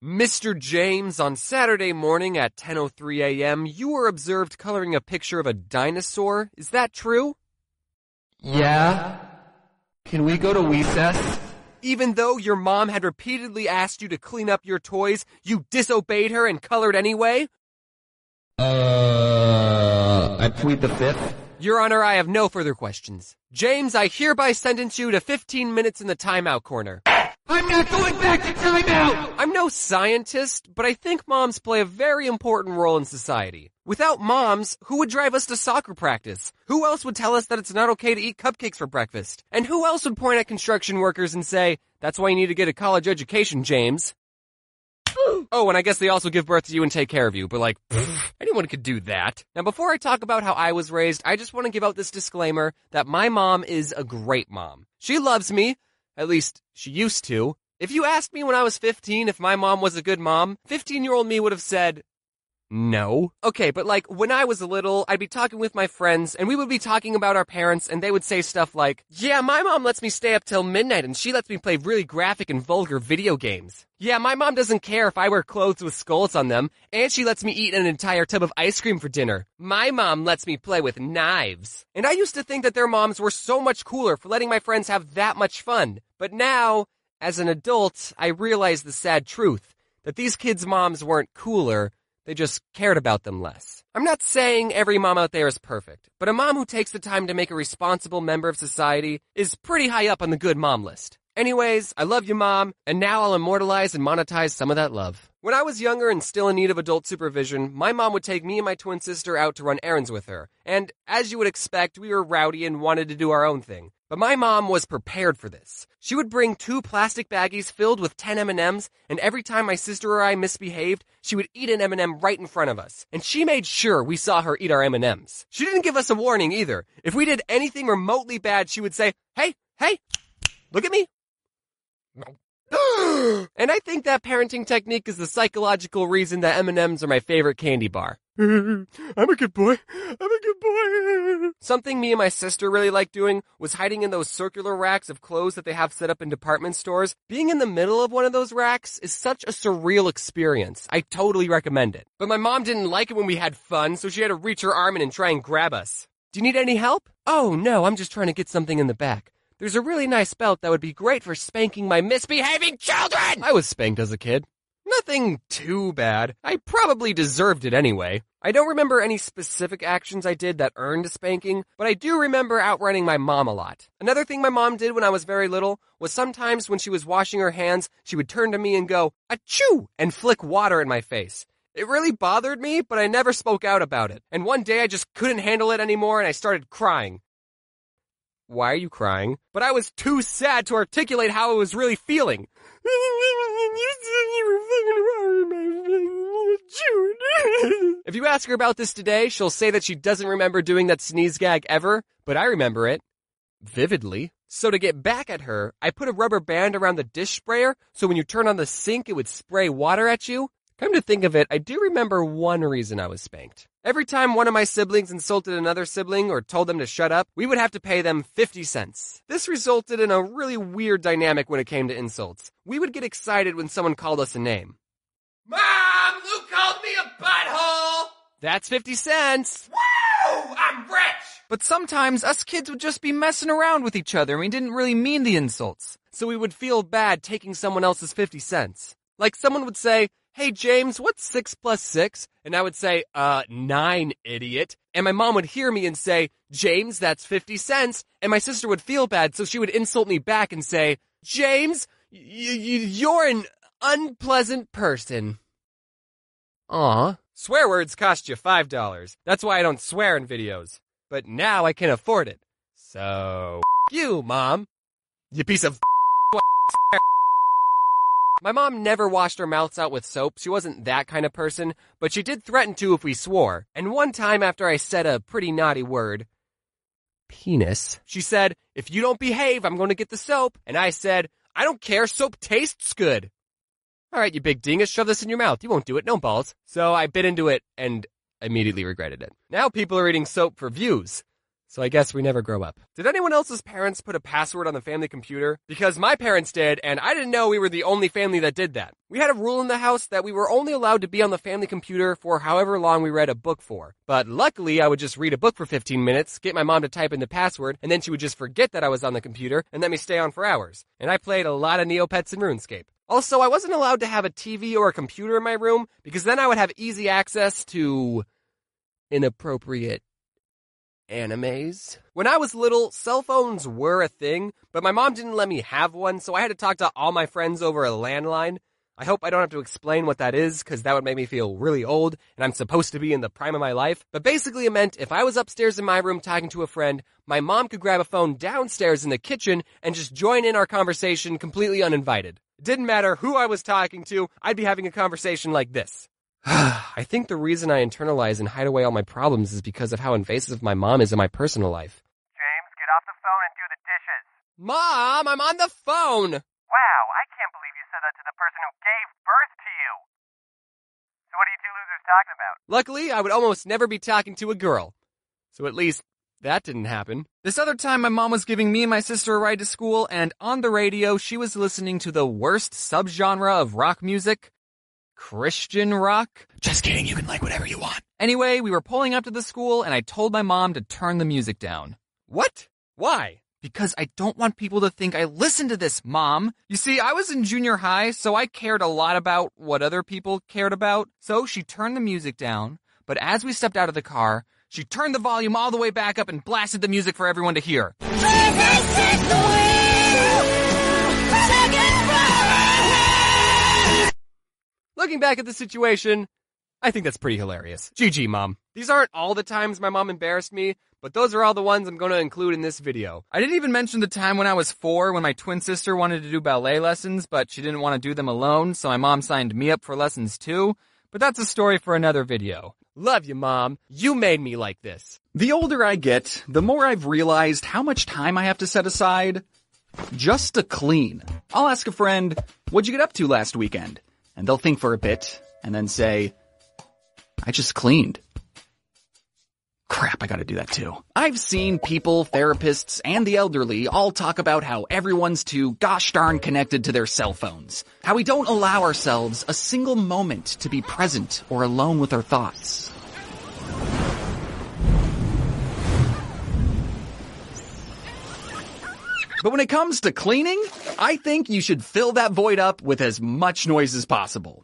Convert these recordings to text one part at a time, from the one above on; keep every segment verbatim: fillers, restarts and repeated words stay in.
Mister James, on Saturday morning at ten oh three a.m., you were observed coloring a picture of a dinosaur. Is that true? Yeah. Can we go to recess? Even though your mom had repeatedly asked you to clean up your toys, you disobeyed her and colored anyway? Uh, I plead the fifth. Your Honor, I have no further questions. James, I hereby sentence you to fifteen minutes in the timeout corner. I'm not going back to timeout! I'm no scientist, but I think moms play a very important role in society. Without moms, who would drive us to soccer practice? Who else would tell us that it's not okay to eat cupcakes for breakfast? And who else would point at construction workers and say, that's why you need to get a college education, James? Oh, and I guess they also give birth to you and take care of you, but like, pfft, anyone could do that. Now, before I talk about how I was raised, I just want to give out this disclaimer that my mom is a great mom. She loves me. At least, she used to. If you asked me when I was fifteen if my mom was a good mom, fifteen-year-old me would have said, no. Okay, but like, when I was little, I'd be talking with my friends, and we would be talking about our parents, and they would say stuff like, yeah, my mom lets me stay up till midnight, and she lets me play really graphic and vulgar video games. Yeah, my mom doesn't care if I wear clothes with skulls on them, and she lets me eat an entire tub of ice cream for dinner. My mom lets me play with knives. And I used to think that their moms were so much cooler for letting my friends have that much fun. But now, as an adult, I realize the sad truth, that these kids' moms weren't cooler, they just cared about them less. I'm not saying every mom out there is perfect, but a mom who takes the time to make a responsible member of society is pretty high up on the good mom list. Anyways, I love you, Mom, and now I'll immortalize and monetize some of that love. When I was younger and still in need of adult supervision, my mom would take me and my twin sister out to run errands with her. And as you would expect, we were rowdy and wanted to do our own thing. But my mom was prepared for this. She would bring two plastic baggies filled with ten M and M's, and every time my sister or I misbehaved, she would eat an M and M right in front of us. And she made sure we saw her eat our M and M's. She didn't give us a warning either. If we did anything remotely bad, she would say, hey, hey, look at me. And I think that parenting technique is the psychological reason that M and M's are my favorite candy bar. I'm a good boy. I'm a good boy. Something me and my sister really liked doing was hiding in those circular racks of clothes that they have set up in department stores. Being in the middle of one of those racks is such a surreal experience. I totally recommend it. But my mom didn't like it when we had fun, so she had to reach her arm in and try and grab us. Do you need any help? Oh, no, I'm just trying to get something in the back. There's a really nice belt that would be great for spanking my misbehaving children! I was spanked as a kid. Nothing too bad. I probably deserved it anyway. I don't remember any specific actions I did that earned a spanking, but I do remember outrunning my mom a lot. Another thing my mom did when I was very little was sometimes when she was washing her hands, she would turn to me and go, achoo, and flick water in my face. It really bothered me, but I never spoke out about it. And one day I just couldn't handle it anymore and I started crying. Why are you crying? But I was too sad to articulate how I was really feeling. If you ask her about this today, she'll say that she doesn't remember doing that sneeze gag ever, but I remember it vividly. So to get back at her, I put a rubber band around the dish sprayer, so when you turn on the sink, it would spray water at you. Come to think of it, I do remember one reason I was spanked. Every time one of my siblings insulted another sibling or told them to shut up, we would have to pay them fifty cents. This resulted in a really weird dynamic when it came to insults. We would get excited when someone called us a name. Mom, Luke called me a butthole! That's fifty cents! Woo! I'm rich! But sometimes us kids would just be messing around with each other and we didn't really mean the insults. So we would feel bad taking someone else's fifty cents. Like someone would say, hey, James, what's six plus six? And I would say, uh, nine, idiot. And my mom would hear me and say, James, that's fifty cents. And my sister would feel bad, so she would insult me back and say, James, y- y- you're an unpleasant person. Aw. Swear words cost you five dollars. That's why I don't swear in videos. But now I can afford it. So, you, Mom. You piece of My mom never washed her mouths out with soap. She wasn't that kind of person, but she did threaten to if we swore. And one time after I said a pretty naughty word, penis, she said, if you don't behave, I'm going to get the soap. And I said, I don't care, soap tastes good. All right, you big dingus, shove this in your mouth. You won't do it, no balls. So I bit into it and immediately regretted it. Now people are eating soap for views. So I guess we never grow up. Did anyone else's parents put a password on the family computer? Because my parents did, and I didn't know we were the only family that did that. We had a rule in the house that we were only allowed to be on the family computer for however long we read a book for. But luckily, I would just read a book for fifteen minutes, get my mom to type in the password, and then she would just forget that I was on the computer and let me stay on for hours. And I played a lot of Neopets and RuneScape. Also, I wasn't allowed to have a T V or a computer in my room because then I would have easy access to inappropriate animes. When I was little, cell phones were a thing, but my mom didn't let me have one, so I had to talk to all my friends over a landline. I hope I don't have to explain what that is, because that would make me feel really old, and I'm supposed to be in the prime of my life. But basically it meant if I was upstairs in my room talking to a friend, my mom could grab a phone downstairs in the kitchen and just join in our conversation completely uninvited. It didn't matter who I was talking to, I'd be having a conversation like this. I think the reason I internalize and hide away all my problems is because of how invasive my mom is in my personal life. James, get off the phone and do the dishes. Mom, I'm on the phone! Wow, I can't believe you said that to the person who gave birth to you. So what are you two losers talking about? Luckily, I would almost never be talking to a girl. So at least that didn't happen. This other time, my mom was giving me and my sister a ride to school, and on the radio, she was listening to the worst subgenre of rock music, Christian rock. Just kidding, you can like whatever you want. Anyway, we were pulling up to the school, and I told my mom to turn the music down. What? Why? Because I don't want people to think I listen to this, Mom. You see, I was in junior high, so I cared a lot about what other people cared about. So she turned the music down, but as we stepped out of the car, she turned the volume all the way back up and blasted the music for everyone to hear. Looking back at the situation, I think that's pretty hilarious. G G, Mom. These aren't all the times my mom embarrassed me, but those are all the ones I'm going to include in this video. I didn't even mention the time when I was four when my twin sister wanted to do ballet lessons, but she didn't want to do them alone, so my mom signed me up for lessons too. But that's a story for another video. Love you, Mom. You made me like this. The older I get, the more I've realized how much time I have to set aside just to clean. I'll ask a friend, what'd you get up to last weekend? And they'll think for a bit, and then say, I just cleaned. Crap, I gotta do that too. I've seen people, therapists, and the elderly all talk about how everyone's too gosh darn connected to their cell phones. How we don't allow ourselves a single moment to be present or alone with our thoughts. But when it comes to cleaning, I think you should fill that void up with as much noise as possible.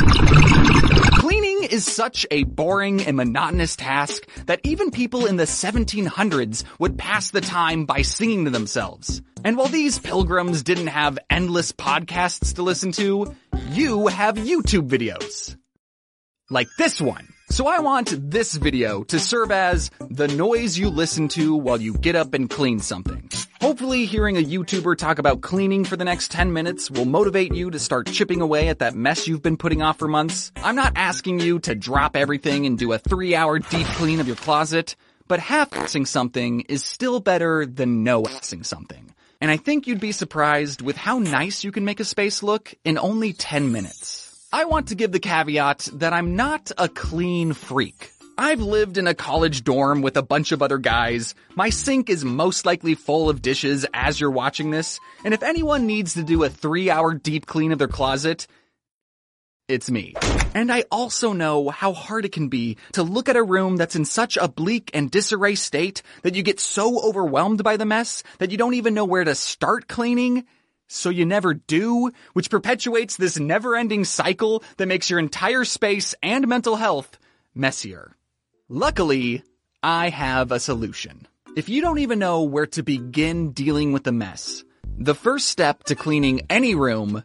Cleaning is such a boring and monotonous task that even people in the seventeen hundreds would pass the time by singing to themselves. And while these pilgrims didn't have endless podcasts to listen to, you have YouTube videos. Like this one. So I want this video to serve as the noise you listen to while you get up and clean something. Hopefully hearing a YouTuber talk about cleaning for the next ten minutes will motivate you to start chipping away at that mess you've been putting off for months. I'm not asking you to drop everything and do a three hour deep clean of your closet, but half-assing something is still better than no-assing something. And I think you'd be surprised with how nice you can make a space look in only ten minutes. I want to give the caveat that I'm not a clean freak. I've lived in a college dorm with a bunch of other guys. My sink is most likely full of dishes as you're watching this, and if anyone needs to do a three hour deep clean of their closet, it's me. And I also know how hard it can be to look at a room that's in such a bleak and disarray state that you get so overwhelmed by the mess that you don't even know where to start cleaning. So you never do, which perpetuates this never-ending cycle that makes your entire space and mental health messier. Luckily, I have a solution. If you don't even know where to begin dealing with the mess, the first step to cleaning any room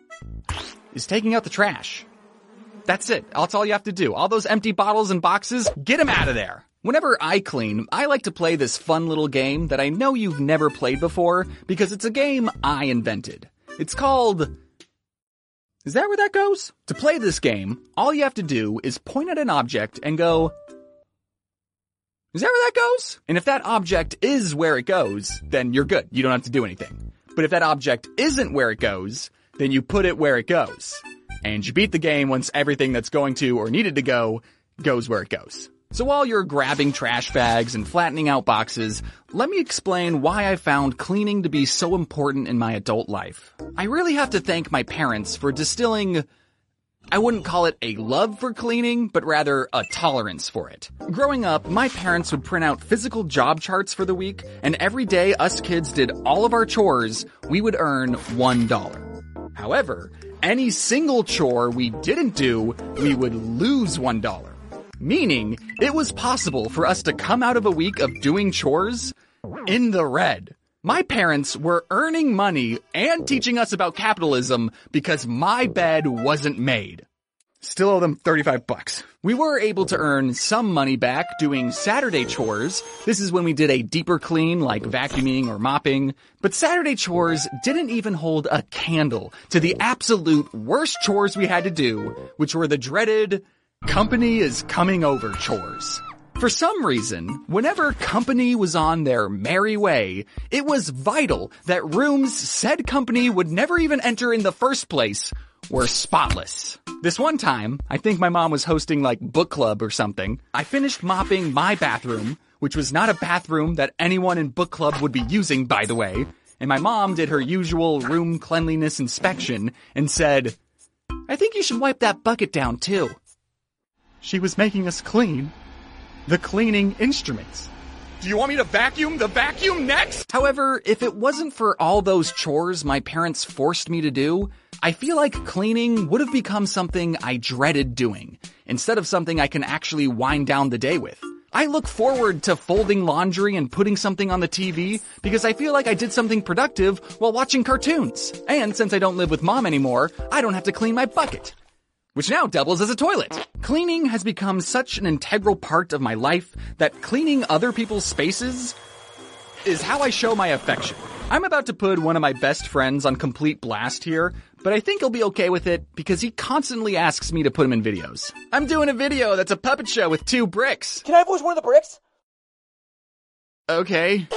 is taking out the trash. That's it. That's all you have to do. All those empty bottles and boxes, get them out of there. Whenever I clean, I like to play this fun little game that I know you've never played before because it's a game I invented. It's called... Is that where that goes? To play this game, all you have to do is point at an object and go... Is that where that goes? And if that object is where it goes, then you're good. You don't have to do anything. But if that object isn't where it goes, then you put it where it goes. And you beat the game once everything that's going to or needed to go goes where it goes. So while you're grabbing trash bags and flattening out boxes, let me explain why I found cleaning to be so important in my adult life. I really have to thank my parents for distilling, I wouldn't call it a love for cleaning, but rather a tolerance for it. Growing up, my parents would print out physical job charts for the week, and every day us kids did all of our chores, we would earn one dollar. However, any single chore we didn't do, we would lose one dollar. Meaning, it was possible for us to come out of a week of doing chores in the red. My parents were earning money and teaching us about capitalism because my bed wasn't made. Still owe them thirty-five bucks. We were able to earn some money back doing Saturday chores. This is when we did a deeper clean like vacuuming or mopping. But Saturday chores didn't even hold a candle to the absolute worst chores we had to do, which were the dreaded company is coming over chores. For some reason, whenever company was on their merry way, it was vital that rooms said company would never even enter in the first place were spotless. This one time, I think my mom was hosting like book club or something, I finished mopping my bathroom, which was not a bathroom that anyone in book club would be using, by the way, and my mom did her usual room cleanliness inspection and said, "I think you should wipe that bucket down too." She was making us clean the cleaning instruments. Do you want me to vacuum the vacuum next? However, if it wasn't for all those chores my parents forced me to do, I feel like cleaning would have become something I dreaded doing, instead of something I can actually wind down the day with. I look forward to folding laundry and putting something on the T V because I feel like I did something productive while watching cartoons. And since I don't live with mom anymore, I don't have to clean my bucket, which now doubles as a toilet. Cleaning has become such an integral part of my life that cleaning other people's spaces is how I show my affection. I'm about to put one of my best friends on complete blast here, but I think he'll be okay with it because he constantly asks me to put him in videos. I'm doing a video that's a puppet show with two bricks. Can I voice one of the bricks? Okay.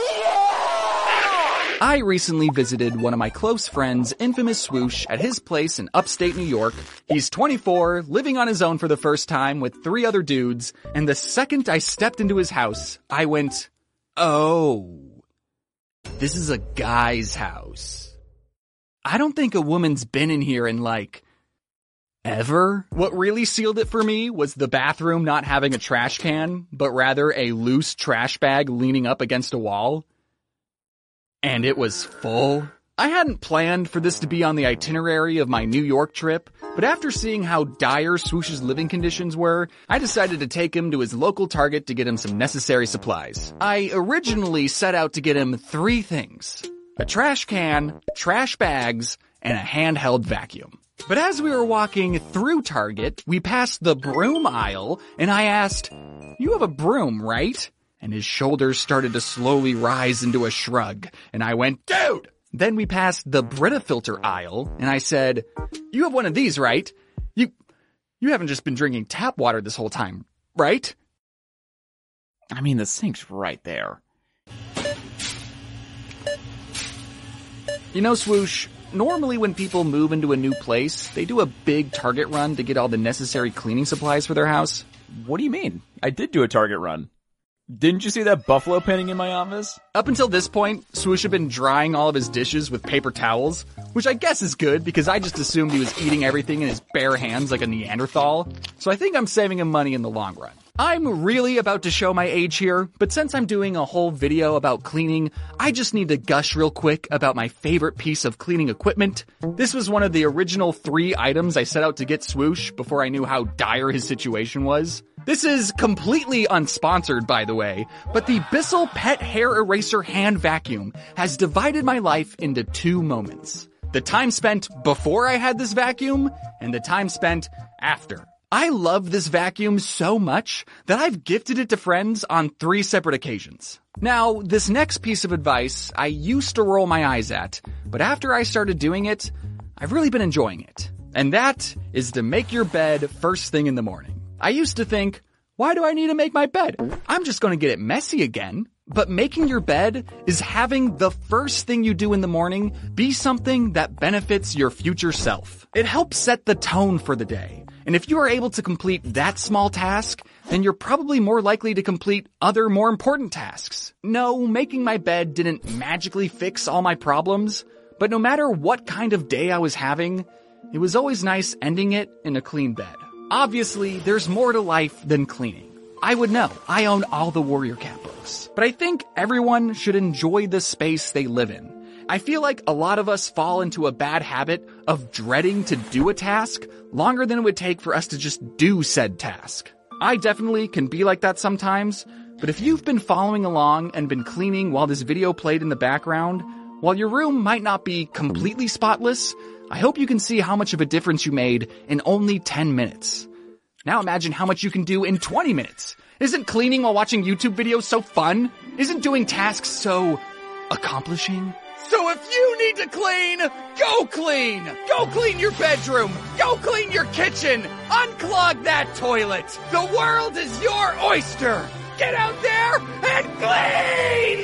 I recently visited one of my close friends, Infamous Swoosh, at his place in upstate New York. He's twenty-four, living on his own for the first time with three other dudes, and the second I stepped into his house, I went, oh, this is a guy's house. I don't think a woman's been in here in like, ever. What really sealed it for me was the bathroom not having a trash can, but rather a loose trash bag leaning up against a wall. And it was full. I hadn't planned for this to be on the itinerary of my New York trip, but after seeing how dire Swoosh's living conditions were, I decided to take him to his local Target to get him some necessary supplies. I originally set out to get him three things: a trash can, trash bags, and a handheld vacuum. But as we were walking through Target, we passed the broom aisle, and I asked, "You have a broom, right?" And his shoulders started to slowly rise into a shrug, and I went, "Dude!" Then we passed the Brita filter aisle, and I said, "You have one of these, right? You, you haven't just been drinking tap water this whole time, right?" I mean, the sink's right there. You know, Swoosh, normally when people move into a new place, they do a big Target run to get all the necessary cleaning supplies for their house. What do you mean? I did do a Target run. Didn't you see that buffalo painting in my office? Up until this point, Swoosh had been drying all of his dishes with paper towels, which I guess is good because I just assumed he was eating everything in his bare hands like a Neanderthal. So I think I'm saving him money in the long run. I'm really about to show my age here, but since I'm doing a whole video about cleaning, I just need to gush real quick about my favorite piece of cleaning equipment. This was one of the original three items I set out to get Swoosh before I knew how dire his situation was. This is completely unsponsored, by the way, but the Bissell Pet Hair Eraser Hand Vacuum has divided my life into two moments. The time spent before I had this vacuum, and the time spent after. I love this vacuum so much that I've gifted it to friends on three separate occasions. Now, this next piece of advice I used to roll my eyes at, but after I started doing it, I've really been enjoying it. And that is to make your bed first thing in the morning. I used to think, why do I need to make my bed? I'm just going to get it messy again. But making your bed is having the first thing you do in the morning be something that benefits your future self. It helps set the tone for the day. And if you are able to complete that small task, then you're probably more likely to complete other more important tasks. No, making my bed didn't magically fix all my problems, but no matter what kind of day I was having, it was always nice ending it in a clean bed. Obviously, there's more to life than cleaning. I would know. I own all the Warrior Cat books. But I think everyone should enjoy the space they live in. I feel like a lot of us fall into a bad habit of dreading to do a task longer than it would take for us to just do said task. I definitely can be like that sometimes, but if you've been following along and been cleaning while this video played in the background, while your room might not be completely spotless, I hope you can see how much of a difference you made in only ten minutes. Now imagine how much you can do in twenty minutes. Isn't cleaning while watching YouTube videos so fun? Isn't doing tasks so accomplishing? So if you need to clean, go clean! Go clean your bedroom! Go clean your kitchen! Unclog that toilet! The world is your oyster! Get out there and clean!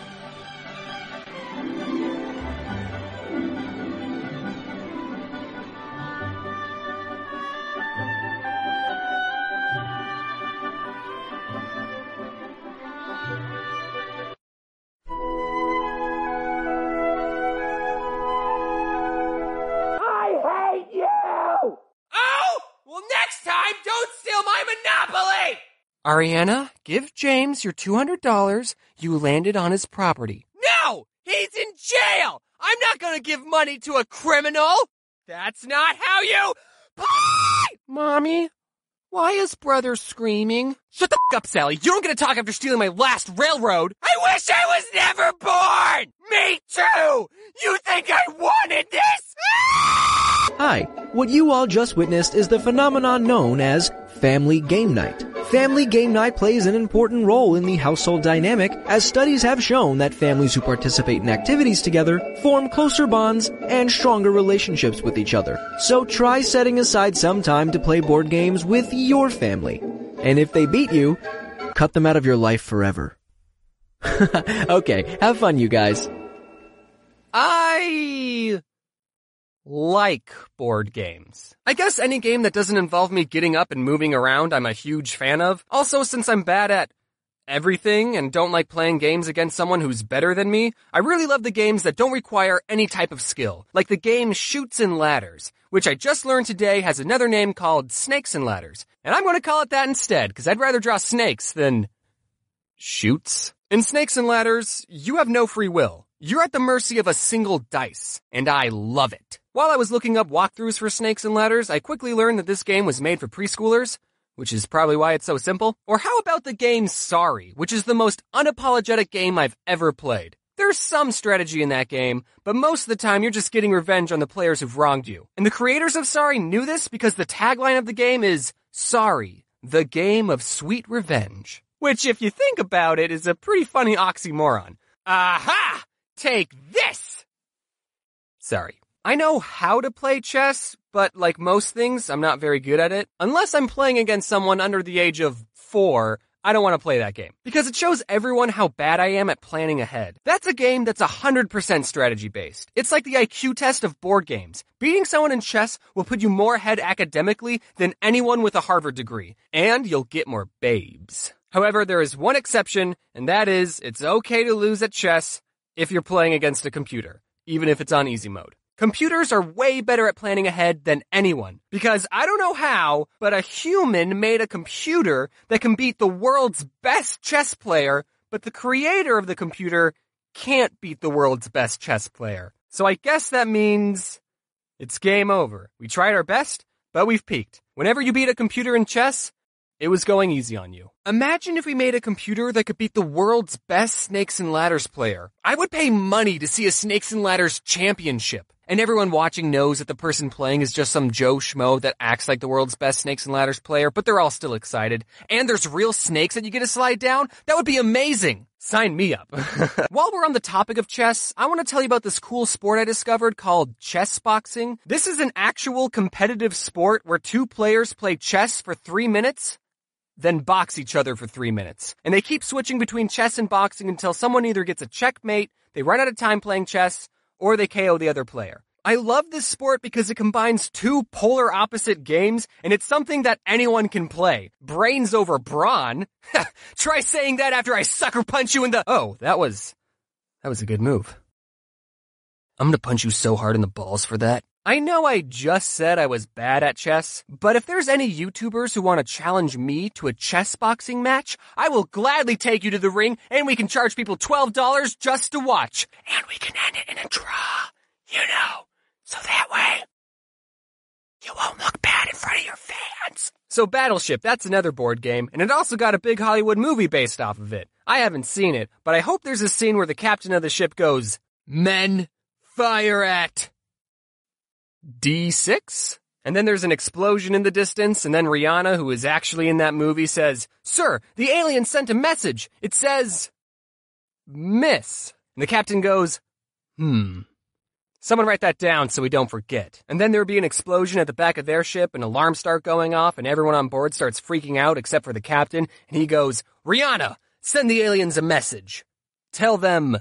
Ariana, give James your two hundred dollars. You landed on his property. No! He's in jail! I'm not gonna give money to a criminal! That's not how you play! Mommy, why is brother screaming? Shut the f*** up, Sally. You don't get to talk after stealing my last railroad. I wish I was never born! Me too! You think I wanted this? Hi, what you all just witnessed is the phenomenon known as Family Game Night. Family Game Night plays an important role in the household dynamic, as studies have shown that families who participate in activities together form closer bonds and stronger relationships with each other. So try setting aside some time to play board games with your family. And if they beat you, cut them out of your life forever. Okay, have fun, you guys. I like board games. I guess any game that doesn't involve me getting up and moving around I'm a huge fan of. Also, since I'm bad at everything and don't like playing games against someone who's better than me, I really love the games that don't require any type of skill, like the game Chutes and Ladders, which I just learned today has another name called Snakes and Ladders. And I'm going to call it that instead, because I'd rather draw snakes than chutes. In Snakes and Ladders, you have no free will. You're at the mercy of a single dice, and I love it. While I was looking up walkthroughs for Snakes and Ladders, I quickly learned that this game was made for preschoolers, which is probably why it's so simple. Or how about the game Sorry, which is the most unapologetic game I've ever played. There's some strategy in that game, but most of the time you're just getting revenge on the players who've wronged you. And the creators of Sorry knew this because the tagline of the game is, Sorry, the game of sweet revenge. Which, if you think about it, is a pretty funny oxymoron. Aha! Take this! Sorry. I know how to play chess, but like most things, I'm not very good at it. Unless I'm playing against someone under the age of four, I don't want to play that game. Because it shows everyone how bad I am at planning ahead. That's a game that's one hundred percent strategy-based. It's like the I Q test of board games. Beating someone in chess will put you more ahead academically than anyone with a Harvard degree. And you'll get more babes. However, there is one exception, and that is, it's okay to lose at chess if you're playing against a computer, even if it's on easy mode. Computers are way better at planning ahead than anyone, because I don't know how, but a human made a computer that can beat the world's best chess player, but the creator of the computer can't beat the world's best chess player. So I guess that means it's game over. We tried our best, but we've peaked. Whenever you beat a computer in chess, it was going easy on you. Imagine if we made a computer that could beat the world's best Snakes and Ladders player. I would pay money to see a Snakes and Ladders championship. And everyone watching knows that the person playing is just some Joe Schmo that acts like the world's best Snakes and Ladders player, but they're all still excited. And there's real snakes that you get to slide down? That would be amazing! Sign me up. While we're on the topic of chess, I want to tell you about this cool sport I discovered called chess boxing. This is an actual competitive sport where two players play chess for three minutes, then box each other for three minutes. And they keep switching between chess and boxing until someone either gets a checkmate, they run out of time playing chess, or they K O the other player. I love this sport because it combines two polar opposite games, and it's something that anyone can play. Brains over brawn? Try saying that after I sucker punch you in the— Oh, that was... that was a good move. I'm gonna punch you so hard in the balls for that. I know I just said I was bad at chess, but if there's any YouTubers who want to challenge me to a chess boxing match, I will gladly take you to the ring, and we can charge people twelve dollars just to watch. And we can end it in a draw, you know. So that way, you won't look bad in front of your fans. So Battleship, that's another board game, and it also got a big Hollywood movie based off of it. I haven't seen it, but I hope there's a scene where the captain of the ship goes, "Men, fire at D six? And then there's an explosion in the distance, and then Rihanna, who is actually in that movie, says, "Sir, the alien sent a message. It says, miss." And the captain goes, hmm. Someone write that down so we don't forget. And then there'd be an explosion at the back of their ship, and alarms start going off, and everyone on board starts freaking out except for the captain, and he goes, "Rihanna, send the aliens a message. Tell them,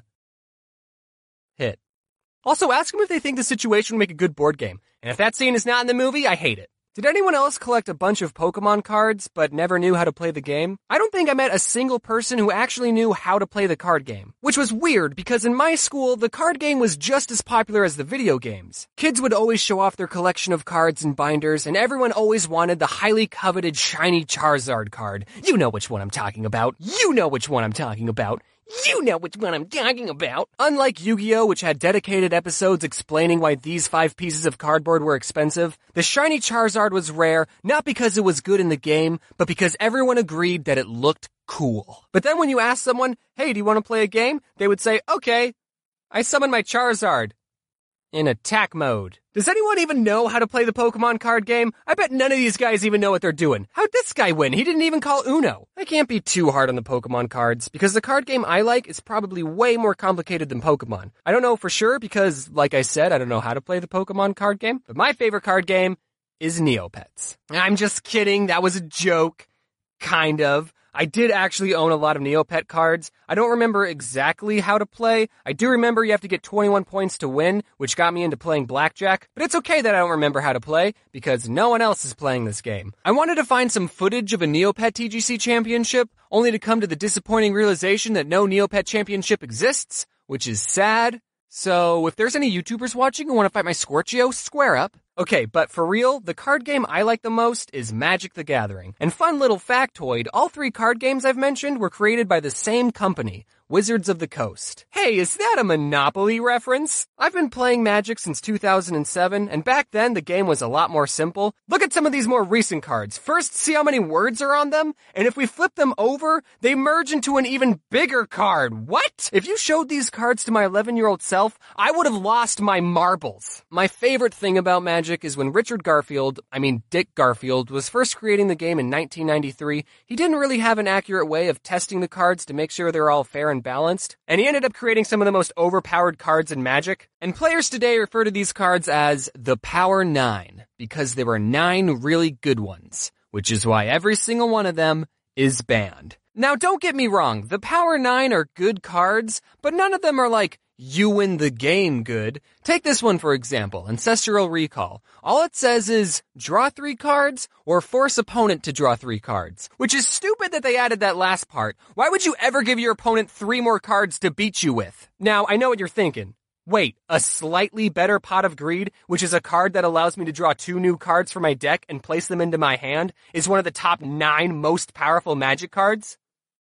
hit." Also, ask them if they think the situation would make a good board game. And if that scene is not in the movie, I hate it. Did anyone else collect a bunch of Pokemon cards but never knew how to play the game? I don't think I met a single person who actually knew how to play the card game. Which was weird because in my school, the card game was just as popular as the video games. Kids would always show off their collection of cards and binders, and everyone always wanted the highly coveted shiny Charizard card. You know which one I'm talking about. You know which one I'm talking about. You know which one I'm talking about. Unlike Yu-Gi-Oh!, which had dedicated episodes explaining why these five pieces of cardboard were expensive, the shiny Charizard was rare, not because it was good in the game, but because everyone agreed that it looked cool. But then when you ask someone, "Hey, do you want to play a game?" they would say, "Okay, I summon my Charizard in attack mode." Does anyone even know how to play the Pokemon card game? I bet none of these guys even know what they're doing. How'd this guy win? He didn't even call Uno. I can't be too hard on the Pokemon cards, because the card game I like is probably way more complicated than Pokemon. I don't know for sure because, like I said, I don't know how to play the Pokemon card game, but my favorite card game is Neopets. I'm just kidding, that was a joke. Kind of. I did actually own a lot of Neopet cards. I don't remember exactly how to play. I do remember you have to get twenty-one points to win, which got me into playing blackjack. But it's okay that I don't remember how to play, because no one else is playing this game. I wanted to find some footage of a Neopet T G C championship, only to come to the disappointing realization that no Neopet championship exists, which is sad. So if there's any YouTubers watching who want to fight my Scorchio, square up. Okay, but for real, the card game I like the most is Magic the Gathering. And fun little factoid, all three card games I've mentioned were created by the same company, Wizards of the Coast. Hey, is that a Monopoly reference? I've been playing Magic since two thousand seven, and back then the game was a lot more simple. Look at some of these more recent cards. First, see how many words are on them? And if we flip them over, they merge into an even bigger card. What? If you showed these cards to my eleven-year-old self, I would have lost my marbles. My favorite thing about Magic is when Richard Garfield, I mean Dick Garfield, was first creating the game in nineteen ninety-three, he didn't really have an accurate way of testing the cards to make sure they're all fair and balanced, and he ended up creating some of the most overpowered cards in Magic. And players today refer to these cards as the Power Nine, because there were nine really good ones, which is why every single one of them is banned. Now don't get me wrong, the Power Nine are good cards, but none of them are like, you win the game good. Take this one for example, Ancestral Recall. All it says is, draw three cards, or force opponent to draw three cards. Which is stupid that they added that last part. Why would you ever give your opponent three more cards to beat you with? Now, I know what you're thinking. Wait, a slightly better Pot of Greed, which is a card that allows me to draw two new cards from my deck and place them into my hand, is one of the top nine most powerful Magic cards?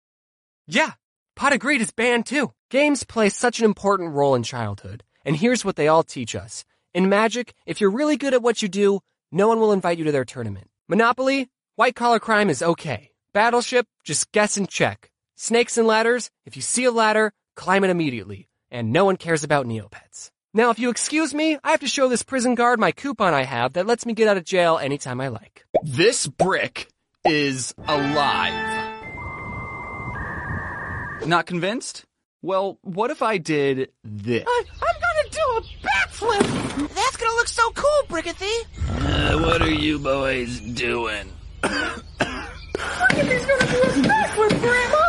Yeah, Pot of Greed is banned too. Games play such an important role in childhood, and here's what they all teach us. In Magic, if you're really good at what you do, no one will invite you to their tournament. Monopoly, white-collar crime is okay. Battleship, just guess and check. Snakes and ladders, if you see a ladder, climb it immediately. And no one cares about Neopets. Now, if you excuse me, I have to show this prison guard my coupon I have that lets me get out of jail anytime I like. This brick is alive. Not convinced? Well, what if I did this? I, I'm gonna do a backflip! That's gonna look so cool, Brickathy! Uh, what are you boys doing? Brickathy's gonna do a backflip, Grandma!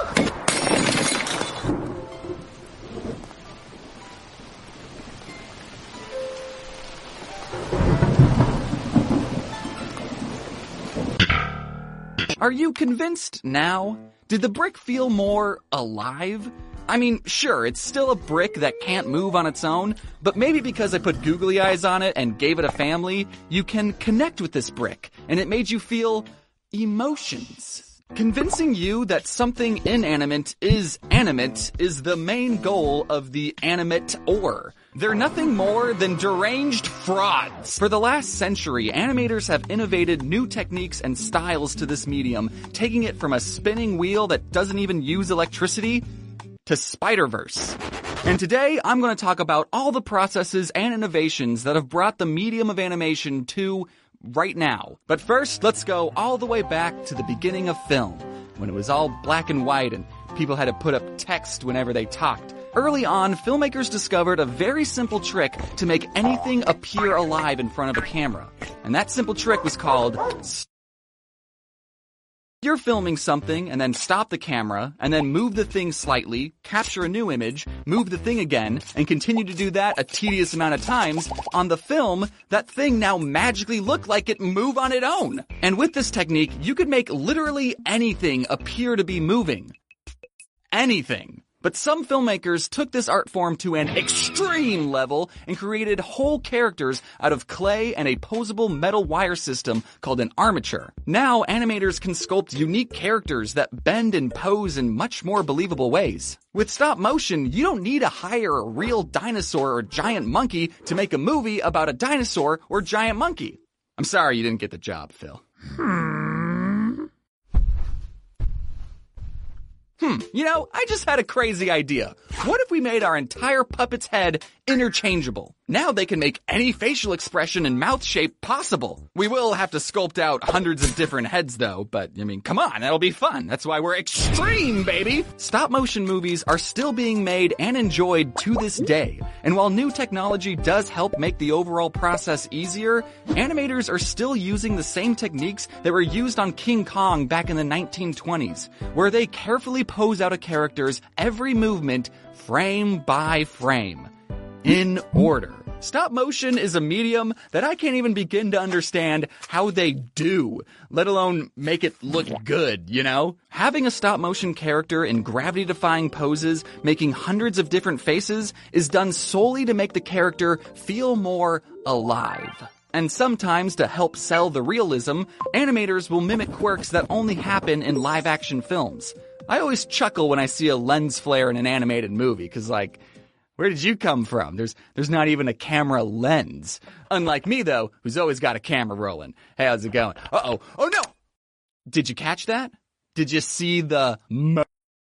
Are you convinced now? Did the brick feel more alive? I mean, sure, it's still a brick that can't move on its own, but maybe because I put googly eyes on it and gave it a family, you can connect with this brick, and it made you feel emotions. Convincing you that something inanimate is animate is the main goal of the animate-or. They're nothing more than deranged frauds. For the last century, animators have innovated new techniques and styles to this medium, taking it from a spinning wheel that doesn't even use electricity to Spider-Verse. And today, I'm going to talk about all the processes and innovations that have brought the medium of animation to right now. But first, let's go all the way back to the beginning of film, when it was all black and white and people had to put up text whenever they talked. Early on, filmmakers discovered a very simple trick to make anything appear alive in front of a camera. And that simple trick was called st- You're filming something and then stop the camera and then move the thing slightly, capture a new image, move the thing again, and continue to do that a tedious amount of times. On the film, that thing now magically looked like it move on its own. And with this technique, you could make literally anything appear to be moving. Anything. But some filmmakers took this art form to an extreme level and created whole characters out of clay and a posable metal wire system called an armature. Now, animators can sculpt unique characters that bend and pose in much more believable ways. With stop motion, you don't need to hire a real dinosaur or giant monkey to make a movie about a dinosaur or giant monkey. I'm sorry you didn't get the job, Phil. Hmm. Hmm, you know, I just had a crazy idea. What if we made our entire puppet's head interchangeable? Now they can make any facial expression and mouth shape possible. We will have to sculpt out hundreds of different heads though, but I mean, come on, that'll be fun. That's why we're extreme, baby! Stop motion movies are still being made and enjoyed to this day. And while new technology does help make the overall process easier, animators are still using the same techniques that were used on King Kong back in the nineteen twenties, where they carefully pose out a character's every movement frame by frame, in order. Stop motion is a medium that I can't even begin to understand how they do, let alone make it look good, you know? Having a stop motion character in gravity-defying poses, making hundreds of different faces, is done solely to make the character feel more alive. And sometimes, to help sell the realism, animators will mimic quirks that only happen in live-action films. I always chuckle when I see a lens flare in an animated movie, cause like, where did you come from? There's there's not even a camera lens. Unlike me though, who's always got a camera rolling. Hey, how's it going? Uh-oh. Oh no! Did you catch that? Did you see the mo-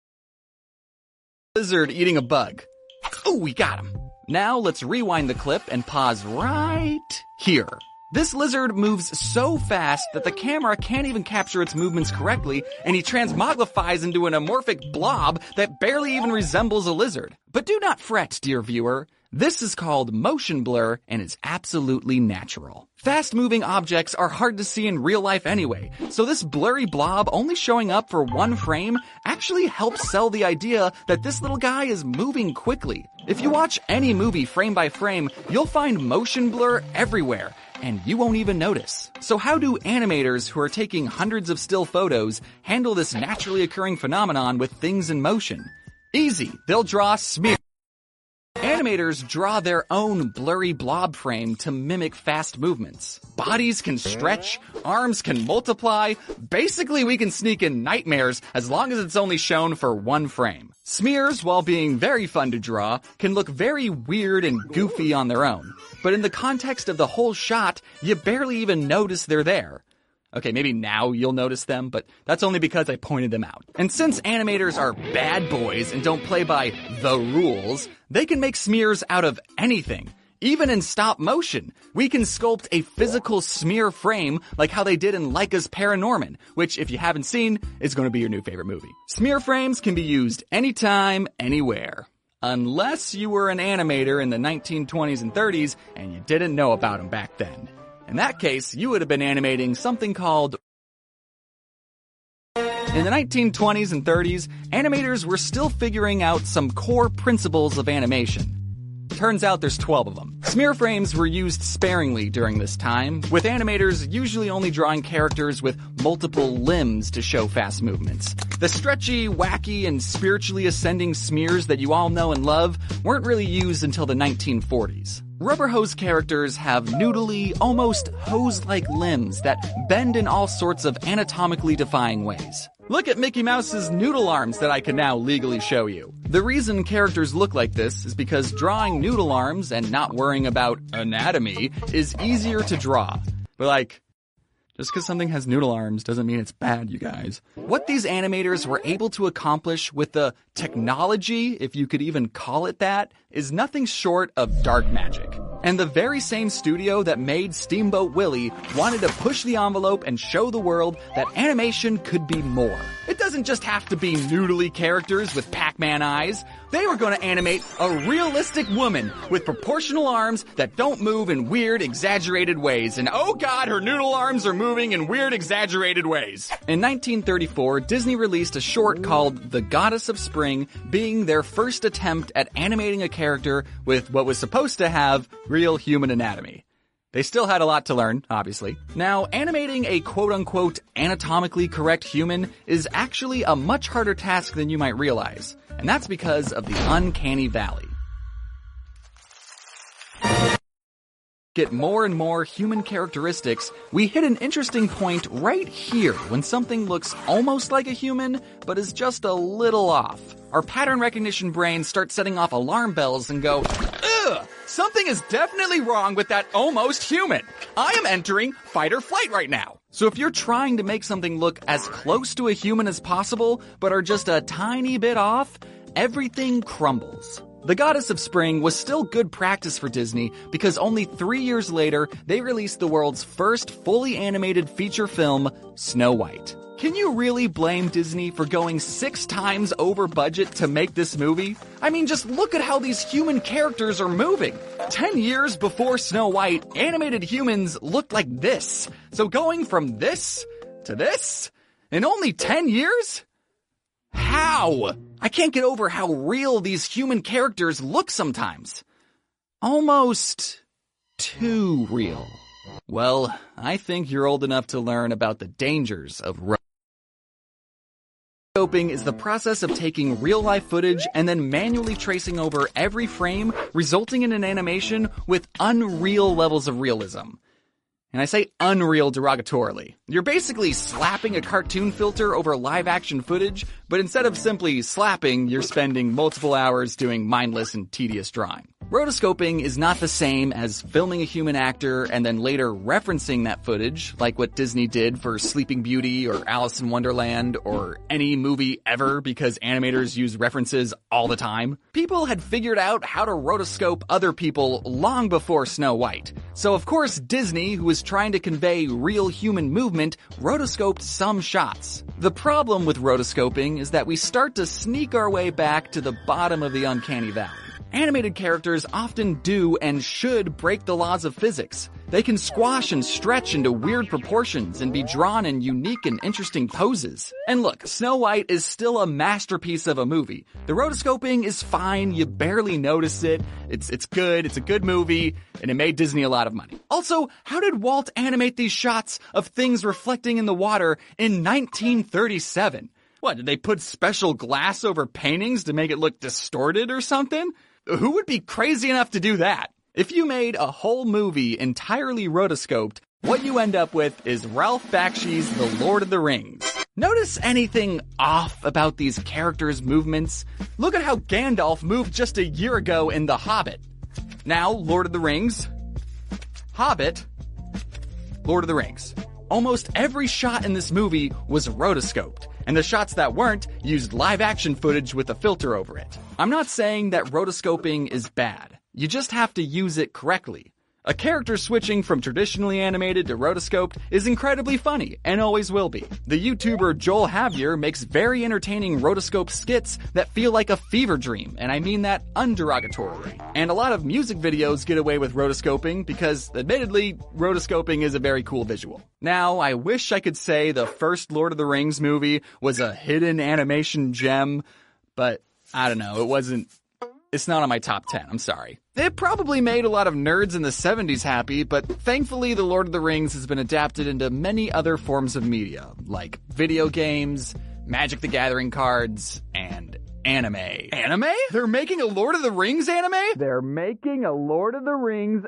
lizard eating a bug? Oh, we got him. Now let's rewind the clip and pause right here. This lizard moves so fast that the camera can't even capture its movements correctly, and he transmogrifies into an amorphic blob that barely even resembles a lizard. But do not fret, dear viewer. This is called motion blur and is absolutely natural. Fast-moving objects are hard to see in real life anyway, so this blurry blob only showing up for one frame actually helps sell the idea that this little guy is moving quickly. If you watch any movie frame by frame, you'll find motion blur everywhere, and you won't even notice. So how do animators who are taking hundreds of still photos handle this naturally occurring phenomenon with things in motion? Easy. They'll draw smear. Animators draw their own blurry blob frame to mimic fast movements. Bodies can stretch, arms can multiply. Basically, we can sneak in nightmares as long as it's only shown for one frame. Smears, while being very fun to draw, can look very weird and goofy on their own. But in the context of the whole shot, you barely even notice they're there. Okay, maybe now you'll notice them, but that's only because I pointed them out. And since animators are bad boys and don't play by the rules, they can make smears out of anything. Even in stop motion, we can sculpt a physical smear frame like how they did in Leica's Paranorman, which, if you haven't seen, is going to be your new favorite movie. Smear frames can be used anytime, anywhere. Unless you were an animator in the nineteen twenties and thirties and you didn't know about them back then. In that case, you would have been animating something called... In the nineteen twenties and thirties, animators were still figuring out some core principles of animation. Turns out there's twelve of them. Smear frames were used sparingly during this time, with animators usually only drawing characters with multiple limbs to show fast movements. The stretchy, wacky, and spiritually ascending smears that you all know and love weren't really used until the nineteen forties. Rubber hose characters have noodly, almost hose-like limbs that bend in all sorts of anatomically defying ways. Look at Mickey Mouse's noodle arms that I can now legally show you. The reason characters look like this is because drawing noodle arms and not worrying about anatomy is easier to draw. But like, just because something has noodle arms doesn't mean it's bad, you guys. What these animators were able to accomplish with the technology, if you could even call it that, is nothing short of dark magic. And the very same studio that made Steamboat Willie wanted to push the envelope and show the world that animation could be more. It doesn't just have to be noodly characters with Pac-Man eyes. They were going to animate a realistic woman with proportional arms that don't move in weird, exaggerated ways. And oh god, her noodle arms are moving in weird, exaggerated ways. In nineteen thirty-four, Disney released a short called The Goddess of Spring, being their first attempt at animating a character with what was supposed to have real human anatomy. They still had a lot to learn, obviously. Now, animating a quote-unquote anatomically correct human is actually a much harder task than you might realize, and that's because of the uncanny valley. Get more and more human characteristics, we hit an interesting point right here when something looks almost like a human, but is just a little off. Our pattern recognition brains start setting off alarm bells and go, ugh, something is definitely wrong with that almost human. I am entering fight or flight right now. So if you're trying to make something look as close to a human as possible, but are just a tiny bit off, everything crumbles. The Goddess of Spring was still good practice for Disney because only three years later, they released the world's first fully animated feature film, Snow White. Can you really blame Disney for going six times over budget to make this movie? I mean, just look at how these human characters are moving. Ten years before Snow White, animated humans looked like this. So going from this to this in only ten years? How? I can't get over how real these human characters look sometimes. Almost too real. Well, I think you're old enough to learn about the dangers of rotoscoping is the process of taking real-life footage and then manually tracing over every frame, resulting in an animation with unreal levels of realism. And I say unreal derogatorily. You're basically slapping a cartoon filter over live-action footage, but instead of simply slapping, you're spending multiple hours doing mindless and tedious drawing. Rotoscoping is not the same as filming a human actor and then later referencing that footage, like what Disney did for Sleeping Beauty or Alice in Wonderland or any movie ever because animators use references all the time. People had figured out how to rotoscope other people long before Snow White. So of course Disney, who was trying to convey real human movement, rotoscoped some shots. The problem with rotoscoping is that we start to sneak our way back to the bottom of the uncanny valley. Animated characters often do and should break the laws of physics. They can squash and stretch into weird proportions and be drawn in unique and interesting poses. And look, Snow White is still a masterpiece of a movie. The rotoscoping is fine, you barely notice it, it's it's good, it's a good movie, and it made Disney a lot of money. Also, how did Walt animate these shots of things reflecting in the water in nineteen thirty-seven? What, did they put special glass over paintings to make it look distorted or something? Who would be crazy enough to do that? If you made a whole movie entirely rotoscoped, what you end up with is Ralph Bakshi's The Lord of the Rings. Notice anything off about these characters' movements? Look at how Gandalf moved just a year ago in The Hobbit. Now, Lord of the Rings, Hobbit, Lord of the Rings. Almost every shot in this movie was rotoscoped, and the shots that weren't used live-action footage with a filter over it. I'm not saying that rotoscoping is bad. You just have to use it correctly. A character switching from traditionally animated to rotoscoped is incredibly funny, and always will be. The YouTuber Joel Javier makes very entertaining rotoscope skits that feel like a fever dream, and I mean that underogatorily. And a lot of music videos get away with rotoscoping because, admittedly, rotoscoping is a very cool visual. Now, I wish I could say the first Lord of the Rings movie was a hidden animation gem, but I don't know, it wasn't, it's not on my top ten, I'm sorry. It probably made a lot of nerds in the seventies happy, but thankfully The Lord of the Rings has been adapted into many other forms of media, like video games, Magic the Gathering cards, and anime. Anime? They're making a Lord of the Rings anime? They're making a Lord of the Rings.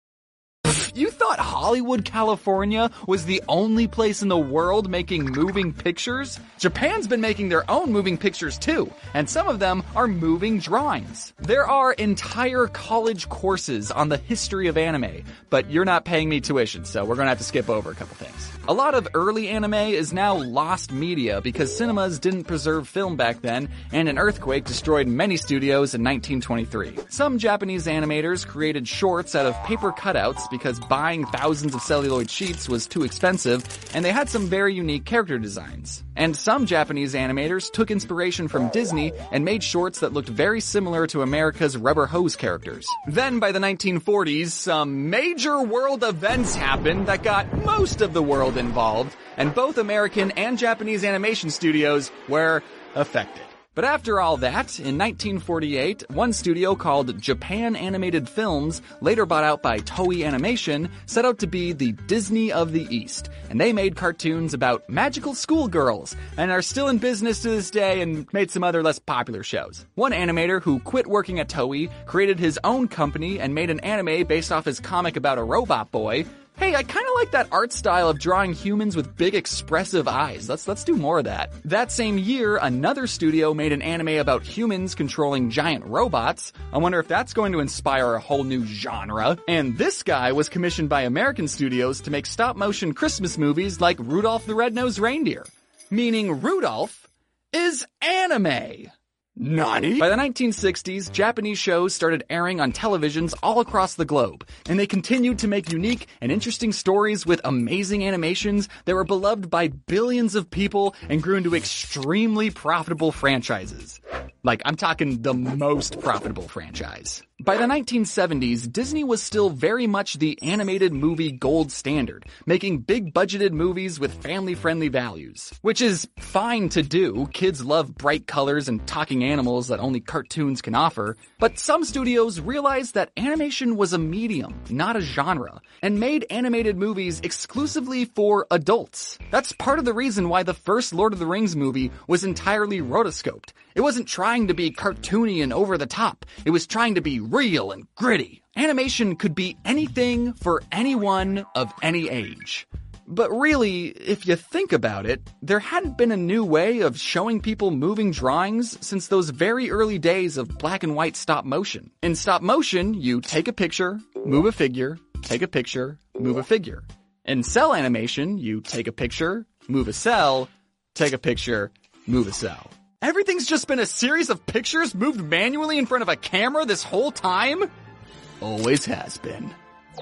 You thought Hollywood, California was the only place in the world making moving pictures? Japan's been making their own moving pictures too, and some of them are moving drawings. There are entire college courses on the history of anime, but you're not paying me tuition, so we're gonna have to skip over a couple things. A lot of early anime is now lost media because cinemas didn't preserve film back then, and an earthquake destroyed many studios in nineteen twenty-three. Some Japanese animators created shorts out of paper cutouts because buying thousands of celluloid sheets was too expensive, and they had some very unique character designs. And some Japanese animators took inspiration from Disney and made shorts that looked very similar to America's Rubber Hose characters. Then by the nineteen forties, some major world events happened that got most of the world involved, and both American and Japanese animation studios were affected. But after all that, in nineteen forty-eight, one studio called Japan Animated Films, later bought out by Toei Animation, set out to be the Disney of the East, and they made cartoons about magical schoolgirls, and are still in business to this day and made some other less popular shows. One animator who quit working at Toei created his own company and made an anime based off his comic about a robot boy. Hey, I kinda like that art style of drawing humans with big expressive eyes. Let's let's do more of that. That same year, another studio made an anime about humans controlling giant robots. I wonder if that's going to inspire a whole new genre. And this guy was commissioned by American studios to make stop-motion Christmas movies like Rudolph the Red-Nosed Reindeer. Meaning Rudolph is anime. Nani? By the nineteen sixties, Japanese shows started airing on televisions all across the globe, and they continued to make unique and interesting stories with amazing animations that were beloved by billions of people and grew into extremely profitable franchises. Like, I'm talking the most profitable franchise. By the nineteen seventies, Disney was still very much the animated movie gold standard, making big-budgeted movies with family-friendly values. Which is fine to do. Kids love bright colors and talking animals that only cartoons can offer. But some studios realized that animation was a medium, not a genre, and made animated movies exclusively for adults. That's part of the reason why the first Lord of the Rings movie was entirely rotoscoped. It wasn't trying to be cartoony and over the top. It was trying to be real and gritty. Animation could be anything for anyone of any age. But really, if you think about it, there hadn't been a new way of showing people moving drawings since those very early days of black and white stop motion. In stop motion, you take a picture, move a figure, take a picture, move a figure. In cell animation, you take a picture, move a cell, take a picture, move a cell. Everything's just been a series of pictures moved manually in front of a camera this whole time? Always has been.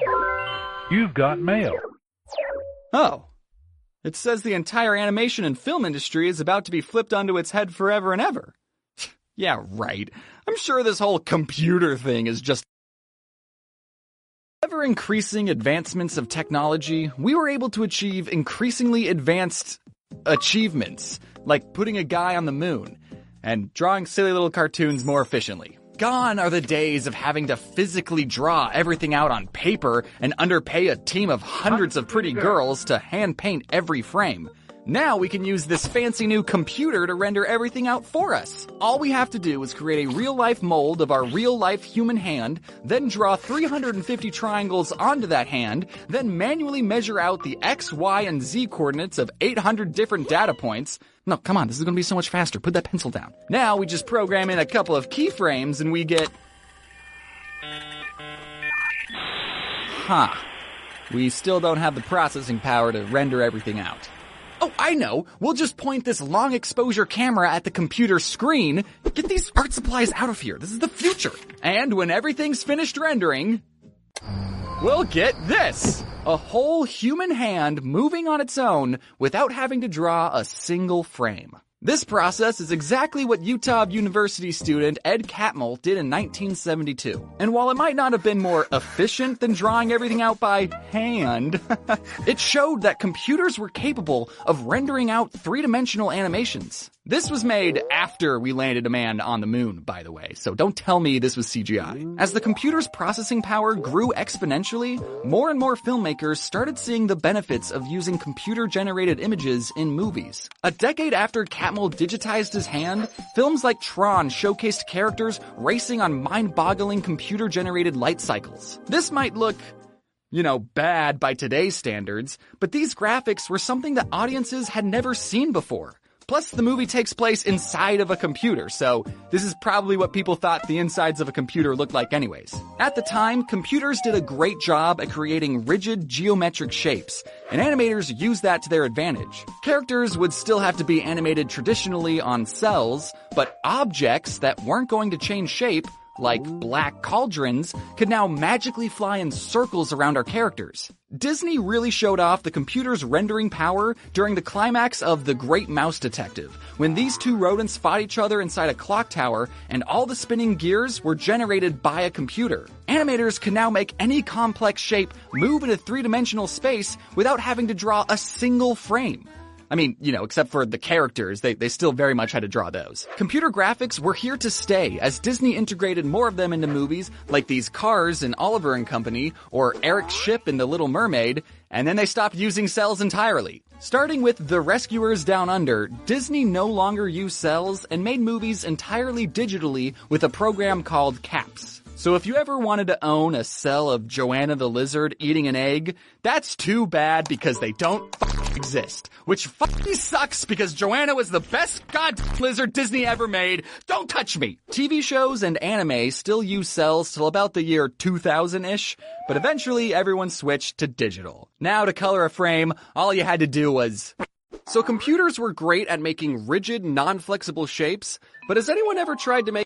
You've got mail. Oh. It says the entire animation and film industry is about to be flipped onto its head forever and ever. Yeah, right. I'm sure this whole computer thing is just... Ever increasing advancements of technology, we were able to achieve increasingly advanced achievements, like putting a guy on the moon, and drawing silly little cartoons more efficiently. Gone are the days of having to physically draw everything out on paper and underpay a team of hundreds of pretty girls to hand paint every frame. Now we can use this fancy new computer to render everything out for us. All we have to do is create a real-life mold of our real-life human hand, then draw three hundred fifty triangles onto that hand, then manually measure out the X, Y, and Z coordinates of eight hundred different data points. No, come on, this is going to be so much faster. Put that pencil down. Now we just program in a couple of keyframes and we get... Huh. We still don't have the processing power to render everything out. Oh, I know. We'll just point this long exposure camera at the computer screen. Get these art supplies out of here. This is the future. And when everything's finished rendering, we'll get this. A whole human hand moving on its own without having to draw a single frame. This process is exactly what Utah University student Ed Catmull did in nineteen seventy-two. And while it might not have been more efficient than drawing everything out by hand, it showed that computers were capable of rendering out three-dimensional animations. This was made after we landed a man on the moon, by the way, so don't tell me this was C G I. As the computer's processing power grew exponentially, more and more filmmakers started seeing the benefits of using computer-generated images in movies. A decade after Catmull digitized his hand, films like Tron showcased characters racing on mind-boggling computer-generated light cycles. This might look, you know, bad by today's standards, but these graphics were something that audiences had never seen before. Plus, the movie takes place inside of a computer, so this is probably what people thought the insides of a computer looked like anyways. At the time, computers did a great job at creating rigid geometric shapes, and animators used that to their advantage. Characters would still have to be animated traditionally on cells, but objects that weren't going to change shape, like black cauldrons, could now magically fly in circles around our characters. Disney really showed off the computer's rendering power during the climax of The Great Mouse Detective, when these two rodents fought each other inside a clock tower and all the spinning gears were generated by a computer. Animators can now make any complex shape move in a three-dimensional space without having to draw a single frame. I mean, you know, except for the characters, they, they still very much had to draw those. Computer graphics were here to stay as Disney integrated more of them into movies like these cars in Oliver and Company or Eric's ship in The Little Mermaid, and then they stopped using cells entirely. Starting with The Rescuers Down Under, Disney no longer used cells and made movies entirely digitally with a program called CAPS. So if you ever wanted to own a cell of Joanna the Lizard eating an egg, that's too bad because they don't f- exist. Which fucking sucks because Joanna was the best goddamn lizard Disney ever made. Don't touch me! T V shows and anime still use cells till about the year two thousand-ish, but eventually everyone switched to digital. Now to color a frame, all you had to do was... So computers were great at making rigid, non-flexible shapes, but has anyone ever tried to make...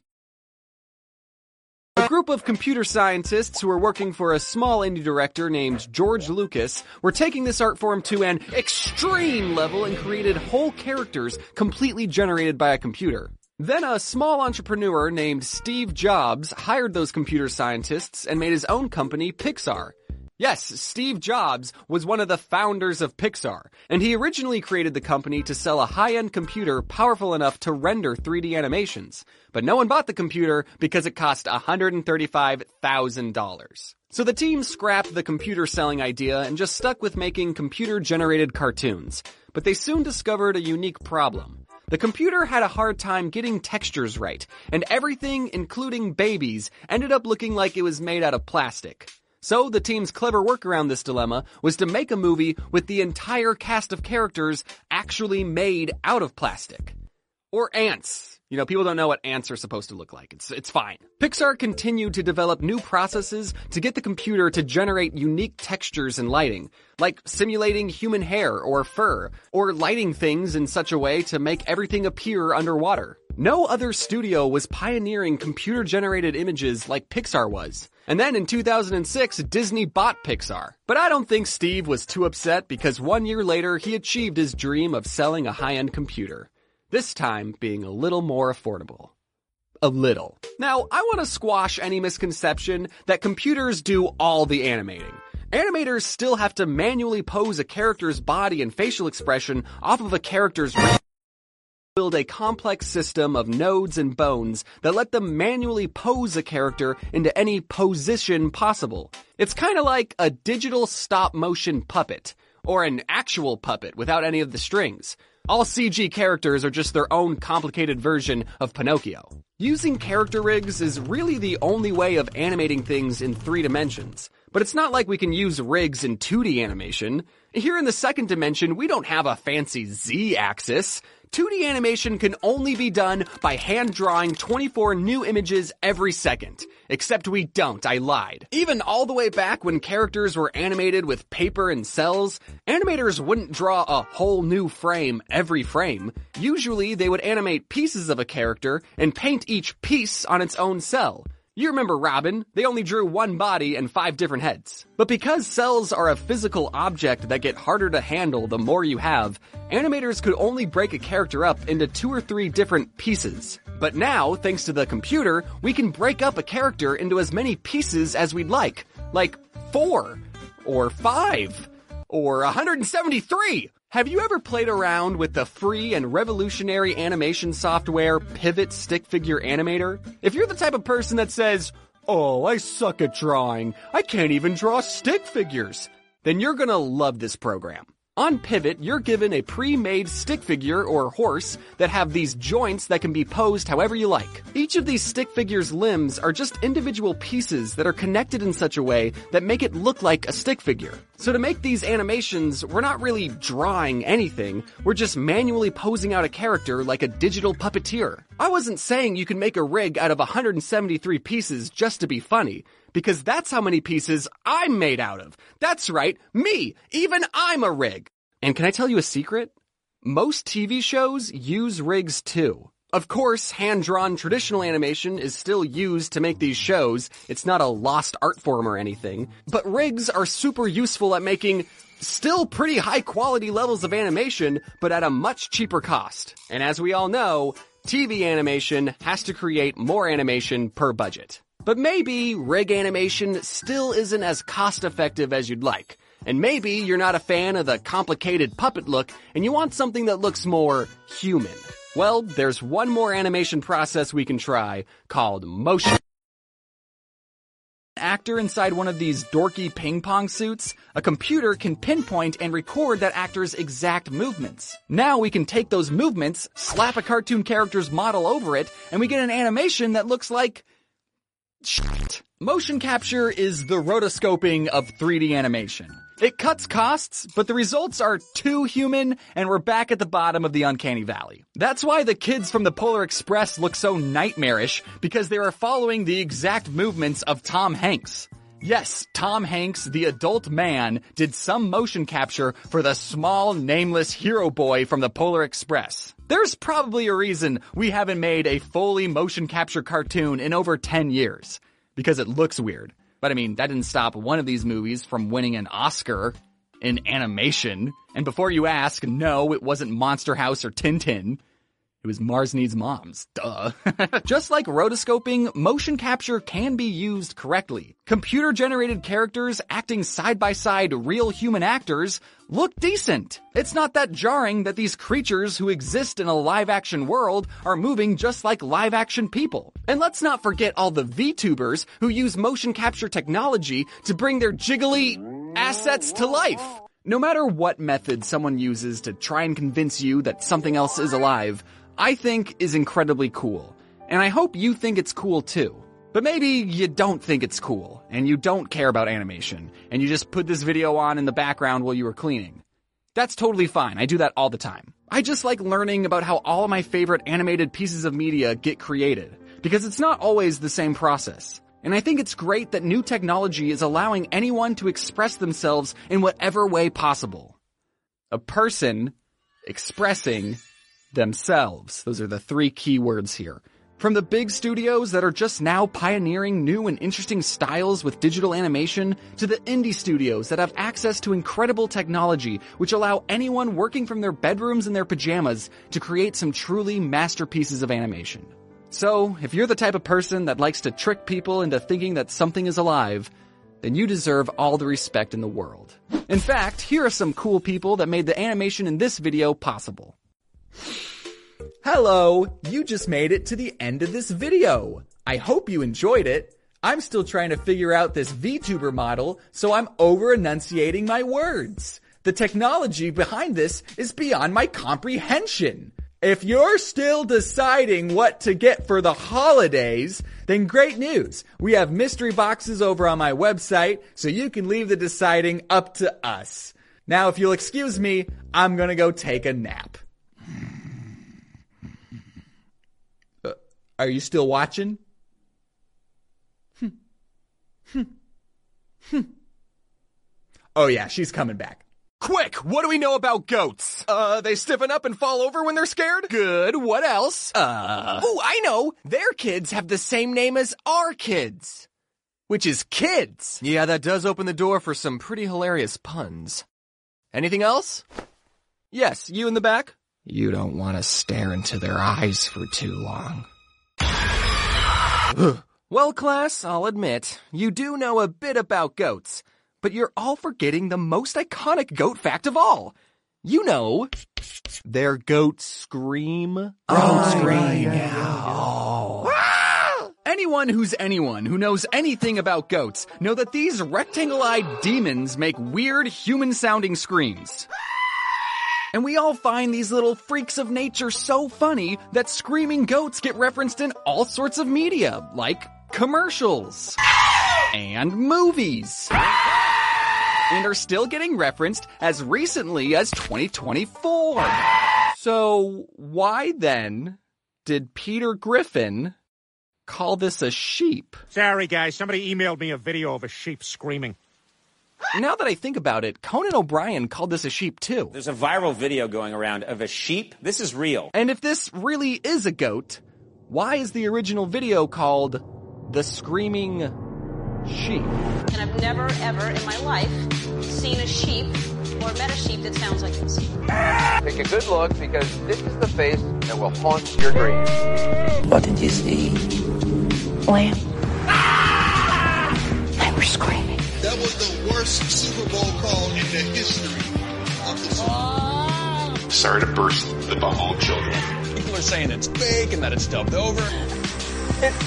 A group of computer scientists who were working for a small indie director named George Lucas were taking this art form to an extreme level and created whole characters completely generated by a computer. Then a small entrepreneur named Steve Jobs hired those computer scientists and made his own company, Pixar. Yes, Steve Jobs was one of the founders of Pixar, and he originally created the company to sell a high-end computer powerful enough to render three D animations. But no one bought the computer because it cost one hundred thirty-five thousand dollars. So the team scrapped the computer selling idea and just stuck with making computer-generated cartoons. But they soon discovered a unique problem. The computer had a hard time getting textures right, and everything, including babies, ended up looking like it was made out of plastic. So the team's clever work around this dilemma was to make a movie with the entire cast of characters actually made out of plastic. Or ants. You know, people don't know what ants are supposed to look like. It's it's fine. Pixar continued to develop new processes to get the computer to generate unique textures and lighting, like simulating human hair or fur, or lighting things in such a way to make everything appear underwater. No other studio was pioneering computer-generated images like Pixar was. And then in two thousand six, Disney bought Pixar. But I don't think Steve was too upset because one year later, he achieved his dream of selling a high-end computer. This time being a little more affordable. A little. Now, I want to squash any misconception that computers do all the animating. Animators still have to manually pose a character's body and facial expression off of a character's build a complex system of nodes and bones that let them manually pose a character into any position possible. It's kind of like a digital stop-motion puppet, or an actual puppet without any of the strings. All C G characters are just their own complicated version of Pinocchio. Using character rigs is really the only way of animating things in three dimensions. But it's not like we can use rigs in two D animation. Here in the second dimension, we don't have a fancy Z-axis. two D animation can only be done by hand-drawing twenty-four new images every second. Except we don't, I lied. Even all the way back when characters were animated with paper and cells, animators wouldn't draw a whole new frame every frame. Usually they would animate pieces of a character and paint each piece on its own cell. You remember Robin, they only drew one body and five different heads. But because cells are a physical object that get harder to handle the more you have, animators could only break a character up into two or three different pieces. But now, thanks to the computer, we can break up a character into as many pieces as we'd like. Like four, or five, or one hundred seventy-three! Have you ever played around with the free and revolutionary animation software Pivot Stick Figure Animator? If you're the type of person that says, "Oh, I suck at drawing, I can't even draw stick figures," then you're gonna love this program. On Pivot, you're given a pre-made stick figure or horse that have these joints that can be posed however you like. Each of these stick figures' limbs are just individual pieces that are connected in such a way that make it look like a stick figure. So to make these animations, we're not really drawing anything, we're just manually posing out a character like a digital puppeteer. I wasn't saying you can make a rig out of one hundred seventy-three pieces just to be funny, because that's how many pieces I'm made out of. That's right, me! Even I'm a rig! And can I tell you a secret? Most T V shows use rigs too. Of course, hand-drawn traditional animation is still used to make these shows. It's not a lost art form or anything. But rigs are super useful at making still pretty high-quality levels of animation, but at a much cheaper cost. And as we all know, T V animation has to create more animation per budget. But maybe rig animation still isn't as cost-effective as you'd like. And maybe you're not a fan of the complicated puppet look and you want something that looks more human. Well, there's one more animation process we can try called motion. Actor inside one of these dorky ping pong suits, a computer can pinpoint and record that actor's exact movements. Now we can take those movements, slap a cartoon character's model over it, and we get an animation that looks like shit. Motion capture is the rotoscoping of three D animation. It cuts costs, but the results are too human, and we're back at the bottom of the uncanny valley. That's why the kids from the Polar Express look so nightmarish, because they are following the exact movements of Tom Hanks. Yes, Tom Hanks, the adult man, did some motion capture for the small, nameless hero boy from the Polar Express. There's probably a reason we haven't made a fully motion capture cartoon in over ten years. Because it looks weird. But I mean, that didn't stop one of these movies from winning an Oscar in animation. And before you ask, no, it wasn't Monster House or Tintin. It was Mars Needs Moms. Duh. Just like rotoscoping, motion capture can be used correctly. Computer-generated characters acting side-by-side real human actors look decent. It's not that jarring that these creatures who exist in a live-action world are moving just like live-action people. And let's not forget all the VTubers who use motion capture technology to bring their jiggly assets to life. No matter what method someone uses to try and convince you that something else is alive, I think is incredibly cool. And I hope you think it's cool too. But maybe you don't think it's cool, and you don't care about animation, and you just put this video on in the background while you were cleaning. That's totally fine, I do that all the time. I just like learning about how all of my favorite animated pieces of media get created, because it's not always the same process. And I think it's great that new technology is allowing anyone to express themselves in whatever way possible. A person expressing themselves. Those are the three key words here. From the big studios that are just now pioneering new and interesting styles with digital animation, to the indie studios that have access to incredible technology which allow anyone working from their bedrooms in their pajamas to create some truly masterpieces of animation. So, if you're the type of person that likes to trick people into thinking that something is alive, then you deserve all the respect in the world. In fact, here are some cool people that made the animation in this video possible. Hello, you just made it to the end of this video. I hope you enjoyed it. I'm still trying to figure out this VTuber model, so I'm over-enunciating my words. The technology behind this is beyond my comprehension. If you're still deciding what to get for the holidays, then great news. We have mystery boxes over on my website, so you can leave the deciding up to us. Now, if you'll excuse me, I'm gonna go take a nap. Uh, are you still watching? Hmm. Hmm. Hmm. Oh yeah, she's coming back. Quick, what do we know about goats? Uh, they stiffen up and fall over when they're scared? Good, what else? Uh... Oh, I know! Their kids have the same name as our kids. Which is kids. Yeah, that does open the door for some pretty hilarious puns. Anything else? Yes, you in the back? You don't want to stare into their eyes for too long. Well, class, I'll admit, you do know a bit about goats, but you're all forgetting the most iconic goat fact of all. You know, their goats scream. Goats Oh, scream. yeah. Oh. Anyone who's anyone who knows anything about goats know that these rectangle-eyed demons make weird human-sounding screams. And we all find these little freaks of nature so funny that screaming goats get referenced in all sorts of media, like commercials and movies, and are still getting referenced as recently as twenty twenty-four. So why then did Peter Griffin call this a sheep? Sorry, guys. Somebody emailed me a video of a sheep screaming. Now that I think about it, Conan O'Brien called this a sheep too. There's a viral video going around of a sheep. This is real. And if this really is a goat, why is the original video called The Screaming Sheep? And I've never, ever in my life seen a sheep or met a sheep that sounds like this. Take a good look, because this is the face that will haunt your dreams. What did you see? Lamb. They were screaming. That was the worst Super Bowl call in the history of the Super Bowl. Sorry to burst the bubble, children. People are saying it's fake and that it's dubbed over. It's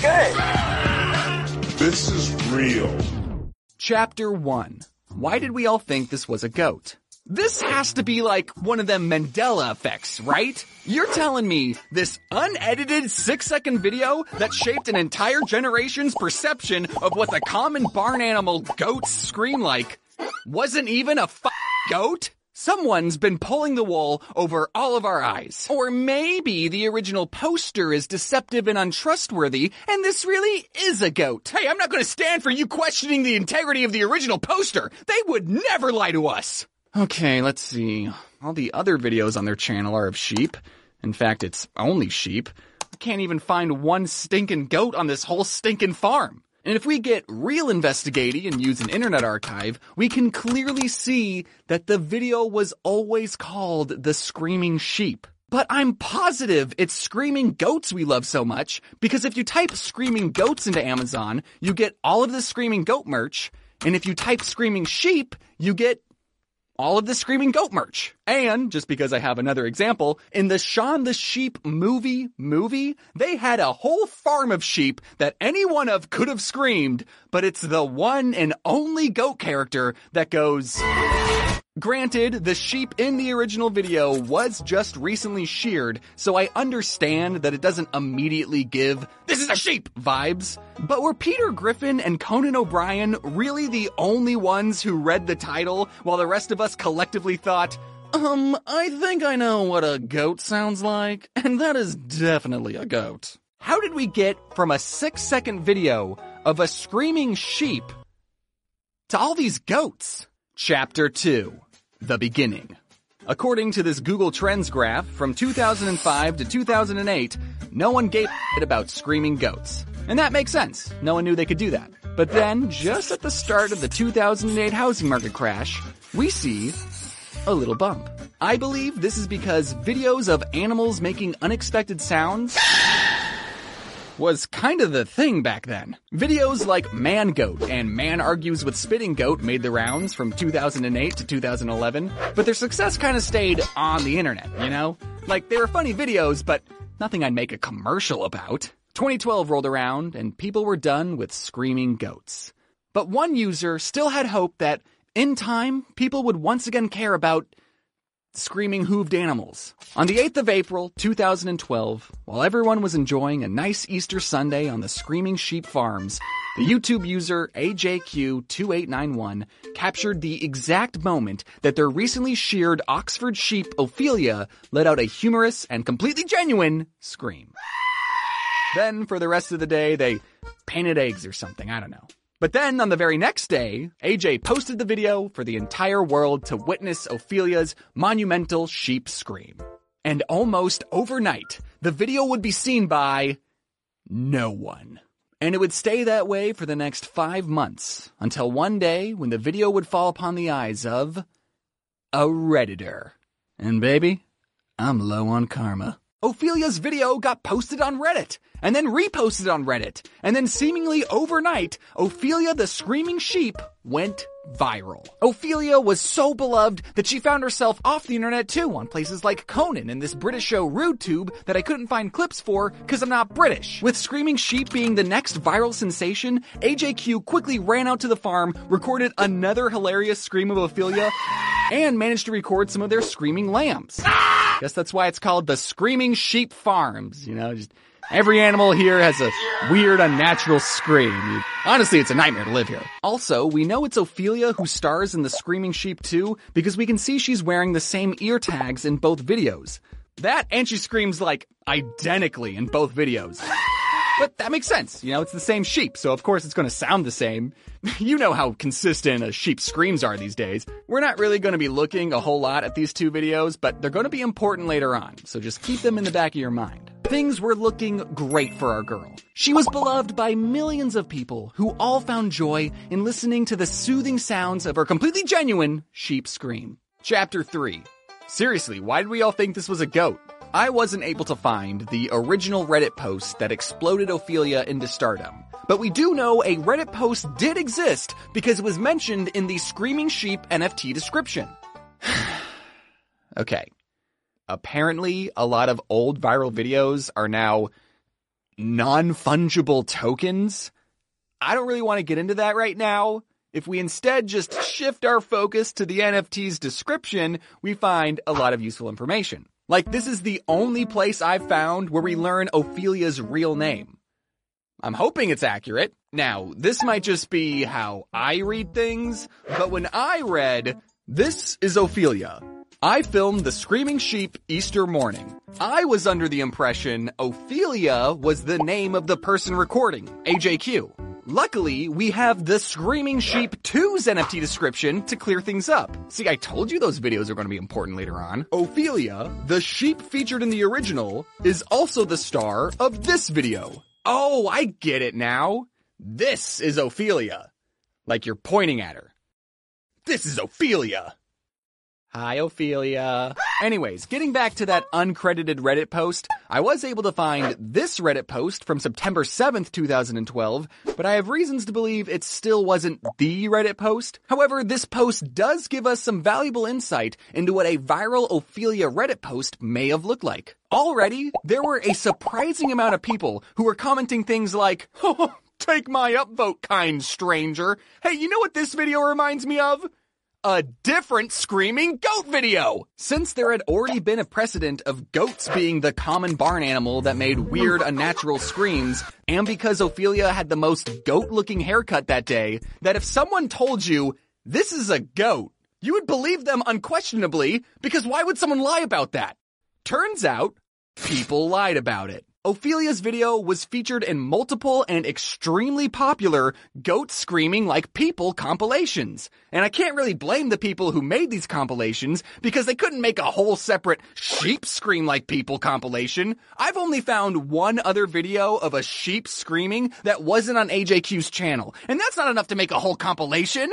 good. This is real. Chapter one. Why did we all think this was a goat? This has to be like one of them Mandela effects, right? You're telling me this unedited six-second video that shaped an entire generation's perception of what the common barn animal goats scream like wasn't even a f***ing goat? Someone's been pulling the wool over all of our eyes. Or maybe the original poster is deceptive and untrustworthy, and this really is a goat. Hey, I'm not going to stand for you questioning the integrity of the original poster. They would never lie to us. Okay, let's see. All the other videos on their channel are of sheep. In fact, it's only sheep. I can't even find one stinking goat on this whole stinking farm. And if we get real investigating and use an internet archive, we can clearly see that the video was always called The Screaming Sheep. But I'm positive it's screaming goats we love so much, because if you type screaming goats into Amazon, you get all of the screaming goat merch. And if you type screaming sheep, you get all of the screaming goat merch. And, just because I have another example, in the Shaun the Sheep movie movie, they had a whole farm of sheep that any one of could have screamed, but it's the one and only goat character that goes... Granted, the sheep in the original video was just recently sheared, so I understand that it doesn't immediately give "this is a sheep" vibes. But were Peter Griffin and Conan O'Brien really the only ones who read the title, while the rest of us collectively thought, um, I think I know what a goat sounds like, and that is definitely a goat? How did we get from a six-second video of a screaming sheep to all these goats? Chapter two. The beginning. According to this Google Trends graph, from two thousand five to two thousand eight, no one gave a shit about screaming goats. And that makes sense. No one knew they could do that. But then, just at the start of the two thousand eight housing market crash, we see a little bump. I believe this is because videos of animals making unexpected sounds was kind of the thing back then. Videos like Man Goat and Man Argues with Spitting Goat made the rounds from two thousand eight to two thousand eleven, but their success kind of stayed on the internet, you know? Like, they were funny videos, but nothing I'd make a commercial about. twenty twelve rolled around, and people were done with screaming goats. But one user still had hope that, in time, people would once again care about screaming hooved animals. On the eighth of April, two thousand twelve, while everyone was enjoying a nice Easter Sunday on the Screaming Sheep Farms, the YouTube user A J Q two eight nine one captured the exact moment that their recently sheared Oxford sheep Ophelia let out a humorous and completely genuine scream. Then, for the rest of the day, they painted eggs or something, I don't know. But then on the very next day, A J posted the video for the entire world to witness Ophelia's monumental sheep scream. And almost overnight, the video would be seen by no one. And it would stay that way for the next five months, until one day when the video would fall upon the eyes of a Redditor. And baby, I'm low on karma. Ophelia's video got posted on Reddit, and then reposted on Reddit, and then seemingly overnight, Ophelia the Screaming Sheep went viral. Ophelia was so beloved that she found herself off the internet too, on places like Conan and this British show RudeTube that I couldn't find clips for because I'm not British. With Screaming Sheep being the next viral sensation, A J Q quickly ran out to the farm, recorded another hilarious scream of Ophelia, and managed to record some of their screaming lambs. Guess that's why it's called the Screaming Sheep Farms, you know, just every animal here has a weird, unnatural scream. Honestly, it's a nightmare to live here. Also, we know it's Ophelia who stars in the Screaming Sheep too, because we can see she's wearing the same ear tags in both videos. That, and she screams like identically in both videos. But that makes sense, you know, it's the same sheep, so of course it's gonna sound the same. You know how consistent a sheep's screams are these days. We're not really gonna be looking a whole lot at these two videos, but they're gonna be important later on, so just keep them in the back of your mind. Things were looking great for our girl. She was beloved by millions of people who all found joy in listening to the soothing sounds of her completely genuine sheep scream. Chapter three. Seriously, why did we all think this was a goat? I wasn't able to find the original Reddit post that exploded Ophelia into stardom. But we do know a Reddit post did exist because it was mentioned in the Screaming Sheep N F T description. Okay. Apparently, a lot of old viral videos are now non-fungible tokens. I don't really want to get into that right now. If we instead just shift our focus to the N F T's description, we find a lot of useful information. Like, this is the only place I've found where we learn Ophelia's real name. I'm hoping it's accurate. Now, this might just be how I read things, but when I read, "This is Ophelia. I filmed the Screaming Sheep Easter morning," I was under the impression Ophelia was the name of the person recording, A J Q. Luckily, we have the Screaming Sheep two's N F T description to clear things up. See, I told you those videos are going to be important later on. Ophelia, the sheep featured in the original, is also the star of this video. Oh, I get it now. This is Ophelia. Like you're pointing at her. This is Ophelia. Hi, Ophelia. Anyways, getting back to that uncredited Reddit post, I was able to find this Reddit post from September seventh, two thousand twelve, but I have reasons to believe it still wasn't the Reddit post. However, this post does give us some valuable insight into what a viral Ophelia Reddit post may have looked like. Already, there were a surprising amount of people who were commenting things like, "Oh, take my upvote, kind stranger. Hey, you know what this video reminds me of? A different screaming goat video!" Since there had already been a precedent of goats being the common barn animal that made weird, unnatural screams, and because Ophelia had the most goat-looking haircut that day, that if someone told you, this is a goat, you would believe them unquestionably, because why would someone lie about that? Turns out, people lied about it. Ophelia's video was featured in multiple and extremely popular goat screaming like people compilations. And I can't really blame the people who made these compilations because they couldn't make a whole separate sheep scream like people compilation. I've only found one other video of a sheep screaming that wasn't on A J Q's channel. And that's not enough to make a whole compilation.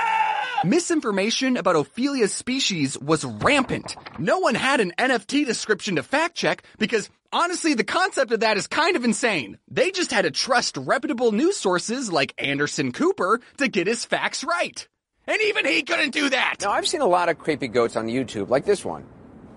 Misinformation about Ophelia's species was rampant. No one had an N F T description to fact check because honestly, the concept of that is kind of insane. They just had to trust reputable news sources like Anderson Cooper to get his facts right. And even he couldn't do that! Now, I've seen a lot of creepy goats on YouTube, like this one.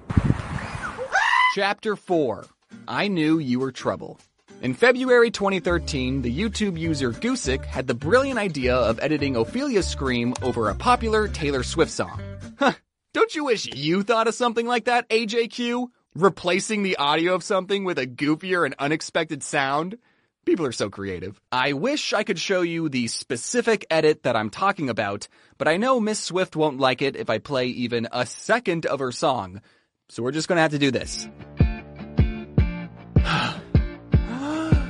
Chapter four. I Knew You Were Trouble. In February twenty thirteen, the YouTube user Goosick had the brilliant idea of editing Ophelia's scream over a popular Taylor Swift song. Huh, don't you wish you thought of something like that, A J Q? Replacing the audio of something with a goofier and unexpected sound? People are so creative. I wish I could show you the specific edit that I'm talking about, but I know Miss Swift won't like it if I play even a second of her song. So we're just gonna have to do this.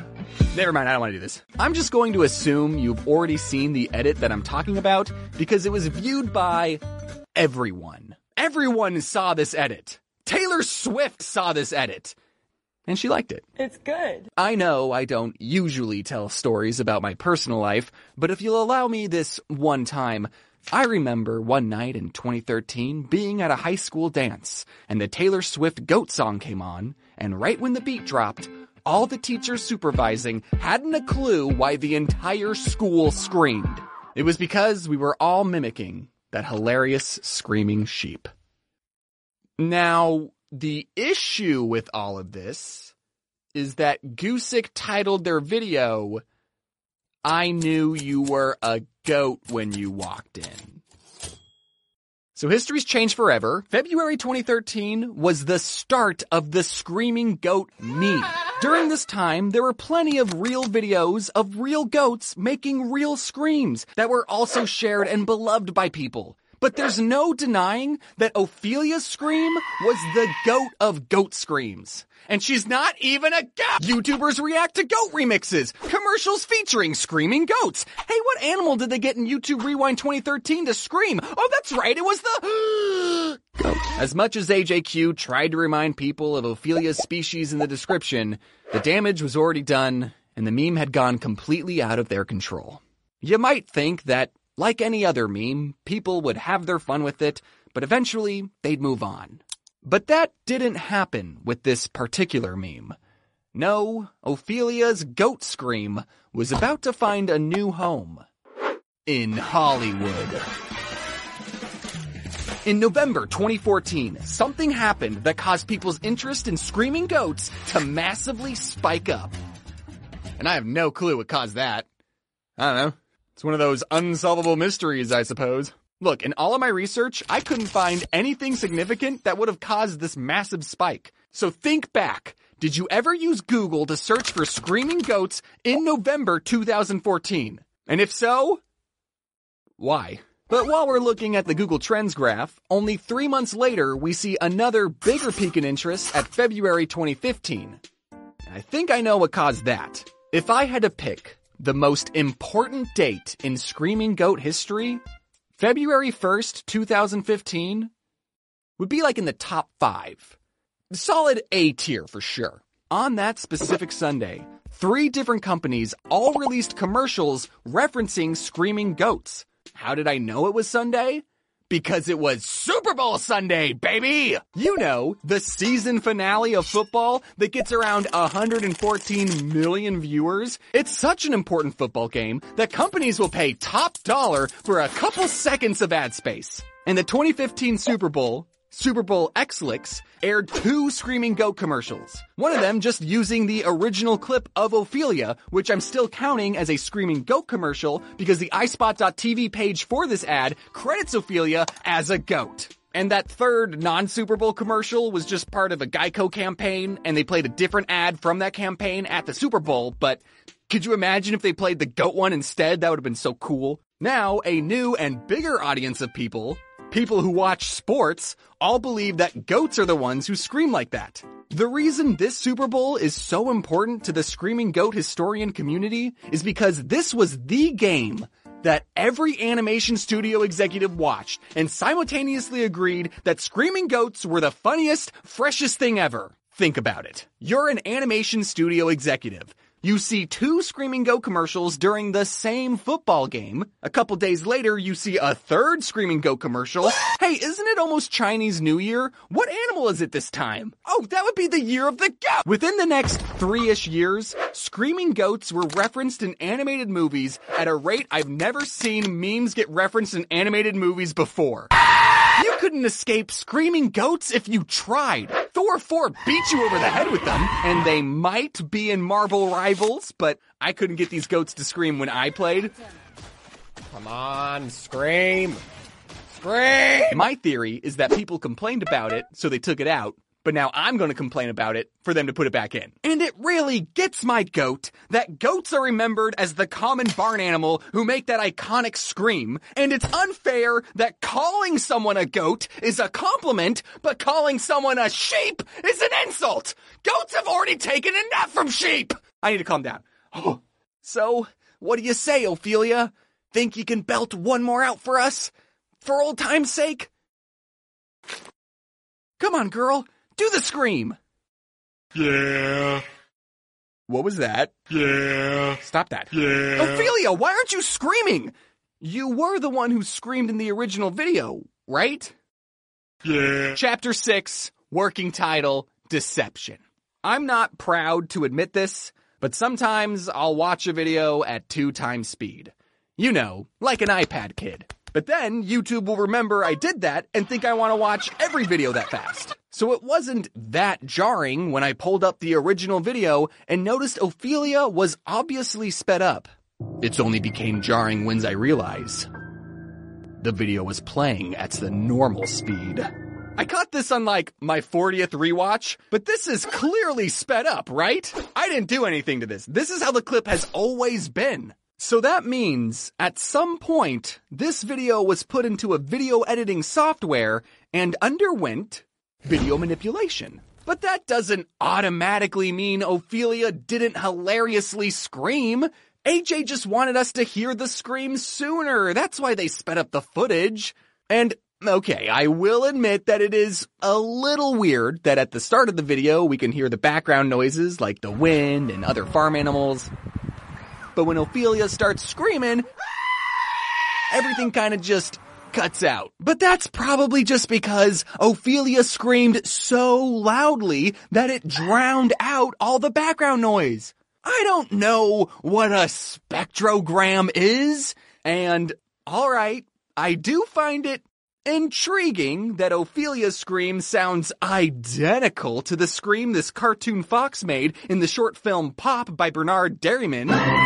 Never mind, I don't want to do this. I'm just going to assume you've already seen the edit that I'm talking about because it was viewed by everyone. Everyone saw this edit. Taylor Swift saw this edit. And she liked it. It's good. I know I don't usually tell stories about my personal life, but if you'll allow me this one time, I remember one night in twenty thirteen being at a high school dance, and the Taylor Swift Goat song came on, and right when the beat dropped, all the teachers supervising hadn't a clue why the entire school screamed. It was because we were all mimicking that hilarious screaming sheep. Now, the issue with all of this is that Goosick titled their video, "I knew you were a goat when you walked in." So history's changed forever. February twenty thirteen was the start of the screaming goat meme. During this time, there were plenty of real videos of real goats making real screams that were also shared and beloved by people. But there's no denying that Ophelia's scream was the goat of goat screams. And she's not even a goat! YouTubers react to goat remixes, commercials featuring screaming goats. Hey, what animal did they get in YouTube Rewind twenty thirteen to scream? Oh, that's right, it was the goat. As much as A J Q tried to remind people of Ophelia's species in the description, the damage was already done, and the meme had gone completely out of their control. You might think that, like any other meme, people would have their fun with it, but eventually they'd move on. But that didn't happen with this particular meme. No, Ophelia's goat scream was about to find a new home. In Hollywood. In November twenty fourteen, something happened that caused people's interest in screaming goats to massively spike up. And I have no clue what caused that. I don't know. It's one of those unsolvable mysteries, I suppose. Look, in all of my research, I couldn't find anything significant that would have caused this massive spike. So think back. Did you ever use Google to search for screaming goats in November two thousand fourteen? And if so, why? But while we're looking at the Google Trends graph, only three months later, we see another bigger peak in interest at February twenty fifteen. And I think I know what caused that. If I had to pick the most important date in screaming goat history, February first, two thousand fifteen would be like in the top five. Solid A tier for sure. On that specific Sunday, three different companies all released commercials referencing screaming goats. How did I know it was Sunday? Because it was Super Bowl Sunday, baby! You know, the season finale of football that gets around one hundred fourteen million viewers. It's such an important football game that companies will pay top dollar for a couple seconds of ad space. And the twenty fifteen Super Bowl, Super Bowl X-Lix, aired two screaming goat commercials. One of them just using the original clip of Ophelia, which I'm still counting as a screaming goat commercial because the i spot dot t v page for this ad credits Ophelia as a goat. And that third non-Super Bowl commercial was just part of a Geico campaign, and they played a different ad from that campaign at the Super Bowl, but could you imagine if they played the goat one instead? That would have been so cool. Now, a new and bigger audience of people, people who watch sports, all believe that goats are the ones who scream like that. The reason this Super Bowl is so important to the screaming goat historian community is because this was the game that every animation studio executive watched and simultaneously agreed that screaming goats were the funniest, freshest thing ever. Think about it. You're an animation studio executive. You see two screaming goat commercials during the same football game. A couple days later, you see a third screaming goat commercial. Hey, isn't it almost Chinese New Year? What animal is it this time? Oh, that would be the year of the goat! Within the next three-ish years, screaming goats were referenced in animated movies at a rate I've never seen memes get referenced in animated movies before. You couldn't escape screaming goats if you tried. Thor four beat you over the head with them, and they might be in Marvel Rivals, but I couldn't get these goats to scream when I played. Come on, scream! Scream! My theory is that people complained about it, so they took it out, but now I'm going to complain about it for them to put it back in. And it really gets my goat that goats are remembered as the common barn animal who make that iconic scream, and it's unfair that calling someone a goat is a compliment, but calling someone a sheep is an insult! Goats have already taken enough from sheep! I need to calm down. So, what do you say, Ophelia? Think you can belt one more out for us? For old time's sake? Come on, girl. Do the scream. Yeah. What was that? Yeah. Stop that. Yeah. Ophelia, why aren't you screaming? You were the one who screamed in the original video, right? Yeah. Chapter six, working title, Deception. I'm not proud to admit this, but sometimes I'll watch a video at two times speed. You know, like an iPad kid. But then YouTube will remember I did that and think I want to watch every video that fast. So it wasn't that jarring when I pulled up the original video and noticed Ophelia was obviously sped up. It's only became jarring when I realized the video was playing at the normal speed. I caught this on like my fortieth rewatch, but this is clearly sped up, right? I didn't do anything to this. This is how the clip has always been. So that means, at some point, this video was put into a video editing software and underwent video manipulation. But that doesn't automatically mean Ophelia didn't hilariously scream. A J just wanted us to hear the scream sooner. That's why they sped up the footage. And, okay, I will admit that it is a little weird that at the start of the video we can hear the background noises like the wind and other farm animals. But when Ophelia starts screaming, everything kind of just cuts out. But that's probably just because Ophelia screamed so loudly that it drowned out all the background noise. I don't know what a spectrogram is, and alright, I do find it intriguing that Ophelia's scream sounds identical to the scream this cartoon fox made in the short film Pop by Bernard Derriman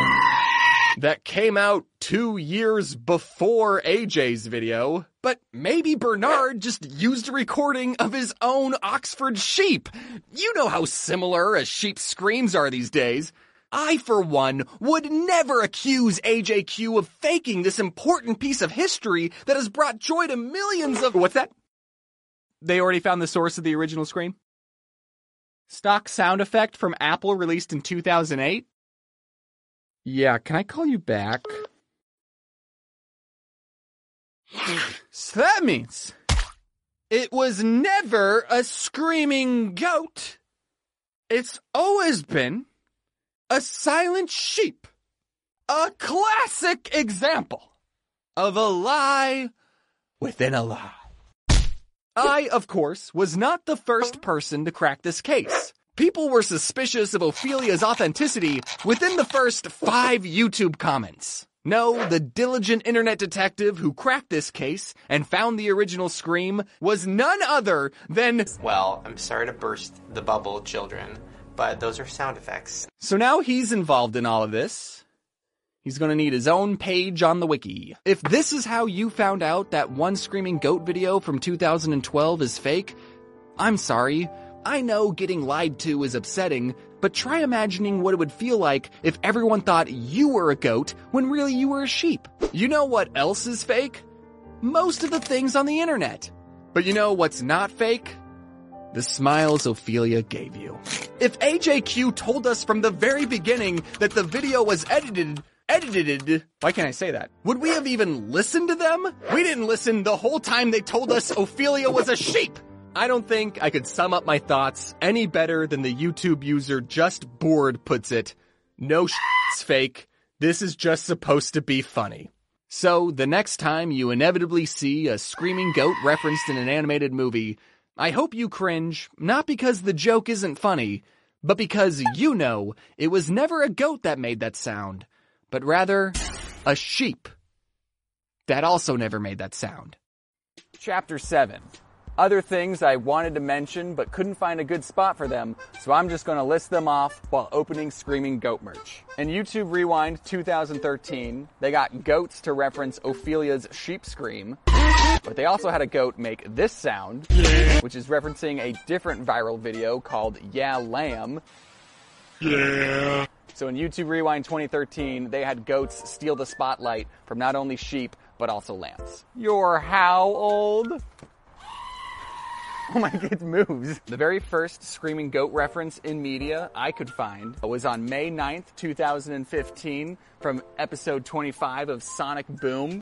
that came out two years before A J's video. But maybe Bernard just used a recording of his own Oxford sheep. You know how similar a sheep's screams are these days. I, for one, would never accuse A J Q of faking this important piece of history that has brought joy to millions of— What's that? They already found the source of the original scream? Stock sound effect from Apple released in two thousand eight? Yeah, can I call you back? So that means it was never a screaming goat. It's always been a silent sheep. A classic example of a lie within a lie. I, of course, was not the first person to crack this case. People were suspicious of Ophelia's authenticity within the first five YouTube comments. No, the diligent internet detective who cracked this case and found the original scream was none other than— Well, I'm sorry to burst the bubble, children, but those are sound effects. So now he's involved in all of this. He's gonna need his own page on the wiki. If this is how you found out that one screaming goat video from two thousand twelve is fake, I'm sorry. I know getting lied to is upsetting, but try imagining what it would feel like if everyone thought you were a goat when really you were a sheep. You know what else is fake? Most of the things on the internet. But you know what's not fake? The smiles Ophelia gave you. If A J Q told us from the very beginning that the video was edited, edited, why can't I say that? Would we have even listened to them? We didn't listen the whole time they told us Ophelia was a sheep. I don't think I could sum up my thoughts any better than the YouTube user Just Bored puts it. No shit's fake. This is just supposed to be funny. So, the next time you inevitably see a screaming goat referenced in an animated movie, I hope you cringe, not because the joke isn't funny, but because you know it was never a goat that made that sound, but rather a sheep that also never made that sound. Chapter seven. Other things I wanted to mention but couldn't find a good spot for them, so I'm just going to list them off while opening Screaming Goat merch. In YouTube Rewind two thousand thirteen, they got goats to reference Ophelia's sheep scream, but they also had a goat make this sound, which is referencing a different viral video called Yeah Lamb. Yeah. So in YouTube Rewind twenty thirteen, they had goats steal the spotlight from not only sheep, but also lambs. You're how old? Oh my god, it moves. The very first screaming goat reference in media I could find was on May ninth, two thousand fifteen from episode twenty-five of Sonic Boom.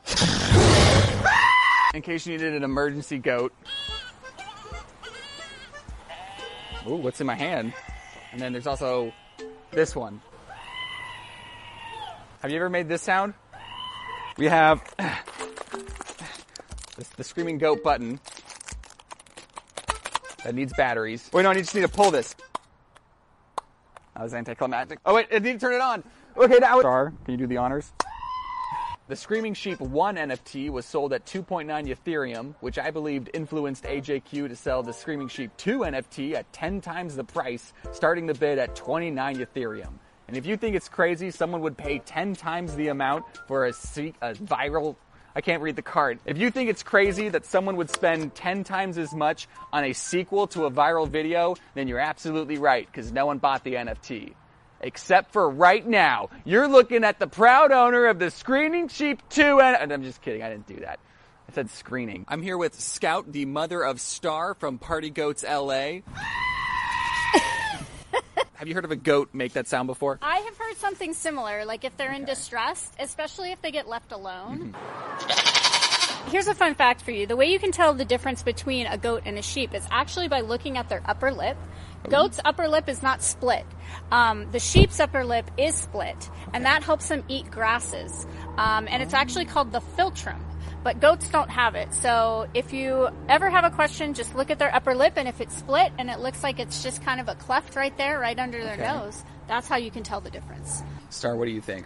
In case you needed an emergency goat. Ooh, what's in my hand? And then there's also this one. Have you ever made this sound? We have this, the screaming goat button that needs batteries. Wait, no, I just need to pull this. That was anticlimactic. Oh wait, I need to turn it on. Okay, now Star, can you do the honors? The Screaming Sheep one N F T was sold at two point nine Ethereum, which I believed influenced A J Q to sell the Screaming Sheep two N F T at ten times the price, starting the bid at twenty-nine Ethereum. And if you think it's crazy, someone would pay ten times the amount for a, a viral... I can't read the card. If you think it's crazy that someone would spend ten times as much on a sequel to a viral video, then you're absolutely right, because no one bought the N F T. Except for right now. You're looking at the proud owner of the Screaming Sheep two and... and I'm just kidding, I didn't do that. I said screening. I'm here with Scout, the mother of Star from Party Goats L A. Have you heard of a goat make that sound before? I have heard something similar, like if they're okay. in distress, especially if they get left alone. Mm-hmm. Here's a fun fact for you. The way you can tell the difference between a goat and a sheep is actually by looking at their upper lip. Goat's upper lip is not split. Um, the sheep's upper lip is split, and that helps them eat grasses. Um, and it's actually called the philtrum. But goats don't have it. So if you ever have a question, just look at their upper lip, and if it's split and it looks like it's just kind of a cleft right there, right under their okay. nose, that's how you can tell the difference. Star, what do you think?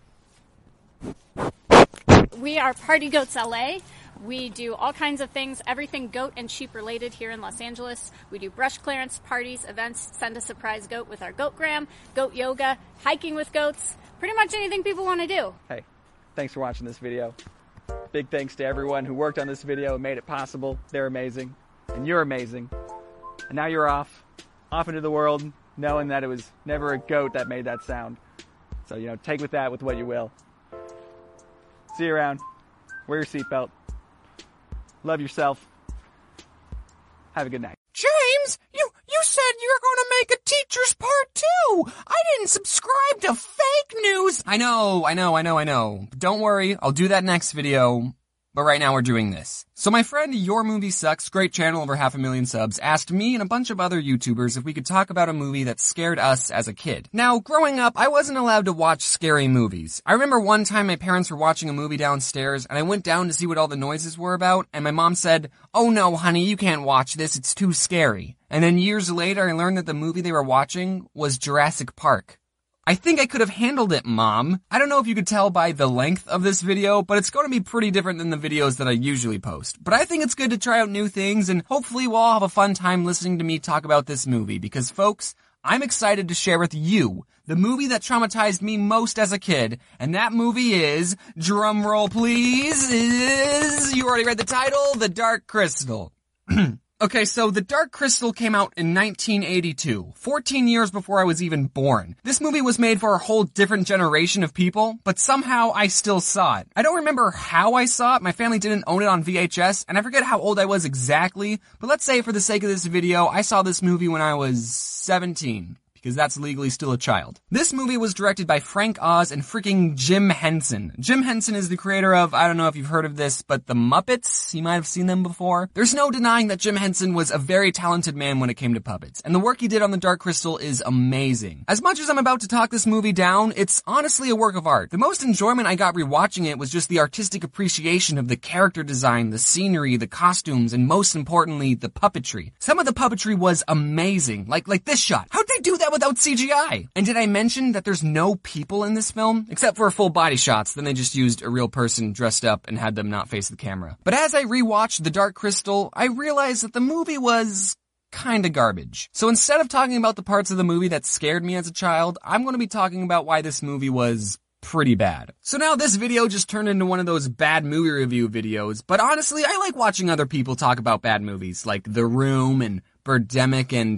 We are Party Goats L A. We do all kinds of things, everything goat and sheep related here in Los Angeles. We do brush clearance, parties, events, send a surprise goat with our goatgram, goat yoga, hiking with goats, pretty much anything people want to do. Hey, thanks for watching this video. Big thanks to everyone who worked on this video and made it possible. They're amazing. And you're amazing. And now you're off. Off into the world, knowing that it was never a goat that made that sound. So, you know, take with that with what you will. See you around. Wear your seatbelt. Love yourself. Have a good night. James, you you said you were going to make a teacher's part two. I didn't subscribe to fake news. I know, I know, I know, I know. But don't worry, I'll do that next video. But right now we're doing this. So my friend Your Movie Sucks, great channel, over half a million subs, asked me and a bunch of other YouTubers if we could talk about a movie that scared us as a kid. Now, growing up, I wasn't allowed to watch scary movies. I remember one time my parents were watching a movie downstairs, and I went down to see what all the noises were about, and my mom said, "Oh no, honey, you can't watch this, it's too scary." And then years later, I learned that the movie they were watching was Jurassic Park. I think I could have handled it, Mom. I don't know if you could tell by the length of this video, but it's going to be pretty different than the videos that I usually post. But I think it's good to try out new things, and hopefully we'll all have a fun time listening to me talk about this movie, because folks, I'm excited to share with you the movie that traumatized me most as a kid, and that movie is, drumroll please, is, you already read the title, The Dark Crystal. Okay, so The Dark Crystal came out in nineteen eighty-two, fourteen years before I was even born. This movie was made for a whole different generation of people, but somehow I still saw it. I don't remember how I saw it, my family didn't own it on V H S, and I forget how old I was exactly, but let's say for the sake of this video, I saw this movie when I was seventeen. Because that's legally still a child. This movie was directed by Frank Oz and freaking Jim Henson. Jim Henson is the creator of, I don't know if you've heard of this, but The Muppets. You might have seen them before. There's no denying that Jim Henson was a very talented man when it came to puppets, and the work he did on The Dark Crystal is amazing. As much as I'm about to talk this movie down, it's honestly a work of art. The most enjoyment I got rewatching it was just the artistic appreciation of the character design, the scenery, the costumes, and most importantly, the puppetry. Some of the puppetry was amazing, like like this shot. How'd they do that without C G I? And did I mention that there's no people in this film? Except for full body shots, then they just used a real person dressed up and had them not face the camera. But as I rewatched The Dark Crystal, I realized that the movie was kinda garbage. So instead of talking about the parts of the movie that scared me as a child, I'm going to be talking about why this movie was pretty bad. So now this video just turned into one of those bad movie review videos, but honestly, I like watching other people talk about bad movies, like The Room and Birdemic and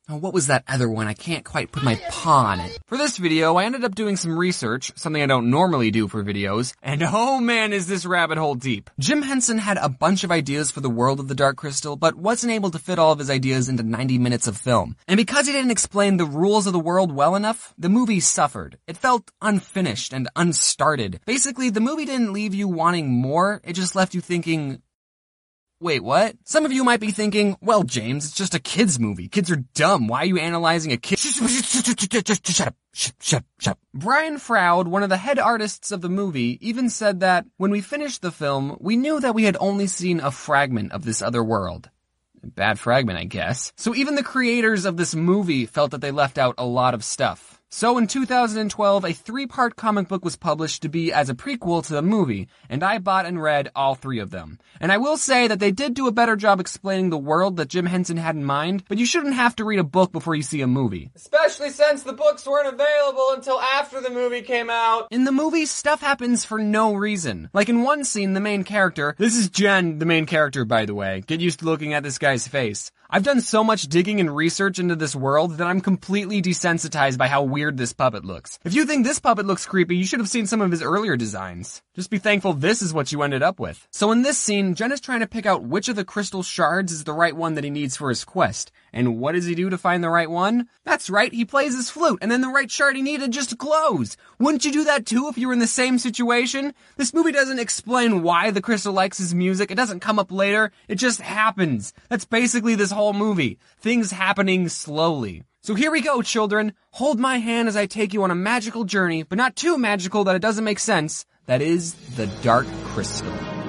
Oh, what was that other one? I can't quite put my paw on it. For this video, I ended up doing some research, something I don't normally do for videos, and oh man, is this rabbit hole deep. Jim Henson had a bunch of ideas for the world of the Dark Crystal, but wasn't able to fit all of his ideas into ninety minutes of film. And because he didn't explain the rules of the world well enough, the movie suffered. It felt unfinished and unstarted. Basically, the movie didn't leave you wanting more, it just left you thinking, wait, what? Some of you might be thinking, well, James, it's just a kid's movie. Kids are dumb. Why are you analyzing a kid? Shut up. Shut, shut, shut. Brian Froud, one of the head artists of the movie, even said that when we finished the film, we knew that we had only seen a fragment of this other world. Bad fragment, I guess. So even the creators of this movie felt that they left out a lot of stuff. So in two thousand twelve, a three-part comic book was published to be as a prequel to the movie, and I bought and read all three of them. And I will say that they did do a better job explaining the world that Jim Henson had in mind, but you shouldn't have to read a book before you see a movie. Especially since the books weren't available until after the movie came out. In the movie, stuff happens for no reason. Like in one scene, the main character, this is Jen, the main character, by the way. Get used to looking at this guy's face. I've done so much digging and research into this world that I'm completely desensitized by how weird this puppet looks. If you think this puppet looks creepy, you should have seen some of his earlier designs. Just be thankful this is what you ended up with. So in this scene, Jen is trying to pick out which of the crystal shards is the right one that he needs for his quest. And what does he do to find the right one? That's right, he plays his flute, and then the right shard he needed just glows. Wouldn't you do that too if you were in the same situation? This movie doesn't explain why the crystal likes his music. It doesn't come up later. It just happens. That's basically this whole movie. Things happening slowly. So here we go, children. Hold my hand as I take you on a magical journey, but not too magical that it doesn't make sense. That is the Dark Crystal.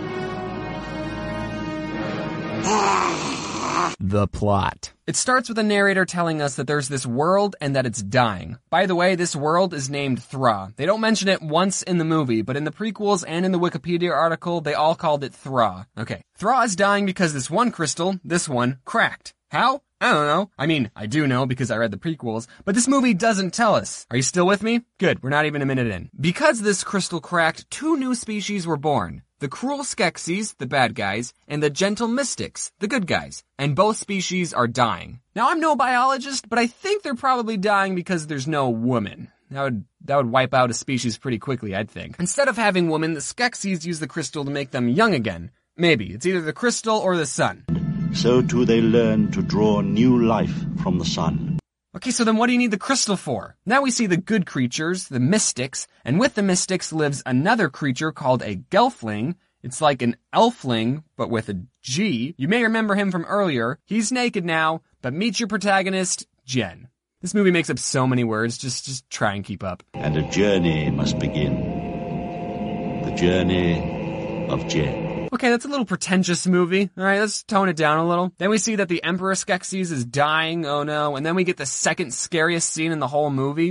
The plot. It starts with a narrator telling us that there's this world and that it's dying. By the way, this world is named Thra. They don't mention it once in the movie, but in the prequels and in the Wikipedia article, they all called it Thra. Okay. Thra is dying because this one crystal, this one, cracked. How? I don't know. I mean, I do know because I read the prequels, but this movie doesn't tell us. Are you still with me? Good, we're not even a minute in. Because this crystal cracked, two new species were born. The cruel Skeksis, the bad guys, and the gentle Mystics, the good guys. And both species are dying. Now, I'm no biologist, but I think they're probably dying because there's no woman. That would, that would wipe out a species pretty quickly, I'd think. Instead of having women, the Skeksis use the crystal to make them young again. Maybe. It's either the crystal or the sun. So too they learn to draw new life from the sun. Okay, so then what do you need the crystal for? Now we see the good creatures, the Mystics, and with the Mystics lives another creature called a Gelfling. It's like an elfling, but with a G. You may remember him from earlier. He's naked now, but meet your protagonist, Jen. This movie makes up so many words, just, just try and keep up. And a journey must begin. The journey of Jen. Okay, that's a little pretentious movie. All right, let's tone it down a little. Then we see that the Emperor Skeksis is dying, oh no, and then we get the second scariest scene in the whole movie.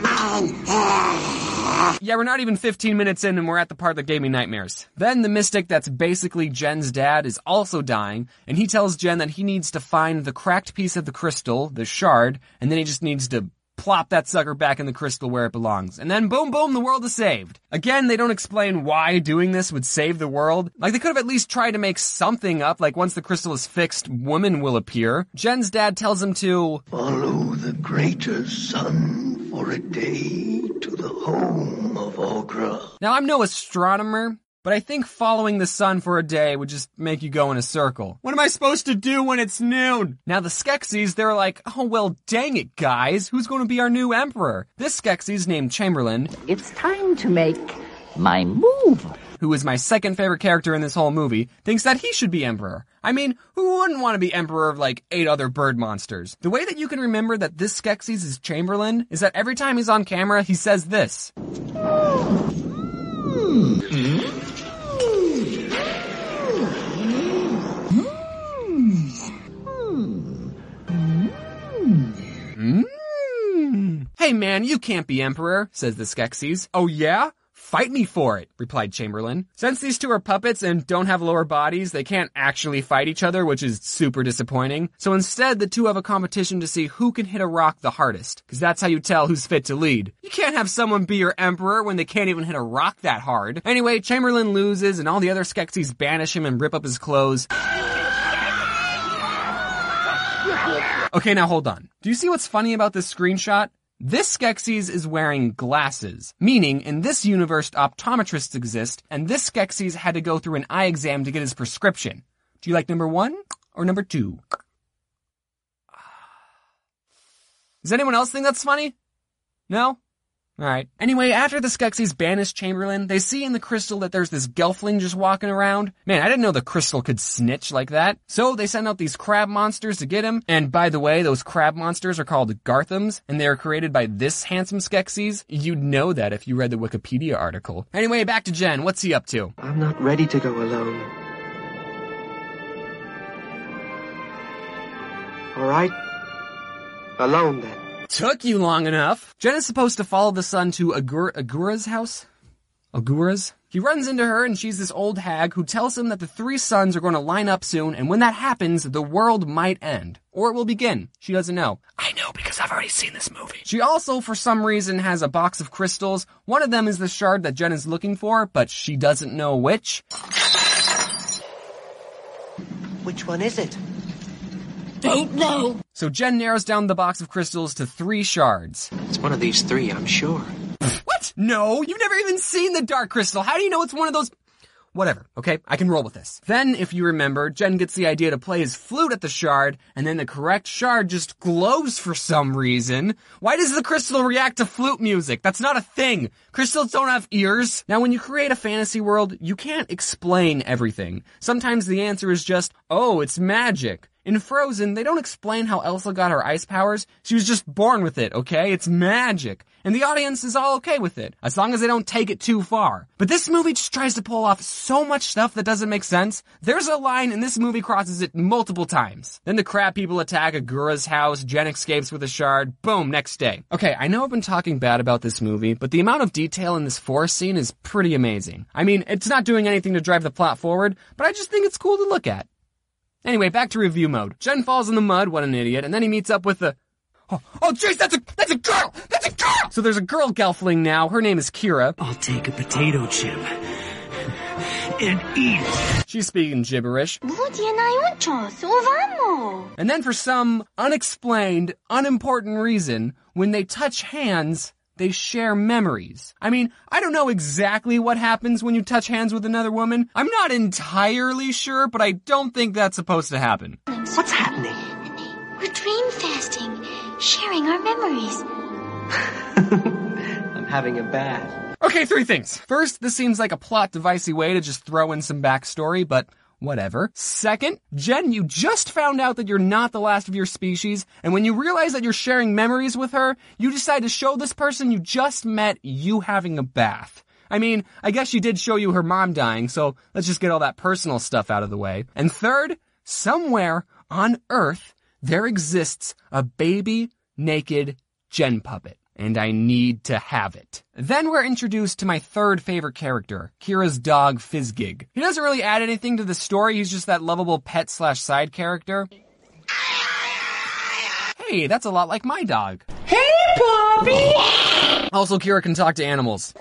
Yeah, we're not even fifteen minutes in and we're at the part that gave me nightmares. Then the Mystic that's basically Jen's dad is also dying, and he tells Jen that he needs to find the cracked piece of the crystal, the shard, and then he just needs to plop that sucker back in the crystal where it belongs. And then boom, boom, the world is saved. Again, they don't explain why doing this would save the world. Like, they could have at least tried to make something up, like once the crystal is fixed, women will appear. Jen's dad tells him to follow the greater sun for a day to the home of Aughra. Now, I'm no astronomer, but I think following the sun for a day would just make you go in a circle. What am I supposed to do when it's noon? Now the Skeksis, they're like, oh well, dang it, guys. Who's going to be our new emperor? This Skeksis named Chamberlain. It's time to make my move. Who is my second favorite character in this whole movie, thinks that he should be emperor. I mean, who wouldn't want to be emperor of like eight other bird monsters? The way that you can remember that this Skeksis is Chamberlain is that every time he's on camera, he says this. Mm-hmm. Mm. Hey man, you can't be emperor, says the Skeksis. Oh yeah? Fight me for it, replied Chamberlain. Since these two are puppets and don't have lower bodies, they can't actually fight each other, which is super disappointing. So instead, the two have a competition to see who can hit a rock the hardest, because that's how you tell who's fit to lead. You can't have someone be your emperor when they can't even hit a rock that hard. Anyway, Chamberlain loses, and all the other Skeksis banish him and rip up his clothes. Okay, now hold on. Do you see what's funny about this screenshot? This Skeksis is wearing glasses, meaning in this universe optometrists exist, and this Skeksis had to go through an eye exam to get his prescription. Do you like number one or number two? Does anyone else think that's funny? No? Alright. Anyway, after the Skeksis banish Chamberlain, they see in the crystal that there's this Gelfling just walking around. Man, I didn't know the crystal could snitch like that. So they send out these crab monsters to get him. And by the way, those crab monsters are called Garthams, and they are created by this handsome Skeksis. You'd know that if you read the Wikipedia article. Anyway, back to Jen. What's he up to? I'm not ready to go alone. Alright. Alone then. Took you long enough. Jen is supposed to follow the sun to Agur- Agura's house? Agura's? He runs into her and she's this old hag who tells him that the three suns are going to line up soon, and when that happens, the world might end. Or it will begin. She doesn't know. I know because I've already seen this movie. She also, for some reason, has a box of crystals. One of them is the shard that Jen is looking for, but she doesn't know which. Which one is it? Don't know. So Jen narrows down the box of crystals to three shards. It's one of these three, I'm sure. What? No, you've never even seen the Dark Crystal. How do you know it's one of those? Whatever, okay? I can roll with this. Then, if you remember, Jen gets the idea to play his flute at the shard, and then the correct shard just glows for some reason. Why does the crystal react to flute music? That's not a thing. Crystals don't have ears. Now, when you create a fantasy world, you can't explain everything. Sometimes the answer is just, oh, it's magic. In Frozen, they don't explain how Elsa got her ice powers. She was just born with it, okay? It's magic. And the audience is all okay with it, as long as they don't take it too far. But this movie just tries to pull off so much stuff that doesn't make sense. There's a line and this movie crosses it multiple times. Then the crab people attack Agura's house, Jen escapes with a shard, boom, next day. Okay, I know I've been talking bad about this movie, but the amount of detail in this forest scene is pretty amazing. I mean, it's not doing anything to drive the plot forward, but I just think it's cool to look at. Anyway, back to review mode. Jen falls in the mud, what an idiot, and then he meets up with the... Oh, oh jeez, that's a, that's a girl! That's a girl! So there's a girl Gelfling now, her name is Kira. I'll take a potato chip and eat it. She's speaking gibberish. vamos. And then for some unexplained, unimportant reason, when they touch hands, they share memories. I mean, I don't know exactly what happens when you touch hands with another woman. I'm not entirely sure, but I don't think that's supposed to happen. What's happening? We're dream fasting, sharing our memories. I'm having a bath. Okay, three things. First, this seems like a plot-devicey way to just throw in some backstory, but whatever. Second, Jen, you just found out that you're not the last of your species, and when you realize that you're sharing memories with her, you decide to show this person you just met you having a bath. I mean, I guess she did show you her mom dying, so let's just get all that personal stuff out of the way. And third, somewhere on Earth, there exists a baby, naked Jen puppet. And I need to have it. Then we're introduced to my third favorite character, Kira's dog, Fizzgig. He doesn't really add anything to the story, he's just that lovable pet slash side character. Hey, that's a lot like my dog. Hey, Bobby! Also, Kira can talk to animals.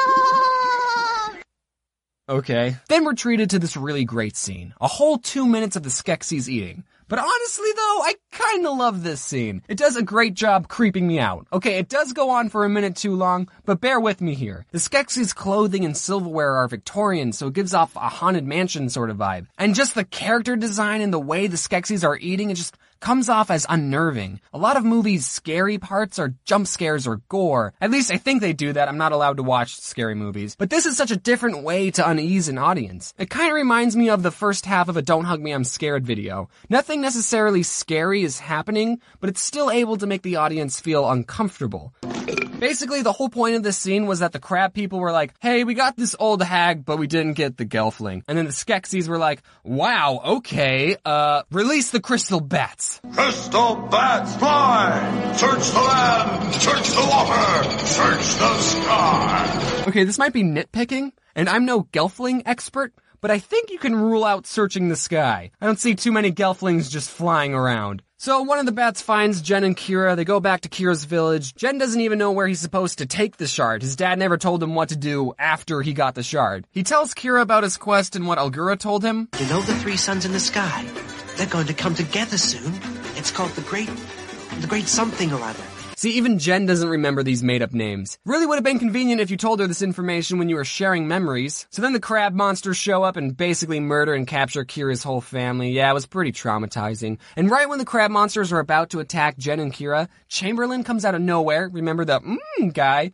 Okay. Then we're treated to this really great scene. A whole two minutes of the Skeksis eating. But honestly though, I kinda love this scene. It does a great job creeping me out. Okay, it does go on for a minute too long, but bear with me here. The Skeksis' clothing and silverware are Victorian, so it gives off a haunted mansion sort of vibe. And just the character design and the way the Skeksis are eating, it just comes off as unnerving. A lot of movies' scary parts are jump scares or gore. At least I think they do that. I'm not allowed to watch scary movies. But this is such a different way to unease an audience. It kind of reminds me of the first half of a Don't Hug Me, I'm Scared video. Nothing necessarily scary is happening, but it's still able to make the audience feel uncomfortable. Basically, the whole point of this scene was that the crab people were like, hey, we got this old hag, but we didn't get the Gelfling. And then the Skeksis were like, wow, okay, uh, release the crystal bats. Crystal bats fly! Search the land! Search the water! Search the sky! Okay, this might be nitpicking, and I'm no Gelfling expert, but I think you can rule out searching the sky. I don't see too many Gelflings just flying around. So one of the bats finds Jen and Kira. They go back to Kira's village. Jen doesn't even know where he's supposed to take the shard. His dad never told him what to do after he got the shard. He tells Kira about his quest and what Algura told him. You know the three suns in the sky? They're going to come together soon. If It's called the Great... the Great Something or Other. See, even Jen doesn't remember these made-up names. Really would have been convenient if you told her this information when you were sharing memories. So then the crab monsters show up and basically murder and capture Kira's whole family. Yeah, it was pretty traumatizing. And right when the crab monsters are about to attack Jen and Kira, Chamberlain comes out of nowhere. Remember the mmm guy?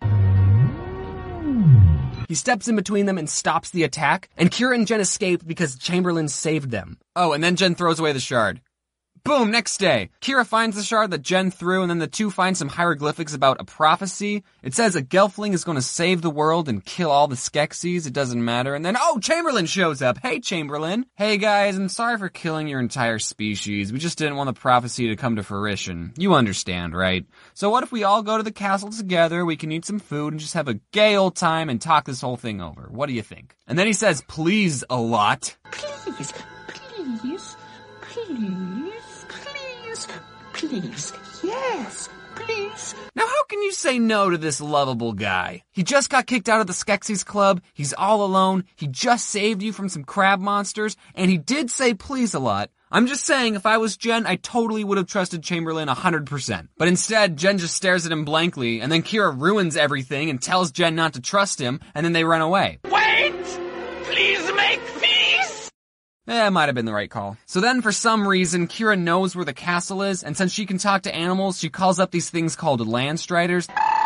He steps in between them and stops the attack, and Kira and Jen escape because Chamberlain saved them. Oh, and then Jen throws away the shard. Boom, next day. Kira finds the shard that Jen threw, and then the two find some hieroglyphics about a prophecy. It says a Gelfling is going to save the world and kill all the Skeksis. It doesn't matter. And then, oh, Chamberlain shows up. Hey, Chamberlain. Hey, guys, I'm sorry for killing your entire species. We just didn't want the prophecy to come to fruition. You understand, right? So what if we all go to the castle together, we can eat some food, and just have a gay old time and talk this whole thing over? What do you think? And then he says, please, a lot. Please, please, please. Please, yes, please. Now how can you say no to this lovable guy? He just got kicked out of the Skeksis Club, he's all alone, he just saved you from some crab monsters, and he did say please a lot. I'm just saying, if I was Jen, I totally would have trusted Chamberlain one hundred percent. But instead, Jen just stares at him blankly, and then Kira ruins everything and tells Jen not to trust him, and then they run away. Wait! Please make peace! Eh, it might have been the right call. So then, for some reason, Kira knows where the castle is, and since she can talk to animals, she calls up these things called Landstriders.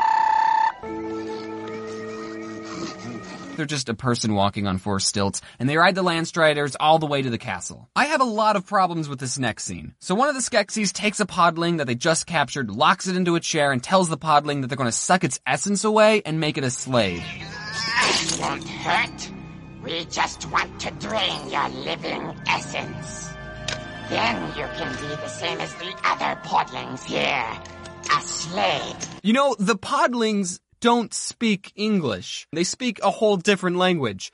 They're just a person walking on four stilts, and they ride the Landstriders all the way to the castle. I have a lot of problems with this next scene. So one of the Skeksis takes a podling that they just captured, locks it into a chair, and tells the podling that they're going to suck its essence away and make it a slave. It won't hurt. We just want to drain your living essence. Then you can be the same as the other podlings here. A slave. You know, the podlings don't speak English. They speak a whole different language.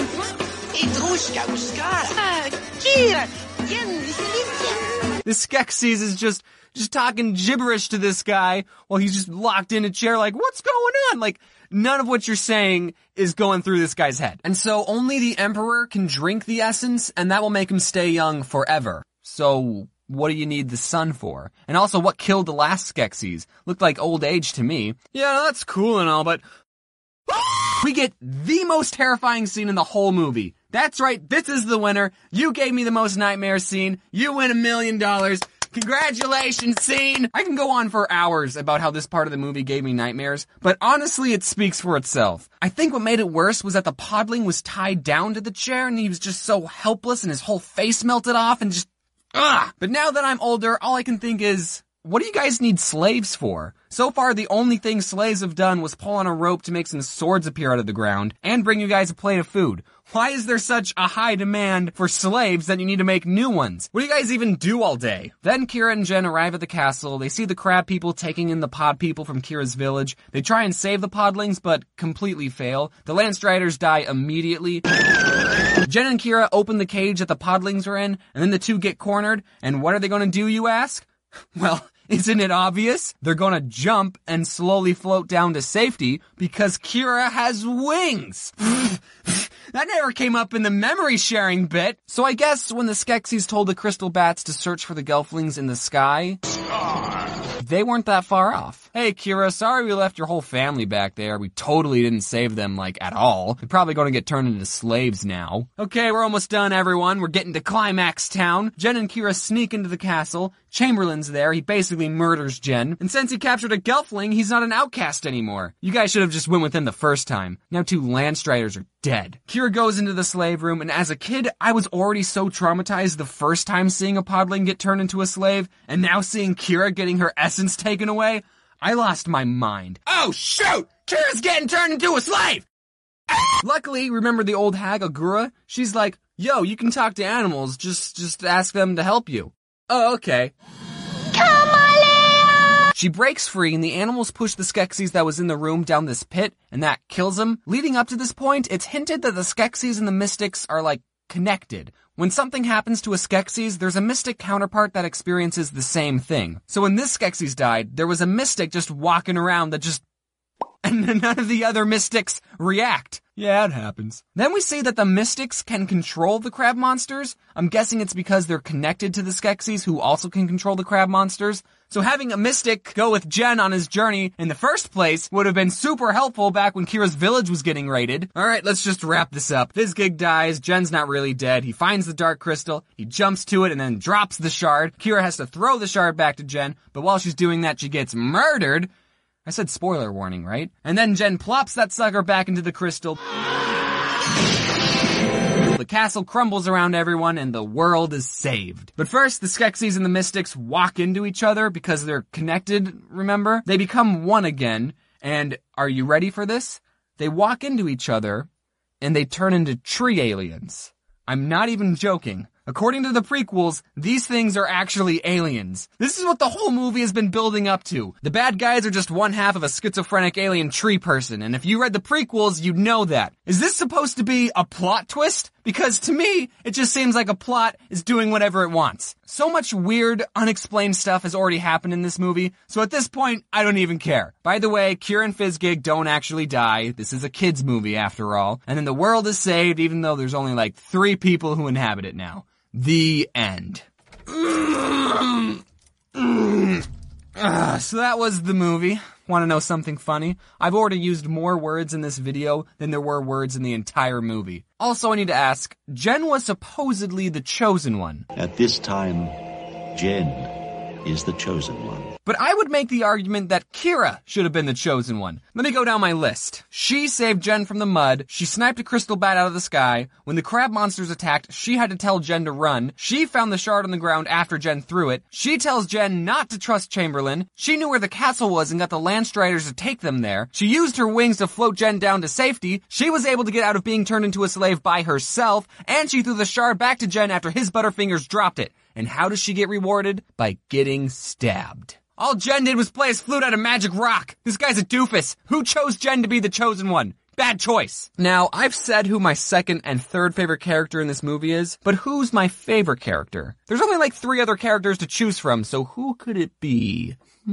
The Skeksis is just, just talking gibberish to this guy while he's just locked in a chair like, what's going on? Like, none of what you're saying is going through this guy's head. And so only the Emperor can drink the essence, and that will make him stay young forever. So what do you need the sun for? And also, what killed the last Skeksis? Looked like old age to me. Yeah, that's cool and all, but we get the most terrifying scene in the whole movie. That's right, this is the winner. You gave me the most nightmare scene. You win a million dollars. Congratulations, scene! I can go on for hours about how this part of the movie gave me nightmares, but honestly, it speaks for itself. I think what made it worse was that the podling was tied down to the chair and he was just so helpless and his whole face melted off and just, ugh! But now that I'm older, all I can think is, what do you guys need slaves for? So far, the only thing slaves have done was pull on a rope to make some swords appear out of the ground and bring you guys a plate of food. Why is there such a high demand for slaves that you need to make new ones? What do you guys even do all day? Then Kira and Jen arrive at the castle. They see the crab people taking in the pod people from Kira's village. They try and save the podlings, but completely fail. The Landstriders die immediately. Jen and Kira open the cage that the podlings are in, and then the two get cornered. And what are they going to do, you ask? Well, isn't it obvious? They're gonna jump and slowly float down to safety because Kira has wings. That never came up in the memory sharing bit. So I guess when the Skeksis told the crystal bats to search for the Gelflings in the sky, they weren't that far off. Hey Kira, sorry we left your whole family back there. We totally didn't save them, like, at all. They're probably gonna get turned into slaves now. Okay, we're almost done, everyone. We're getting to Climax Town. Jen and Kira sneak into the castle. Chamberlain's there. He basically murders Jen. And since he captured a Gelfling, he's not an outcast anymore. You guys should have just went with him the first time. Now two Landstriders are dead. Kira goes into the slave room, and as a kid, I was already so traumatized the first time seeing a podling get turned into a slave, and now seeing Kira getting her essence taken away, I lost my mind. Oh shoot! Kira's getting turned into a slave! Luckily, remember the old hag Agura? She's like, yo, you can talk to animals, just, just ask them to help you. Oh, okay. She breaks free, and the animals push the Skeksis that was in the room down this pit, and that kills them. Leading up to this point, it's hinted that the Skeksis and the Mystics are, like, connected. When something happens to a Skeksis, there's a Mystic counterpart that experiences the same thing. So when this Skeksis died, there was a Mystic just walking around that just... and none of the other Mystics react. Yeah, it happens. Then we see that the Mystics can control the crab monsters. I'm guessing it's because they're connected to the Skeksis, who also can control the crab monsters. So having a Mystic go with Jen on his journey in the first place would have been super helpful back when Kira's village was getting raided. Alright, let's just wrap this up. Fizzgig dies, Jen's not really dead, he finds the Dark Crystal, he jumps to it and then drops the shard. Kira has to throw the shard back to Jen, but while she's doing that she gets murdered. I said spoiler warning, right? And then Jen plops that sucker back into the crystal. The castle crumbles around everyone and the world is saved. But first, the Skeksis and the Mystics walk into each other because they're connected, remember? They become one again, and are you ready for this? They walk into each other and they turn into tree aliens. I'm not even joking. According to the prequels, these things are actually aliens. This is what the whole movie has been building up to. The bad guys are just one half of a schizophrenic alien tree person, and if you read the prequels, you'd know that. Is this supposed to be a plot twist? Because to me, it just seems like a plot is doing whatever it wants. So much weird, unexplained stuff has already happened in this movie, so at this point, I don't even care. By the way, Kira and Fizzgig don't actually die. This is a kid's movie after all. And then the world is saved even though there's only like three people who inhabit it now. The end. Uh, so that was the movie. Want to know something funny? I've already used more words in this video than there were words in the entire movie. Also, I need to ask, Jen was supposedly the chosen one. At this time, Jen is the chosen one. But I would make the argument that Kira should have been the chosen one. Let me go down my list. She saved Jen from the mud. She sniped a crystal bat out of the sky. When the crab monsters attacked, she had to tell Jen to run. She found the shard on the ground after Jen threw it. She tells Jen not to trust Chamberlain. She knew where the castle was and got the Landstriders to take them there. She used her wings to float Jen down to safety. She was able to get out of being turned into a slave by herself. And she threw the shard back to Jen after his Butterfingers dropped it. And how does she get rewarded? By getting stabbed. All Jen did was play his flute out of magic rock. This guy's a doofus. Who chose Jen to be the chosen one? Bad choice. Now, I've said who my second and third favorite character in this movie is, but who's my favorite character? There's only like three other characters to choose from, so who could it be?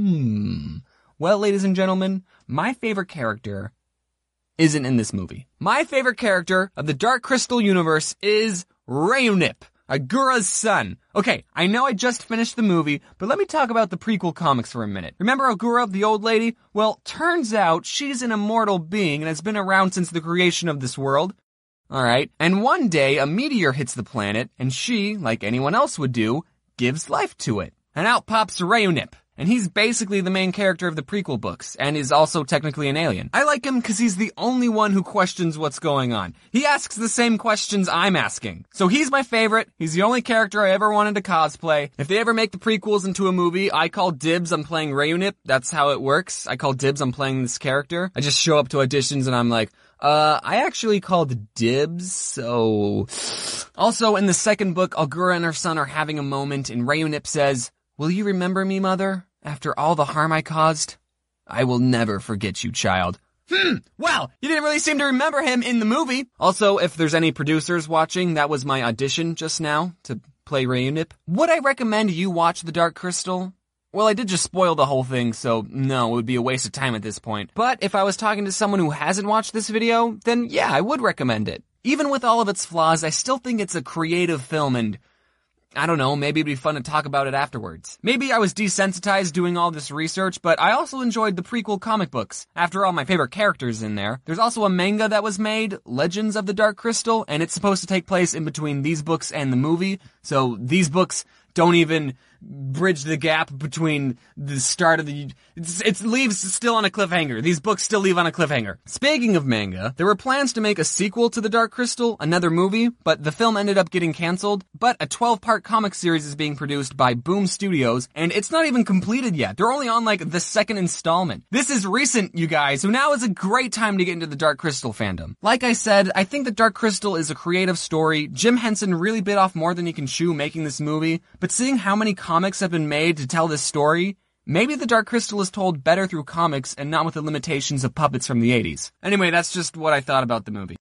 Hmm. Well, ladies and gentlemen, my favorite character isn't in this movie. My favorite character of the Dark Crystal universe is Rayunip, Agura's son. Okay, I know I just finished the movie, but let me talk about the prequel comics for a minute. Remember Agura, the old lady? Well, turns out she's an immortal being and has been around since the creation of this world. Alright, and one day a meteor hits the planet, and she, like anyone else would do, gives life to it. And out pops Rayunip. And he's basically the main character of the prequel books, and is also technically an alien. I like him because he's the only one who questions what's going on. He asks the same questions I'm asking. So he's my favorite. He's the only character I ever wanted to cosplay. If they ever make the prequels into a movie, I call dibs on playing Rayunip. That's how it works. I call dibs on playing this character. I just show up to auditions and I'm like, Uh, I actually called dibs, so... Also, in the second book, Agura and her son are having a moment, and Rayunip says, "Will you remember me, mother? After all the harm I caused? I will never forget you, child." Hmm, well, you didn't really seem to remember him in the movie. Also, if there's any producers watching, that was my audition just now to play Rayunip. Would I recommend you watch The Dark Crystal? Well, I did just spoil the whole thing, so no, it would be a waste of time at this point. But if I was talking to someone who hasn't watched this video, then yeah, I would recommend it. Even with all of its flaws, I still think it's a creative film and... I don't know, maybe it'd be fun to talk about it afterwards. Maybe I was desensitized doing all this research, but I also enjoyed the prequel comic books. After all, my favorite characters in there. There's also a manga that was made, Legends of the Dark Crystal, and it's supposed to take place in between these books and the movie, so these books don't even bridge the gap between the start of the... It's, it leaves still on a cliffhanger. These books still leave on a cliffhanger. Speaking of manga, there were plans to make a sequel to The Dark Crystal, another movie, but the film ended up getting canceled. But a twelve-part comic series is being produced by Boom Studios, and it's not even completed yet. They're only on, like, the second installment. This is recent, you guys, so now is a great time to get into the Dark Crystal fandom. Like I said, I think that Dark Crystal is a creative story. Jim Henson really bit off more than he can chew making this movie, but seeing how many comics have been made to tell this story, maybe The Dark Crystal is told better through comics and not with the limitations of puppets from the eighties. Anyway, that's just what I thought about the movie.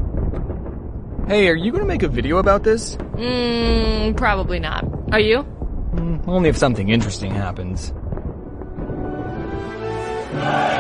Hey, are you gonna make a video about this? Mmm, probably not. Are you? Mm, only if something interesting happens. I want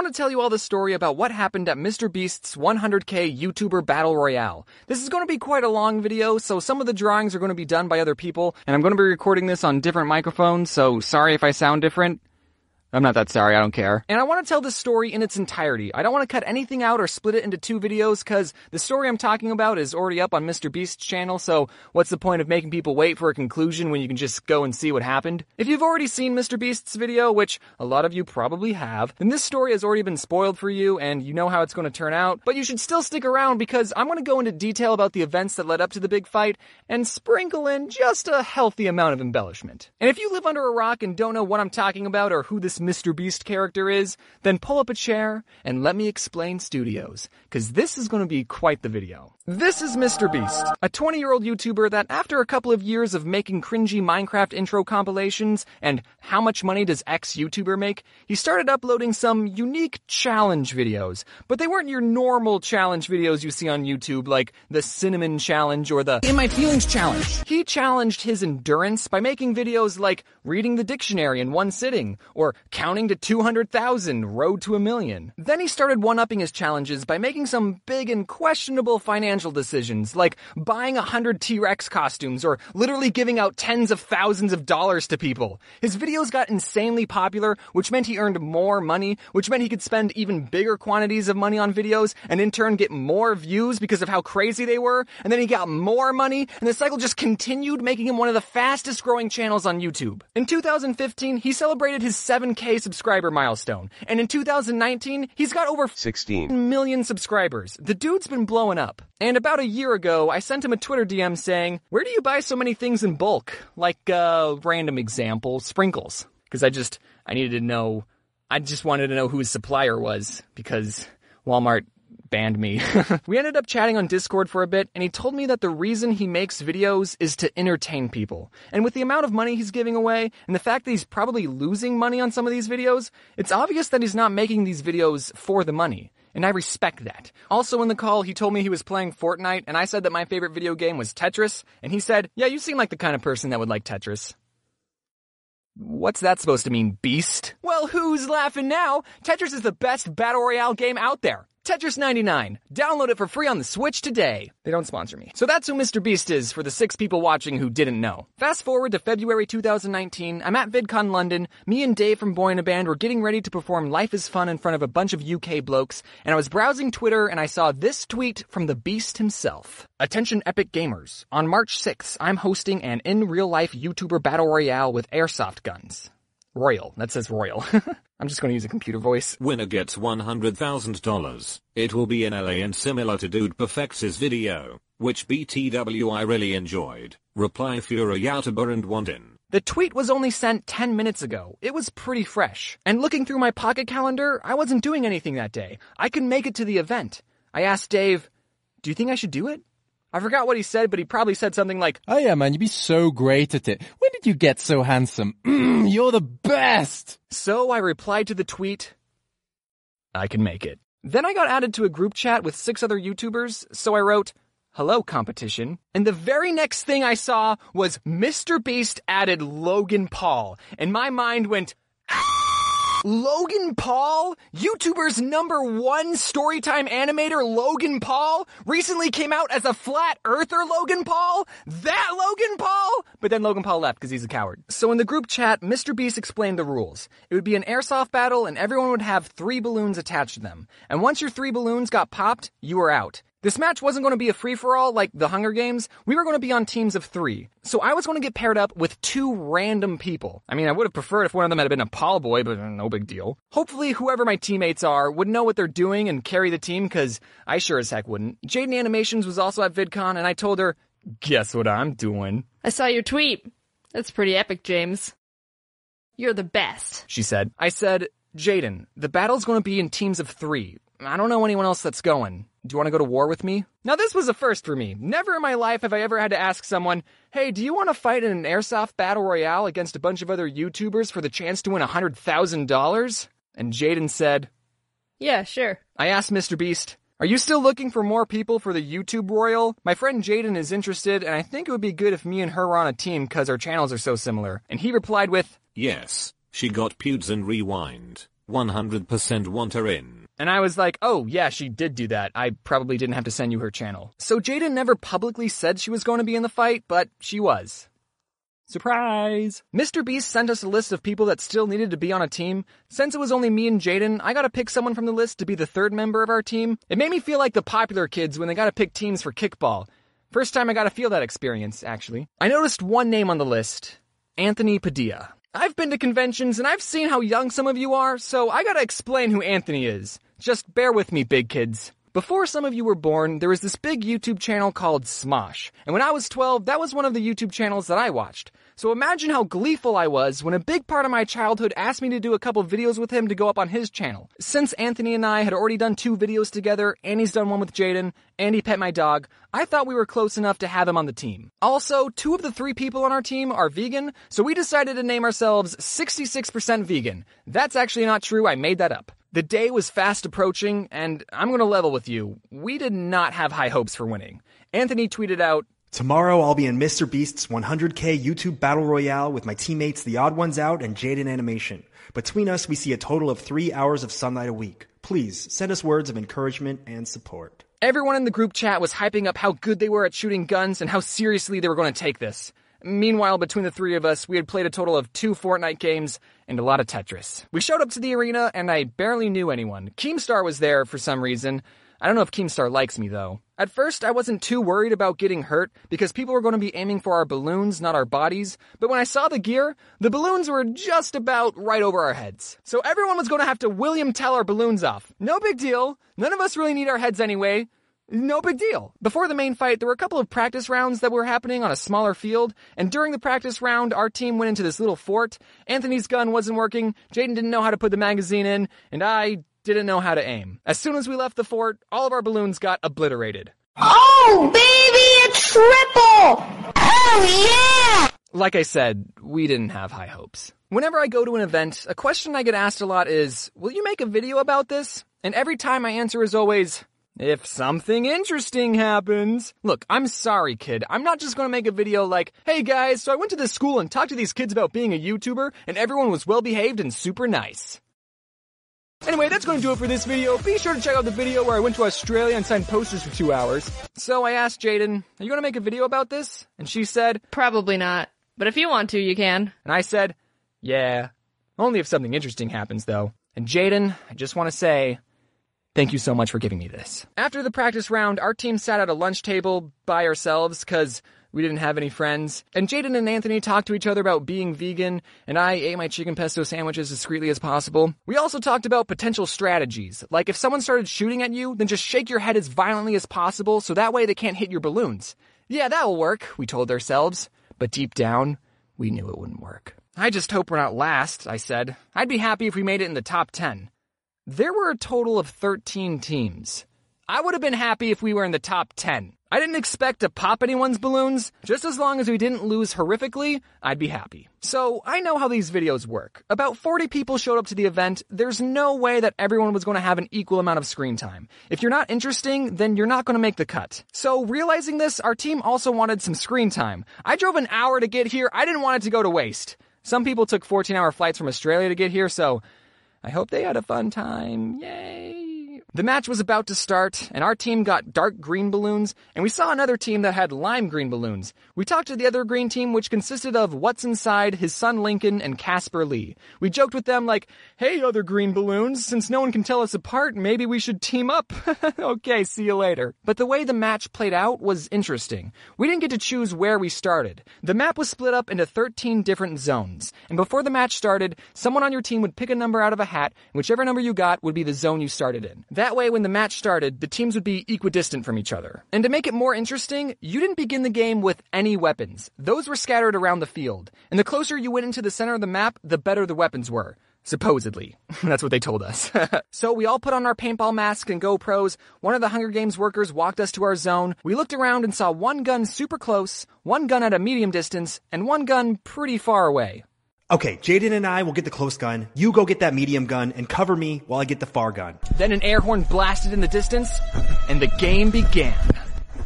want to tell you all the story about what happened at MrBeast's one hundred K YouTuber Battle Royale. This is going to be quite a long video, so some of the drawings are going to be done by other people, and I'm going to be recording this on different microphones, so sorry if I sound different. I'm not that sorry, I don't care. And I want to tell this story in its entirety. I don't want to cut anything out or split it into two videos, because the story I'm talking about is already up on MrBeast's channel, so what's the point of making people wait for a conclusion when you can just go and see what happened? If you've already seen MrBeast's video, which a lot of you probably have, then this story has already been spoiled for you, and you know how it's going to turn out, but you should still stick around, because I'm going to go into detail about the events that led up to the big fight, and sprinkle in just a healthy amount of embellishment. And if you live under a rock and don't know what I'm talking about, or who this MrBeast character is, then pull up a chair and let me explain Studios, because this is going to be quite the video. This is MrBeast, a twenty-year-old YouTuber that after a couple of years of making cringy Minecraft intro compilations and how much money does X YouTuber make, he started uploading some unique challenge videos. But they weren't your normal challenge videos you see on YouTube, like the Cinnamon Challenge or the In My Feelings Challenge. He challenged his endurance by making videos like reading the dictionary in one sitting, or counting to two hundred thousand, road to a million. Then he started one-upping his challenges by making some big and questionable financial decisions, like buying one hundred T-Rex costumes or literally giving out tens of thousands of dollars to people. His videos got insanely popular, which meant he earned more money, which meant he could spend even bigger quantities of money on videos and in turn get more views because of how crazy they were, and then he got more money, and the cycle just continued, making him one of the fastest growing channels on YouTube. In two thousand fifteen, he celebrated his seven K subscriber milestone, and in two thousand nineteen, he's got over sixteen million subscribers. The dude's been blowing up. And about a year ago, I sent him a Twitter D M saying, where do you buy so many things in bulk? Like, uh, random example, sprinkles. Because I just, I needed to know, I just wanted to know who his supplier was, because Walmart banned me. We ended up chatting on Discord for a bit, and he told me that the reason he makes videos is to entertain people. And with the amount of money he's giving away, and the fact that he's probably losing money on some of these videos, it's obvious that he's not making these videos for the money. And I respect that. Also in the call, he told me he was playing Fortnite, and I said that my favorite video game was Tetris, and he said, yeah, you seem like the kind of person that would like Tetris. What's that supposed to mean, beast? Well, who's laughing now? Tetris is the best Battle Royale game out there. Tetris ninety-nine. Download it for free on the Switch today. They don't sponsor me. So that's who MrBeast is for the six people watching who didn't know. Fast forward to February two thousand nineteen, I'm at VidCon London. Me and Dave from Boy in a Band were getting ready to perform Life is Fun in front of a bunch of U K blokes, and I was browsing Twitter and I saw this tweet from the Beast himself. Attention Epic Gamers. On March sixth, I'm hosting an in-real-life YouTuber Battle Royale with airsoft guns. Royal. That says Royal. I'm just going to use a computer voice. Winner gets one hundred thousand dollars. It will be in L A and similar to Dude Perfects his video, which B T W I really enjoyed. Reply Fura Youtuber and Wandin. The tweet was only sent ten minutes ago. It was pretty fresh. And looking through my pocket calendar, I wasn't doing anything that day. I could make it to the event. I asked Dave, do you think I should do it? I forgot what he said, but he probably said something like, oh yeah, man, you'd be so great at it. When did you get so handsome? Mm, you're the best! So I replied to the tweet, I can make it. Then I got added to a group chat with six other YouTubers, so I wrote, hello, competition. And the very next thing I saw was MrBeast added Logan Paul, and my mind went, Logan Paul? YouTuber's number one storytime animator Logan Paul recently came out as a flat earther Logan Paul? That Logan Paul? But then Logan Paul left because he's a coward. So in the group chat, MrBeast explained the rules. It would be an airsoft battle and everyone would have three balloons attached to them. And once your three balloons got popped, you were out. This match wasn't going to be a free-for-all like the Hunger Games. We were going to be on teams of three. So I was going to get paired up with two random people. I mean, I would have preferred if one of them had been a Paul boy, but no big deal. Hopefully, whoever my teammates are would know what they're doing and carry the team, because I sure as heck wouldn't. Jaden Animations was also at VidCon, and I told her, guess what I'm doing? I saw your tweet. That's pretty epic, James. You're the best, she said. I said, Jaden, the battle's going to be in teams of three. I don't know anyone else that's going. Do you want to go to war with me? Now this was a first for me. Never in my life have I ever had to ask someone, hey, do you want to fight in an airsoft battle royale against a bunch of other YouTubers for the chance to win one hundred thousand dollars? And Jaden said, yeah, sure. I asked MrBeast, are you still looking for more people for the YouTube Royal? My friend Jaden is interested, and I think it would be good if me and her were on a team because our channels are so similar. And he replied with, yes, she got Pewds and Rewind. one hundred percent want her in. And I was like, oh yeah, she did do that. I probably didn't have to send you her channel. So Jaden never publicly said she was going to be in the fight, but she was. Surprise! Mister Beast sent us a list of people that still needed to be on a team. Since it was only me and Jaden, I gotta pick someone from the list to be the third member of our team. It made me feel like the popular kids when they gotta pick teams for kickball. First time I gotta feel that experience, actually. I noticed one name on the list. Anthony Padilla. I've been to conventions and I've seen how young some of you are, so I gotta explain who Anthony is. Just bear with me, big kids. Before some of you were born, there was this big YouTube channel called Smosh. And when I was twelve, that was one of the YouTube channels that I watched. So imagine how gleeful I was when a big part of my childhood asked me to do a couple videos with him to go up on his channel. Since Anthony and I had already done two videos together, and he's done one with Jaden, and he pet my dog, I thought we were close enough to have him on the team. Also, two of the three people on our team are vegan, so we decided to name ourselves sixty-six percent vegan. That's actually not true, I made that up. The day was fast approaching, and I'm gonna level with you. We did not have high hopes for winning. Anthony tweeted out, "Tomorrow I'll be in Mister Beast's one hundred K YouTube Battle Royale with my teammates The Odd Ones Out and Jaden Animation. Between us, we see a total of three hours of sunlight a week. Please, send us words of encouragement and support." Everyone in the group chat was hyping up how good they were at shooting guns and how seriously they were going to take this. Meanwhile, between the three of us, we had played a total of two Fortnite games and a lot of Tetris. We showed up to the arena, and I barely knew anyone. Keemstar was there for some reason. I don't know if Keemstar likes me, though. At first, I wasn't too worried about getting hurt, because people were going to be aiming for our balloons, not our bodies. But when I saw the gear, the balloons were just about right over our heads. So everyone was going to have to William Tell our balloons off. No big deal. None of us really need our heads anyway. No big deal. Before the main fight, there were a couple of practice rounds that were happening on a smaller field, and during the practice round, our team went into this little fort. Anthony's gun wasn't working, Jaden didn't know how to put the magazine in, and I didn't know how to aim. As soon as we left the fort, all of our balloons got obliterated. Oh, baby, a triple! Oh, yeah! Like I said, we didn't have high hopes. Whenever I go to an event, a question I get asked a lot is, will you make a video about this? And every time my answer is always, if something interesting happens. Look, I'm sorry, kid. I'm not just gonna make a video like, hey guys, so I went to this school and talked to these kids about being a YouTuber, and everyone was well-behaved and super nice. Anyway, that's going to do it for this video. Be sure to check out the video where I went to Australia and signed posters for two hours. So I asked Jaden, are you going to make a video about this? And she said, probably not. But if you want to, you can. And I said, yeah. Only if something interesting happens, though. And Jaden, I just want to say, thank you so much for giving me this. After the practice round, our team sat at a lunch table by ourselves, because we didn't have any friends. And Jaden and Anthony talked to each other about being vegan, and I ate my chicken pesto sandwich as discreetly as possible. We also talked about potential strategies, like if someone started shooting at you, then just shake your head as violently as possible so that way they can't hit your balloons. Yeah, that'll work, we told ourselves. But deep down, we knew it wouldn't work. I just hope we're not last, I said. I'd be happy if we made it in the top ten. There were a total of thirteen teams. I would have been happy if we were in the top ten. I didn't expect to pop anyone's balloons. Just as long as we didn't lose horrifically, I'd be happy. So, I know how these videos work. About forty people showed up to the event. There's no way that everyone was going to have an equal amount of screen time. If you're not interesting, then you're not going to make the cut. So, realizing this, our team also wanted some screen time. I drove an hour to get here. I didn't want it to go to waste. Some people took fourteen hour flights from Australia to get here, so I hope they had a fun time. Yay! The match was about to start, and our team got dark green balloons, and we saw another team that had lime green balloons. We talked to the other green team, which consisted of What's Inside, his son Lincoln, and Casper Lee. We joked with them like, hey, other green balloons, since no one can tell us apart, maybe we should team up. Okay, see you later. But the way the match played out was interesting. We didn't get to choose where we started. The map was split up into thirteen different zones, and before the match started, someone on your team would pick a number out of a hat, and whichever number you got would be the zone you started in. That way, when the match started, the teams would be equidistant from each other. And to make it more interesting, you didn't begin the game with any weapons. Those were scattered around the field. And the closer you went into the center of the map, the better the weapons were. Supposedly. That's what they told us. So we all put on our paintball masks and GoPros. One of the Hunger Games workers walked us to our zone. We looked around and saw one gun super close, one gun at a medium distance, and one gun pretty far away. Okay, Jaden and I will get the close gun, you go get that medium gun, and cover me while I get the far gun. Then an air horn blasted in the distance, and the game began.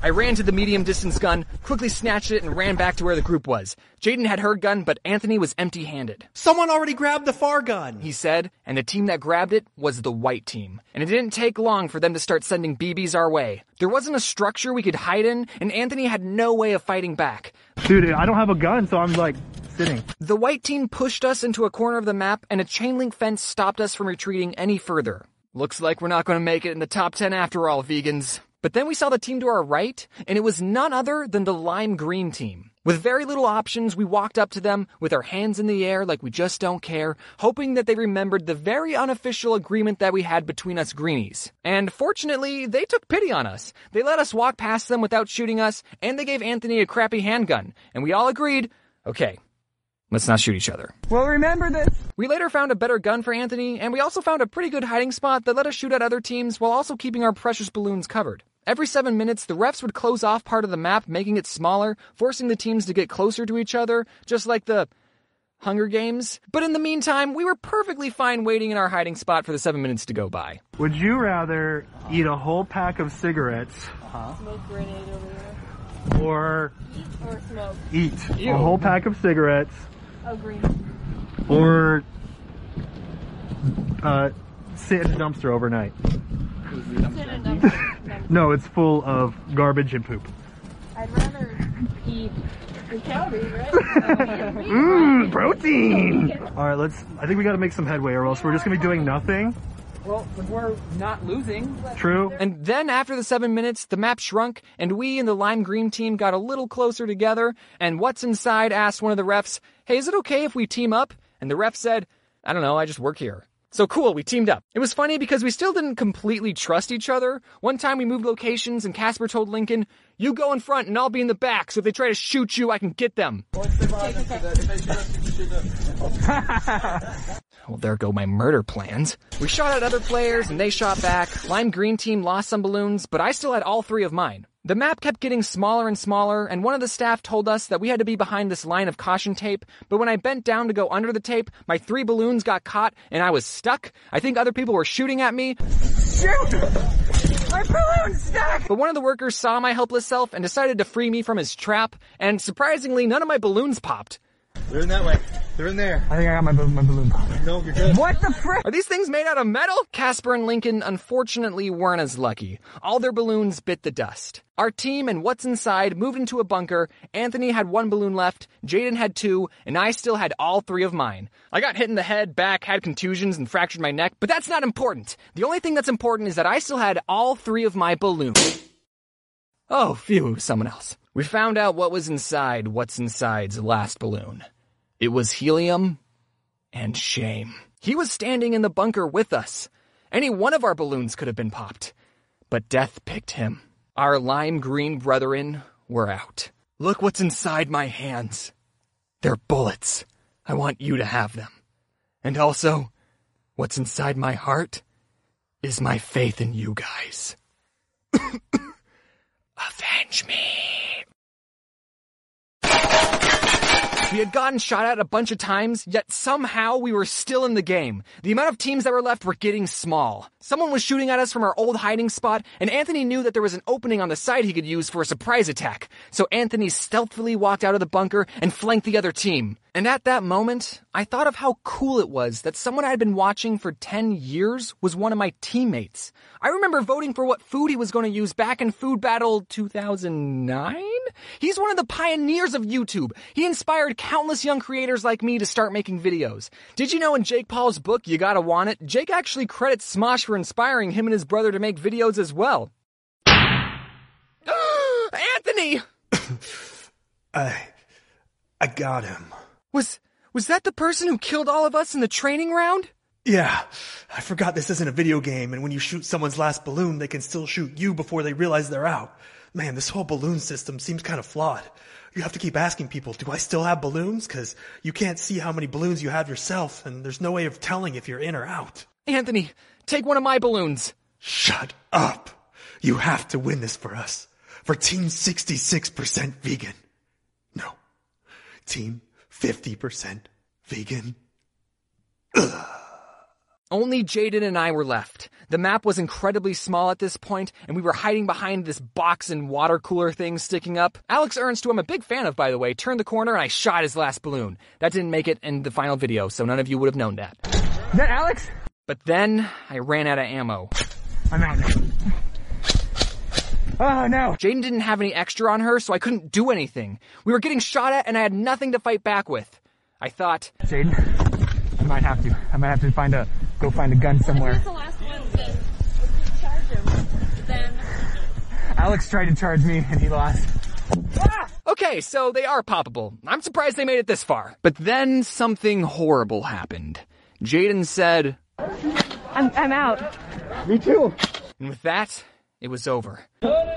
I ran to the medium distance gun, quickly snatched it, and ran back to where the group was. Jaden had her gun, but Anthony was empty-handed. Someone already grabbed the far gun, he said, and the team that grabbed it was the white team. And it didn't take long for them to start sending B Bs our way. There wasn't a structure we could hide in, and Anthony had no way of fighting back. Dude, I don't have a gun, so I'm like sitting. The white team pushed us into a corner of the map, and a chain link fence stopped us from retreating any further. Looks like we're not going to make it in the top ten after all, vegans. But then we saw the team to our right, and it was none other than the lime green team. With very little options, we walked up to them with our hands in the air like we just don't care, hoping that they remembered the very unofficial agreement that we had between us greenies. And fortunately, they took pity on us. They let us walk past them without shooting us, and they gave Anthony a crappy handgun. And we all agreed, okay, let's not shoot each other. Well, remember this. We later found a better gun for Anthony, and we also found a pretty good hiding spot that let us shoot at other teams while also keeping our precious balloons covered. Every seven minutes, the refs would close off part of the map, making it smaller, forcing the teams to get closer to each other, just like the Hunger Games. But in the meantime, we were perfectly fine waiting in our hiding spot for the seven minutes to go by. Would you rather eat a whole pack of cigarettes Uh-huh. Smoke grenade over there. or Eat or smoke? eat Ew. a whole pack of cigarettes Oh, green. or uh, sit in a dumpster overnight? Sit in a dumpster. No, it's full of garbage and poop. I'd rather eat the calories, right? Mmm, protein! Alright, let's, I think we gotta make some headway or else we're just gonna be doing nothing. Well, if we're not losing. True. And then after the seven minutes, the map shrunk, and we and the lime green team got a little closer together, and What's Inside asked one of the refs, hey, is it okay if we team up? And the ref said, I don't know, I just work here. So cool, we teamed up. It was funny because we still didn't completely trust each other. One time we moved locations and Casper told Lincoln, you go in front and I'll be in the back, so if they try to shoot you, I can get them. Well, there go my murder plans. We shot at other players and they shot back. Lime green team lost some balloons, but I still had all three of mine. The map kept getting smaller and smaller, and one of the staff told us that we had to be behind this line of caution tape, but when I bent down to go under the tape, my three balloons got caught, and I was stuck. I think other people were shooting at me. Shoot! My balloon's stuck! But one of the workers saw my helpless self and decided to free me from his trap, and surprisingly, none of my balloons popped. They're in that way. They're in there. I think I got my, my balloon pop. No, you're good. What the frick? Are these things made out of metal? Casper and Lincoln unfortunately weren't as lucky. All their balloons bit the dust. Our team and What's Inside moved into a bunker. Anthony had one balloon left, Jaden had two, and I still had all three of mine. I got hit in the head, back, had contusions, and fractured my neck, but that's not important. The only thing that's important is that I still had all three of my balloons. Oh, phew, someone else. We found out what was inside What's Inside's last balloon. It was helium and shame. He was standing in the bunker with us. Any one of our balloons could have been popped. But death picked him. Our lime green brethren were out. Look what's inside my hands. They're bullets. I want you to have them. And also, what's inside my heart is my faith in you guys. Avenge me. We had gotten shot at a bunch of times, yet somehow we were still in the game. The amount of teams that were left were getting small. Someone was shooting at us from our old hiding spot, and Anthony knew that there was an opening on the side he could use for a surprise attack. So Anthony stealthily walked out of the bunker and flanked the other team. And at that moment, I thought of how cool it was that someone I had been watching for ten years was one of my teammates. I remember voting for what food he was going to use back in Food Battle two thousand nine? He's one of the pioneers of YouTube. He inspired countless young creators like me to start making videos. Did you know in Jake Paul's book, You Gotta Want It, Jake actually credits Smosh for inspiring him and his brother to make videos as well. Anthony! I... I got him. Was, was that the person who killed all of us in the training round? Yeah, I forgot this isn't a video game, and when you shoot someone's last balloon, they can still shoot you before they realize they're out. Man, this whole balloon system seems kind of flawed. You have to keep asking people, do I still have balloons? Because you can't see how many balloons you have yourself, and there's no way of telling if you're in or out. Anthony, take one of my balloons. Shut up. You have to win this for us. For Team sixty-six percent vegan. No. Team fifty percent vegan. Ugh. Only Jaden and I were left. The map was incredibly small at this point, and we were hiding behind this box and water cooler thing sticking up. Alex Ernst, who I'm a big fan of, by the way, turned the corner and I shot his last balloon. That didn't make it in the final video, so none of you would have known that. Is that Alex? But then I ran out of ammo. I'm out. Oh, no. Jaden didn't have any extra on her, so I couldn't do anything. We were getting shot at and I had nothing to fight back with. I thought... Jaden, I might have to. I might have to find a... Go find a gun somewhere. Who's the last one to charge him? Then... Alex tried to charge me and he lost. Ah! Okay, so they are poppable. I'm surprised they made it this far. But then something horrible happened. Jaden said... I'm, I'm out. Me too. And with that, it was over. Wait,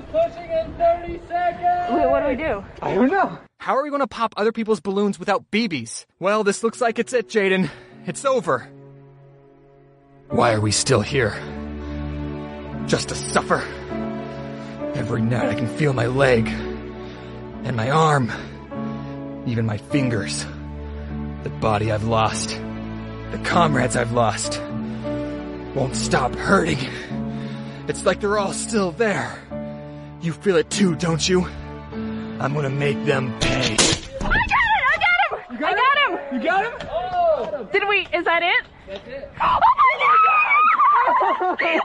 what do we do? I don't know. How are we going to pop other people's balloons without B Bs? Well, this looks like it's it, Jaden. It's over. Why are we still here? Just to suffer? Every night I can feel my leg. And my arm. Even my fingers. The body I've lost. The comrades I've lost. Won't stop hurting. It's like they're all still there. You feel it too, don't you? I'm gonna make them pay. I got it! I got him! You got I got him! You got him? Oh! Did we? Is that it? That's it. Oh my God!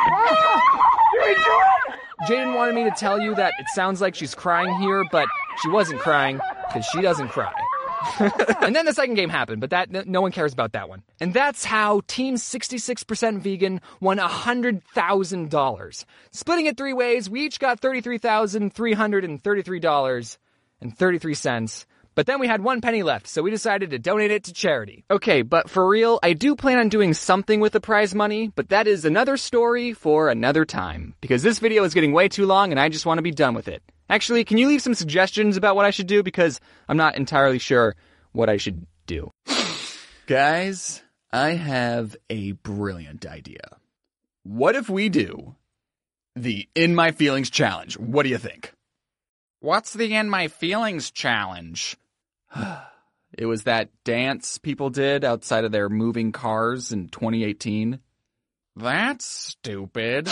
Did we do it? Jaden wanted me to tell you that it sounds like she's crying here, but she wasn't crying, because she doesn't cry. And then the second game happened, but that no one cares about that one. And that's how Team sixty-six percent Vegan won one hundred thousand dollars. Splitting it three ways, we each got thirty-three thousand three hundred thirty-three dollars and thirty-three cents. But then we had one penny left, so we decided to donate it to charity. Okay, but for real, I do plan on doing something with the prize money, but that is another story for another time. Because this video is getting way too long and I just want to be done with it. Actually, can you leave some suggestions about what I should do? Because I'm not entirely sure what I should do. Guys, I have a brilliant idea. What if we do the In My Feelings challenge? What do you think? What's the In My Feelings challenge? It was that dance people did outside of their moving cars in twenty eighteen. That's stupid.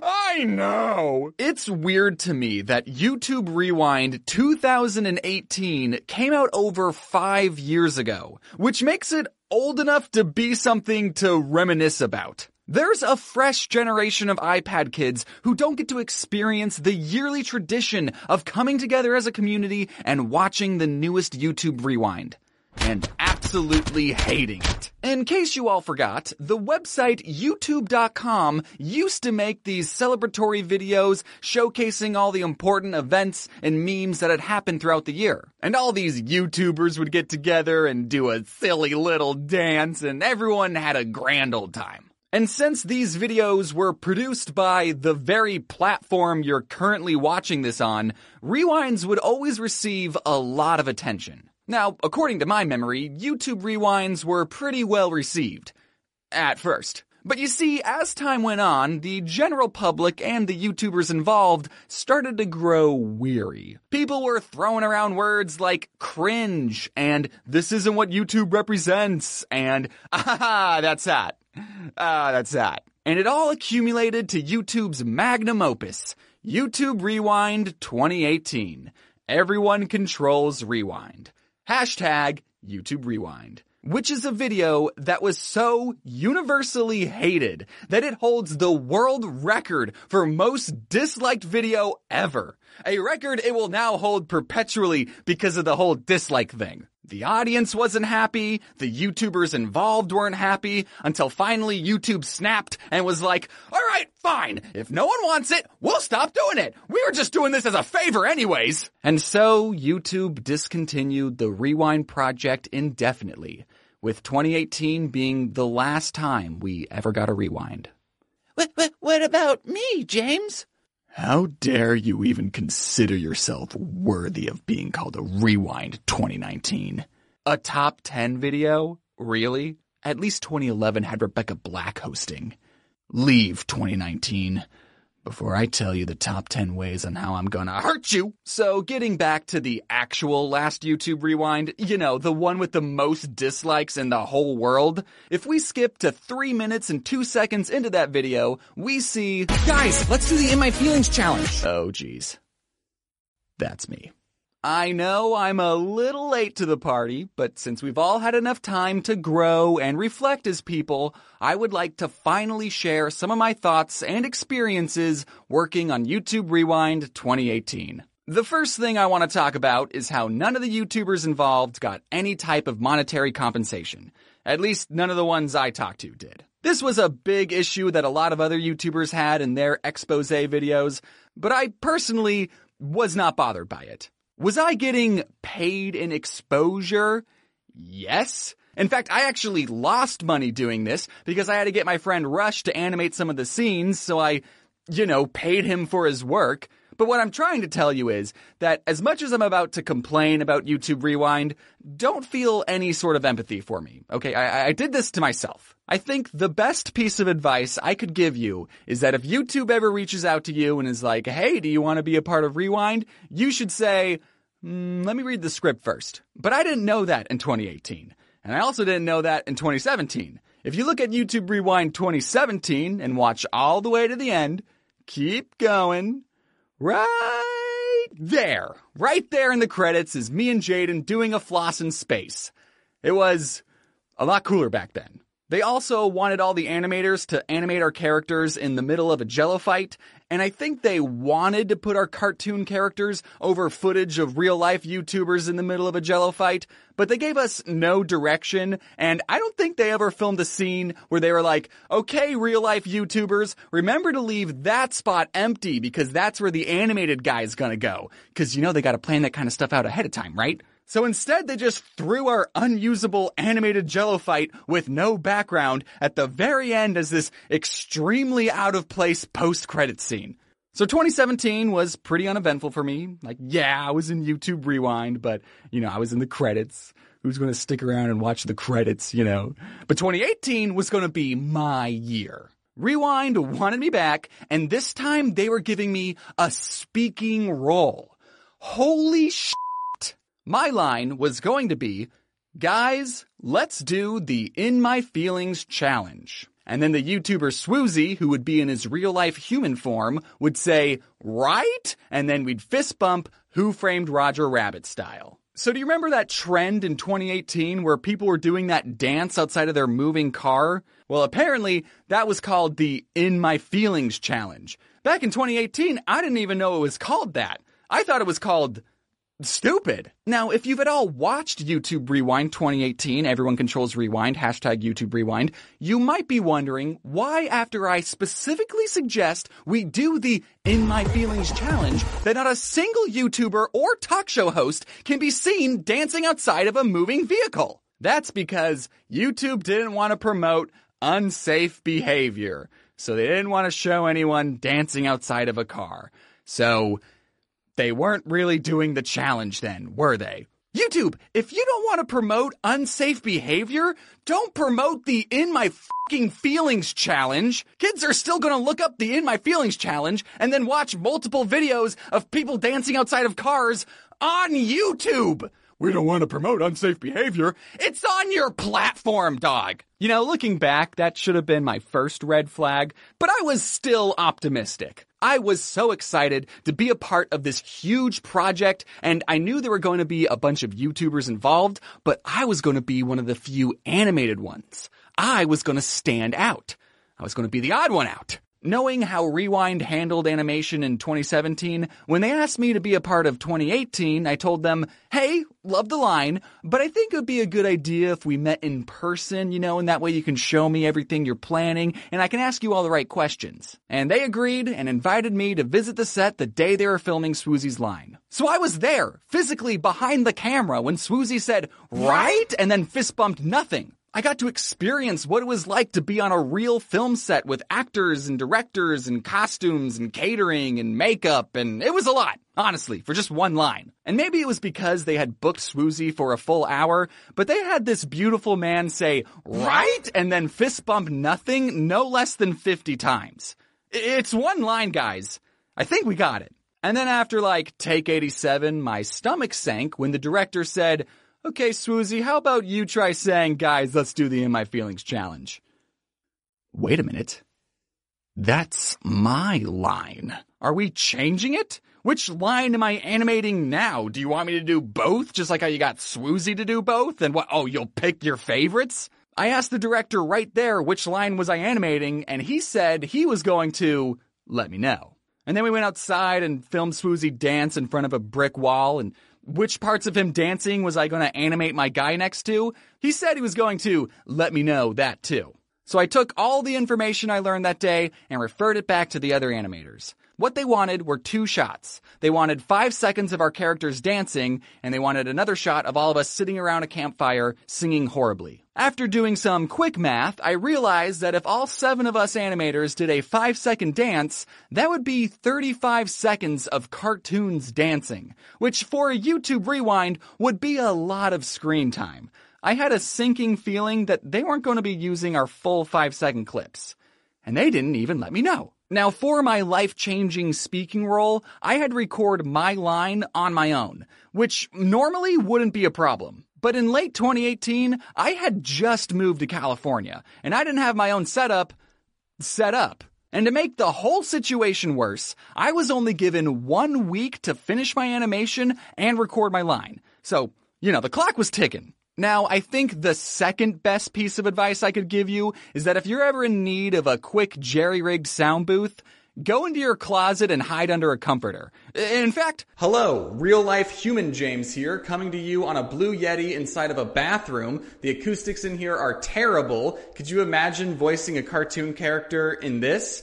I know! It's weird to me that YouTube Rewind two thousand eighteen came out over five years ago, which makes it old enough to be something to reminisce about. There's a fresh generation of iPad kids who don't get to experience the yearly tradition of coming together as a community and watching the newest YouTube Rewind. And absolutely hating it. In case you all forgot, the website YouTube dot com used to make these celebratory videos showcasing all the important events and memes that had happened throughout the year. And all these YouTubers would get together and do a silly little dance and everyone had a grand old time. And since these videos were produced by the very platform you're currently watching this on, Rewinds would always receive a lot of attention. Now, according to my memory, YouTube Rewinds were pretty well received. At first. But you see, as time went on, the general public and the YouTubers involved started to grow weary. People were throwing around words like cringe, and this isn't what YouTube represents, and ah, that's that. Ah, that's that. And it all accumulated to YouTube's magnum opus, YouTube Rewind twenty eighteen. Everyone controls Rewind. Hashtag YouTube Rewind. Which is a video that was so universally hated that it holds the world record for most disliked video ever. A record it will now hold perpetually because of the whole dislike thing. The audience wasn't happy, the YouTubers involved weren't happy, until finally YouTube snapped and was like, alright, fine, if no one wants it, we'll stop doing it. We were just doing this as a favor anyways. And so YouTube discontinued the Rewind project indefinitely, with twenty eighteen being the last time we ever got a Rewind. What, what, what about me, James? How dare you even consider yourself worthy of being called a Rewind twenty nineteen? A top ten video? Really? At least twenty eleven had Rebecca Black hosting. Leave twenty nineteen. before I tell you the top ten ways on how I'm gonna hurt you. So getting back to the actual last YouTube Rewind, you know, the one with the most dislikes in the whole world, if we skip to three minutes and two seconds into that video, we see, guys, let's do the In My Feelings challenge. Oh geez. That's me. I know I'm a little late to the party, but since we've all had enough time to grow and reflect as people, I would like to finally share some of my thoughts and experiences working on YouTube Rewind twenty eighteen. The first thing I want to talk about is how none of the YouTubers involved got any type of monetary compensation. At least none of the ones I talked to did. This was a big issue that a lot of other YouTubers had in their expose videos, but I personally was not bothered by it. Was I getting paid in exposure? Yes. In fact, I actually lost money doing this because I had to get my friend Rush to animate some of the scenes, so I, you know, paid him for his work. But what I'm trying to tell you is that as much as I'm about to complain about YouTube Rewind, don't feel any sort of empathy for me, okay? I, I did this to myself. I think the best piece of advice I could give you is that if YouTube ever reaches out to you and is like, hey, do you want to be a part of Rewind? You should say, mm, let me read the script first. But I didn't know that in twenty eighteen. And I also didn't know that in twenty seventeen. If you look at YouTube Rewind twenty seventeen and watch all the way to the end, keep going. Right there, right there in the credits is me and Jaden doing a floss in space. It was a lot cooler back then. They also wanted all the animators to animate our characters in the middle of a Jello fight, and I think they wanted to put our cartoon characters over footage of real-life YouTubers in the middle of a Jello fight, but they gave us no direction, and I don't think they ever filmed a scene where they were like, okay, real-life YouTubers, remember to leave that spot empty because that's where the animated guy's gonna go. Because, you know, they gotta plan that kind of stuff out ahead of time, right? So instead, they just threw our unusable animated Jello fight with no background at the very end as this extremely out-of-place post-credit scene. So twenty seventeen was pretty uneventful for me. Like, yeah, I was in YouTube Rewind, but, you know, I was in the credits. Who's going to stick around and watch the credits, you know? But twenty eighteen was going to be my year. Rewind wanted me back, and this time they were giving me a speaking role. Holy shit! My line was going to be, guys, let's do the In My Feelings challenge. And then the YouTuber Swoozy, who would be in his real-life human form, would say, right? And then we'd fist bump Who Framed Roger Rabbit style. So do you remember that trend in twenty eighteen where people were doing that dance outside of their moving car? Well, apparently that was called the In My Feelings challenge. Back in twenty eighteen, I didn't even know it was called that. I thought it was called stupid. Now, if you've at all watched YouTube Rewind twenty eighteen, Everyone Controls Rewind, hashtag YouTube Rewind, you might be wondering why after I specifically suggest we do the In My Feelings challenge, that not a single YouTuber or talk show host can be seen dancing outside of a moving vehicle. That's because YouTube didn't want to promote unsafe behavior, so they didn't want to show anyone dancing outside of a car. So they weren't really doing the challenge then, were they? YouTube, if you don't want to promote unsafe behavior, don't promote the In My fucking Feelings challenge. Kids are still gonna look up the In My Feelings challenge and then watch multiple videos of people dancing outside of cars on YouTube. We don't want to promote unsafe behavior. It's on your platform, dog. You know, looking back, that should have been my first red flag, but I was still optimistic. I was so excited to be a part of this huge project, and I knew there were going to be a bunch of YouTubers involved, but I was going to be one of the few animated ones. I was going to stand out. I was going to be the odd one out. Knowing how Rewind handled animation in twenty seventeen, when they asked me to be a part of twenty eighteen, I told them, hey, love the line, but I think it would be a good idea if we met in person, you know, and that way you can show me everything you're planning, and I can ask you all the right questions. And they agreed and invited me to visit the set the day they were filming Swoozy's line. So I was there, physically behind the camera, when Swoozy said, right? And then fist bumped nothing. I got to experience what it was like to be on a real film set with actors and directors and costumes and catering and makeup, and it was a lot, honestly, for just one line. And maybe it was because they had booked Swoozy for a full hour, but they had this beautiful man say, right? And then fist bump nothing no less than fifty times. It's one line, guys. I think we got it. And then after like take eighty-seven, my stomach sank when the director said, okay, Swoozie, how about you try saying, guys, let's do the In My Feelings challenge. Wait a minute. That's my line. Are we changing it? Which line am I animating now? Do you want me to do both, just like how you got Swoozie to do both? And what, oh, you'll pick your favorites? I asked the director right there which line was I animating, and he said he was going to let me know. And then we went outside and filmed Swoozie dance in front of a brick wall, and which parts of him dancing was I going to animate my guy next to? He said he was going to let me know that too. So I took all the information I learned that day and referred it back to the other animators. What they wanted were two shots. They wanted five seconds of our characters dancing, and they wanted another shot of all of us sitting around a campfire singing horribly. After doing some quick math, I realized that if all seven of us animators did a five-second dance, that would be thirty-five seconds of cartoons dancing, which for a YouTube Rewind would be a lot of screen time. I had a sinking feeling that they weren't going to be using our full five-second clips. And they didn't even let me know. Now, for my life-changing speaking role, I had to record my line on my own, which normally wouldn't be a problem. But in late twenty eighteen, I had just moved to California, and I didn't have my own setup set up. And to make the whole situation worse, I was only given one week to finish my animation and record my line. So, you know, the clock was ticking. Now, I think the second best piece of advice I could give you is that if you're ever in need of a quick jerry-rigged sound booth, go into your closet and hide under a comforter. In fact, hello, real-life human James here, coming to you on a Blue Yeti inside of a bathroom. The acoustics in here are terrible. Could you imagine voicing a cartoon character in this?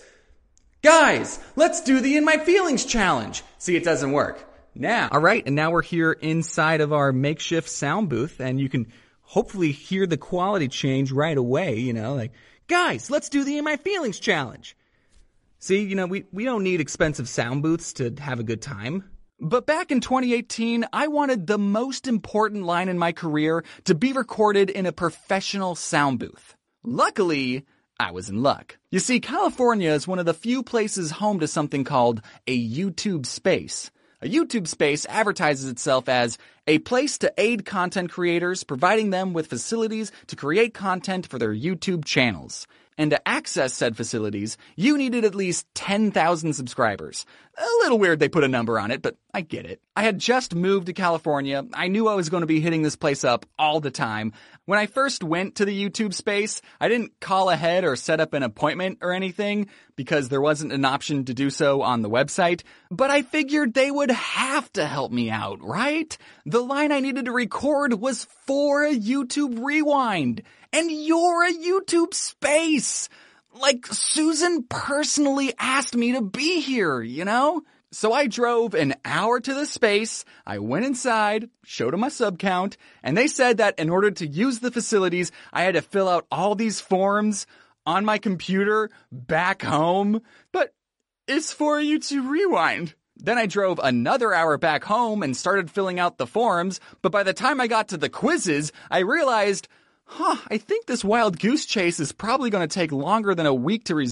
Guys, let's do the In My Feelings challenge. See, it doesn't work. Now. All right, and now we're here inside of our makeshift sound booth, and you can hopefully hear the quality change right away, you know, like, guys, let's do the In My Feelings challenge. See, you know, we, we don't need expensive sound booths to have a good time. But back in twenty eighteen, I wanted the most important line in my career to be recorded in a professional sound booth. Luckily, I was in luck. You see, California is one of the few places home to something called a YouTube space. A YouTube space advertises itself as a place to aid content creators, providing them with facilities to create content for their YouTube channels. And to access said facilities, you needed at least ten thousand subscribers. A little weird they put a number on it, but I get it. I had just moved to California. I knew I was going to be hitting this place up all the time. When I first went to the YouTube space, I didn't call ahead or set up an appointment or anything because there wasn't an option to do so on the website. But I figured they would have to help me out, right? The line I needed to record was for a YouTube Rewind. And you're a YouTube space. Like, Susan personally asked me to be here, you know? So I drove an hour to the space, I went inside, showed them my sub count, and they said that in order to use the facilities, I had to fill out all these forms on my computer back home. But it's for a YouTube Rewind. Then I drove another hour back home and started filling out the forms, but by the time I got to the quizzes, I realized, huh, I think this wild goose chase is probably going to take longer than a week to resolve.